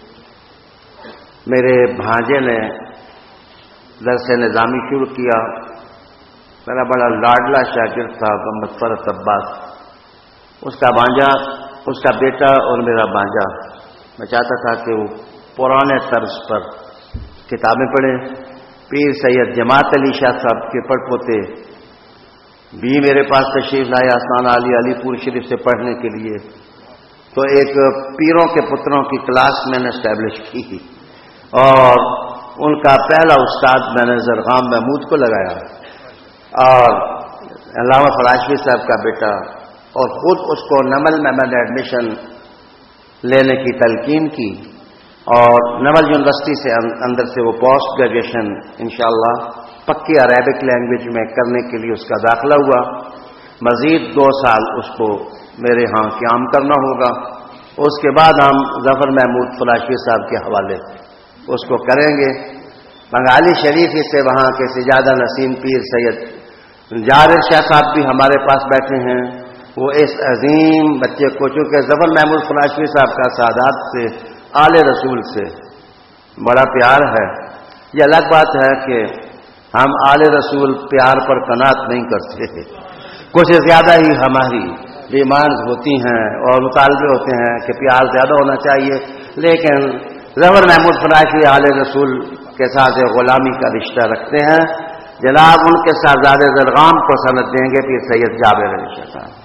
میرے بھانجے نے درس نظامی شروع کیا. میرا بڑا لاڈلا شاگرد تھا محمد فرت عباس، اس کا بھانجا، اس کا بیٹا اور میرا بھانجا. میں چاہتا تھا کہ وہ پرانے طرز پر کتابیں پڑھیں. پیر سید جماعت علی شاہ صاحب کے پڑپوتے بھی میرے پاس تشریف لائے آستانہ علی پور شریف سے پڑھنے کے لیے. تو ایک پیروں کے پتروں کی کلاس میں نے اسٹیبلش کی اور ان کا پہلا استاد میں نے زرغام محمود کو لگایا اور علامہ فراشی صاحب کا بیٹا، اور خود اس کو نمل میں نے ایڈمیشن لینے کی تلقین کی اور نمل یونیورسٹی سے اندر سے وہ پوسٹ گریجویشن انشاءاللہ پکی عربک لینگویج میں کرنے کے لیے اس کا داخلہ ہوا. مزید 2 سال اس کو میرے ہاں قیام کرنا ہوگا. اس کے بعد ہم ظفر محمود فلاشی صاحب کے حوالے اس کو کریں گے. بنگالی شریف سے وہاں کے سجادہ نسیم پیر سید جارر شاہ صاحب بھی ہمارے پاس بیٹھے ہیں. وہ اس عظیم بچے کو، چونکہ ظفر محمود فلاشی صاحب کا سادات سے آل رسول سے بڑا پیار ہے. یہ الگ بات ہے کہ ہم آل رسول پیار پر قناعت نہیں کرتے، کچھ زیادہ ہی ہماری ڈیمانڈز ہوتی ہیں اور مطالبے ہوتے ہیں کہ پیار زیادہ ہونا چاہیے. لیکن ظفر محمود فراشی آل رسول کے ساتھ غلامی کا رشتہ رکھتے ہیں. جناب ان کے صاحبزادے زرغام کو سند دیں گے پھر سید جابر علی شاہ صاحب.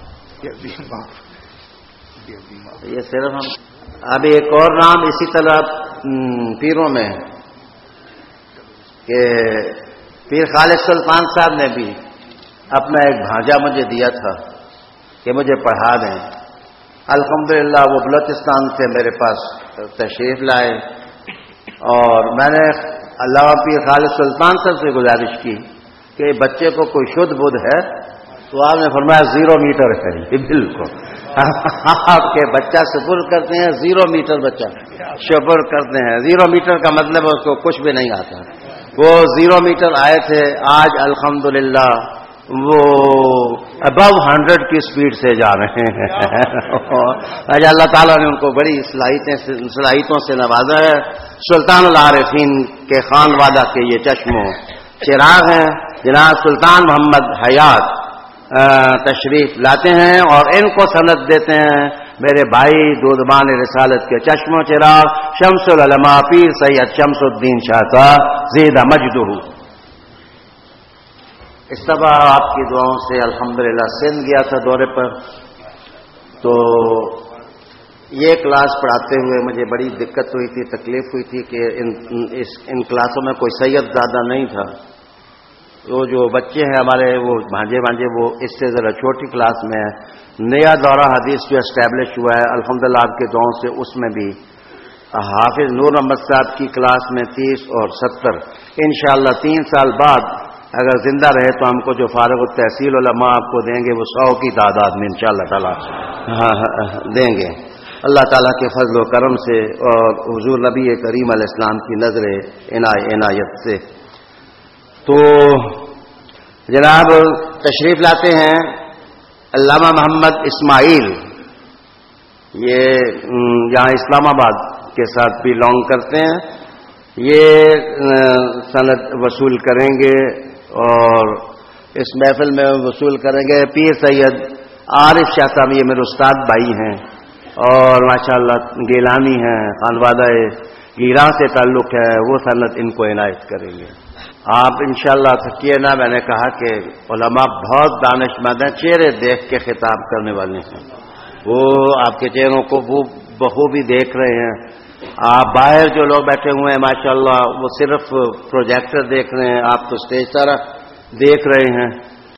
یہ صرف ہم اب ایک اور نام اسی طرح پیروں میں کہ پیر خالد سلطان صاحب نے بھی اپنا ایک بھانجا مجھے دیا تھا کہ مجھے پڑھا دیں. الحمدللہ وہ بلوچستان سے میرے پاس تشریف لائے اور میں نے علامہ پیر خالد سلطان صاحب سے گزارش کی کہ بچے کو کوئی شدھ بدھ ہے تو آپ نے فرمایا 0 میٹر ہے. بالکل آپ کے بچہ سپر کرتے ہیں 0 میٹر بچہ سپر کرتے ہیں. 0 میٹر کا مطلب اس کو کچھ بھی نہیں آتا. وہ 0 میٹر آئے تھے، آج الحمدللہ وہ ابو 100 کی سپیڈ سے جا رہے ہیں. آج اللہ تعالیٰ نے ان کو بڑی صلاحیتوں سے نوازا ہے. سلطان العارفین کے خان وادہ کے یہ چشم و چراغ ہیں. جناب سلطان محمد حیات تشریف لاتے ہیں اور ان کو سند دیتے ہیں میرے بھائی دودمان رسالت کے چشم و چراغ شمس العلماء پیر سید شمس الدین شاہ صاحب زیدہ مجدہ. اس طرح آپ کی دعاؤں سے الحمدللہ سندھ گیا تھا دورے پر، تو یہ کلاس پڑھاتے ہوئے مجھے بڑی دقت ہوئی تھی، تکلیف ہوئی تھی کہ ان کلاسوں میں کوئی سید زیادہ نہیں تھا. وہ جو بچے ہیں ہمارے وہ بھانجے وہ اس سے ذرا چھوٹی کلاس میں نیا دورہ حدیث جو اسٹیبلش ہوا ہے الحمدللہ آپ کے دعاؤں سے اس میں بھی حافظ نور احمد صاحب کی کلاس میں 30 اور 70 انشاءاللہ 3 سال بعد اگر زندہ رہے تو ہم کو جو فارغ التحصیل علماء آپ کو دیں گے وہ 100 کی تعداد میں انشاءاللہ تعالی دیں گے اللہ تعالیٰ کے فضل و کرم سے اور حضور نبی کریم علیہ السلام کی نظر عنایت سے. تو جناب تشریف لاتے ہیں علامہ محمد اسماعیل، یہ یہاں اسلام آباد کے ساتھ بلانگ کرتے ہیں. یہ سند وصول کریں گے اور اس محفل میں وصول کریں گے. پیر سید عارف شاہ صاحب یہ میرے استاد بھائی ہیں اور ماشاءاللہ گیلانی ہیں، خانوادہ گیران سے تعلق ہے، وہ سند ان کو عنایت کریں گے. آپ انشاءاللہ تھکیے نہ، میں نے کہا کہ علماء بہت دانشمند ہیں، چہرے دیکھ کے خطاب کرنے والے ہیں، وہ آپ کے چہروں کو وہ بخوبی دیکھ رہے ہیں. آپ باہر جو لوگ بیٹھے ہوئے ہیں ماشاءاللہ وہ صرف پروجیکٹر دیکھ رہے ہیں، آپ تو اسٹیج سارا دیکھ رہے ہیں.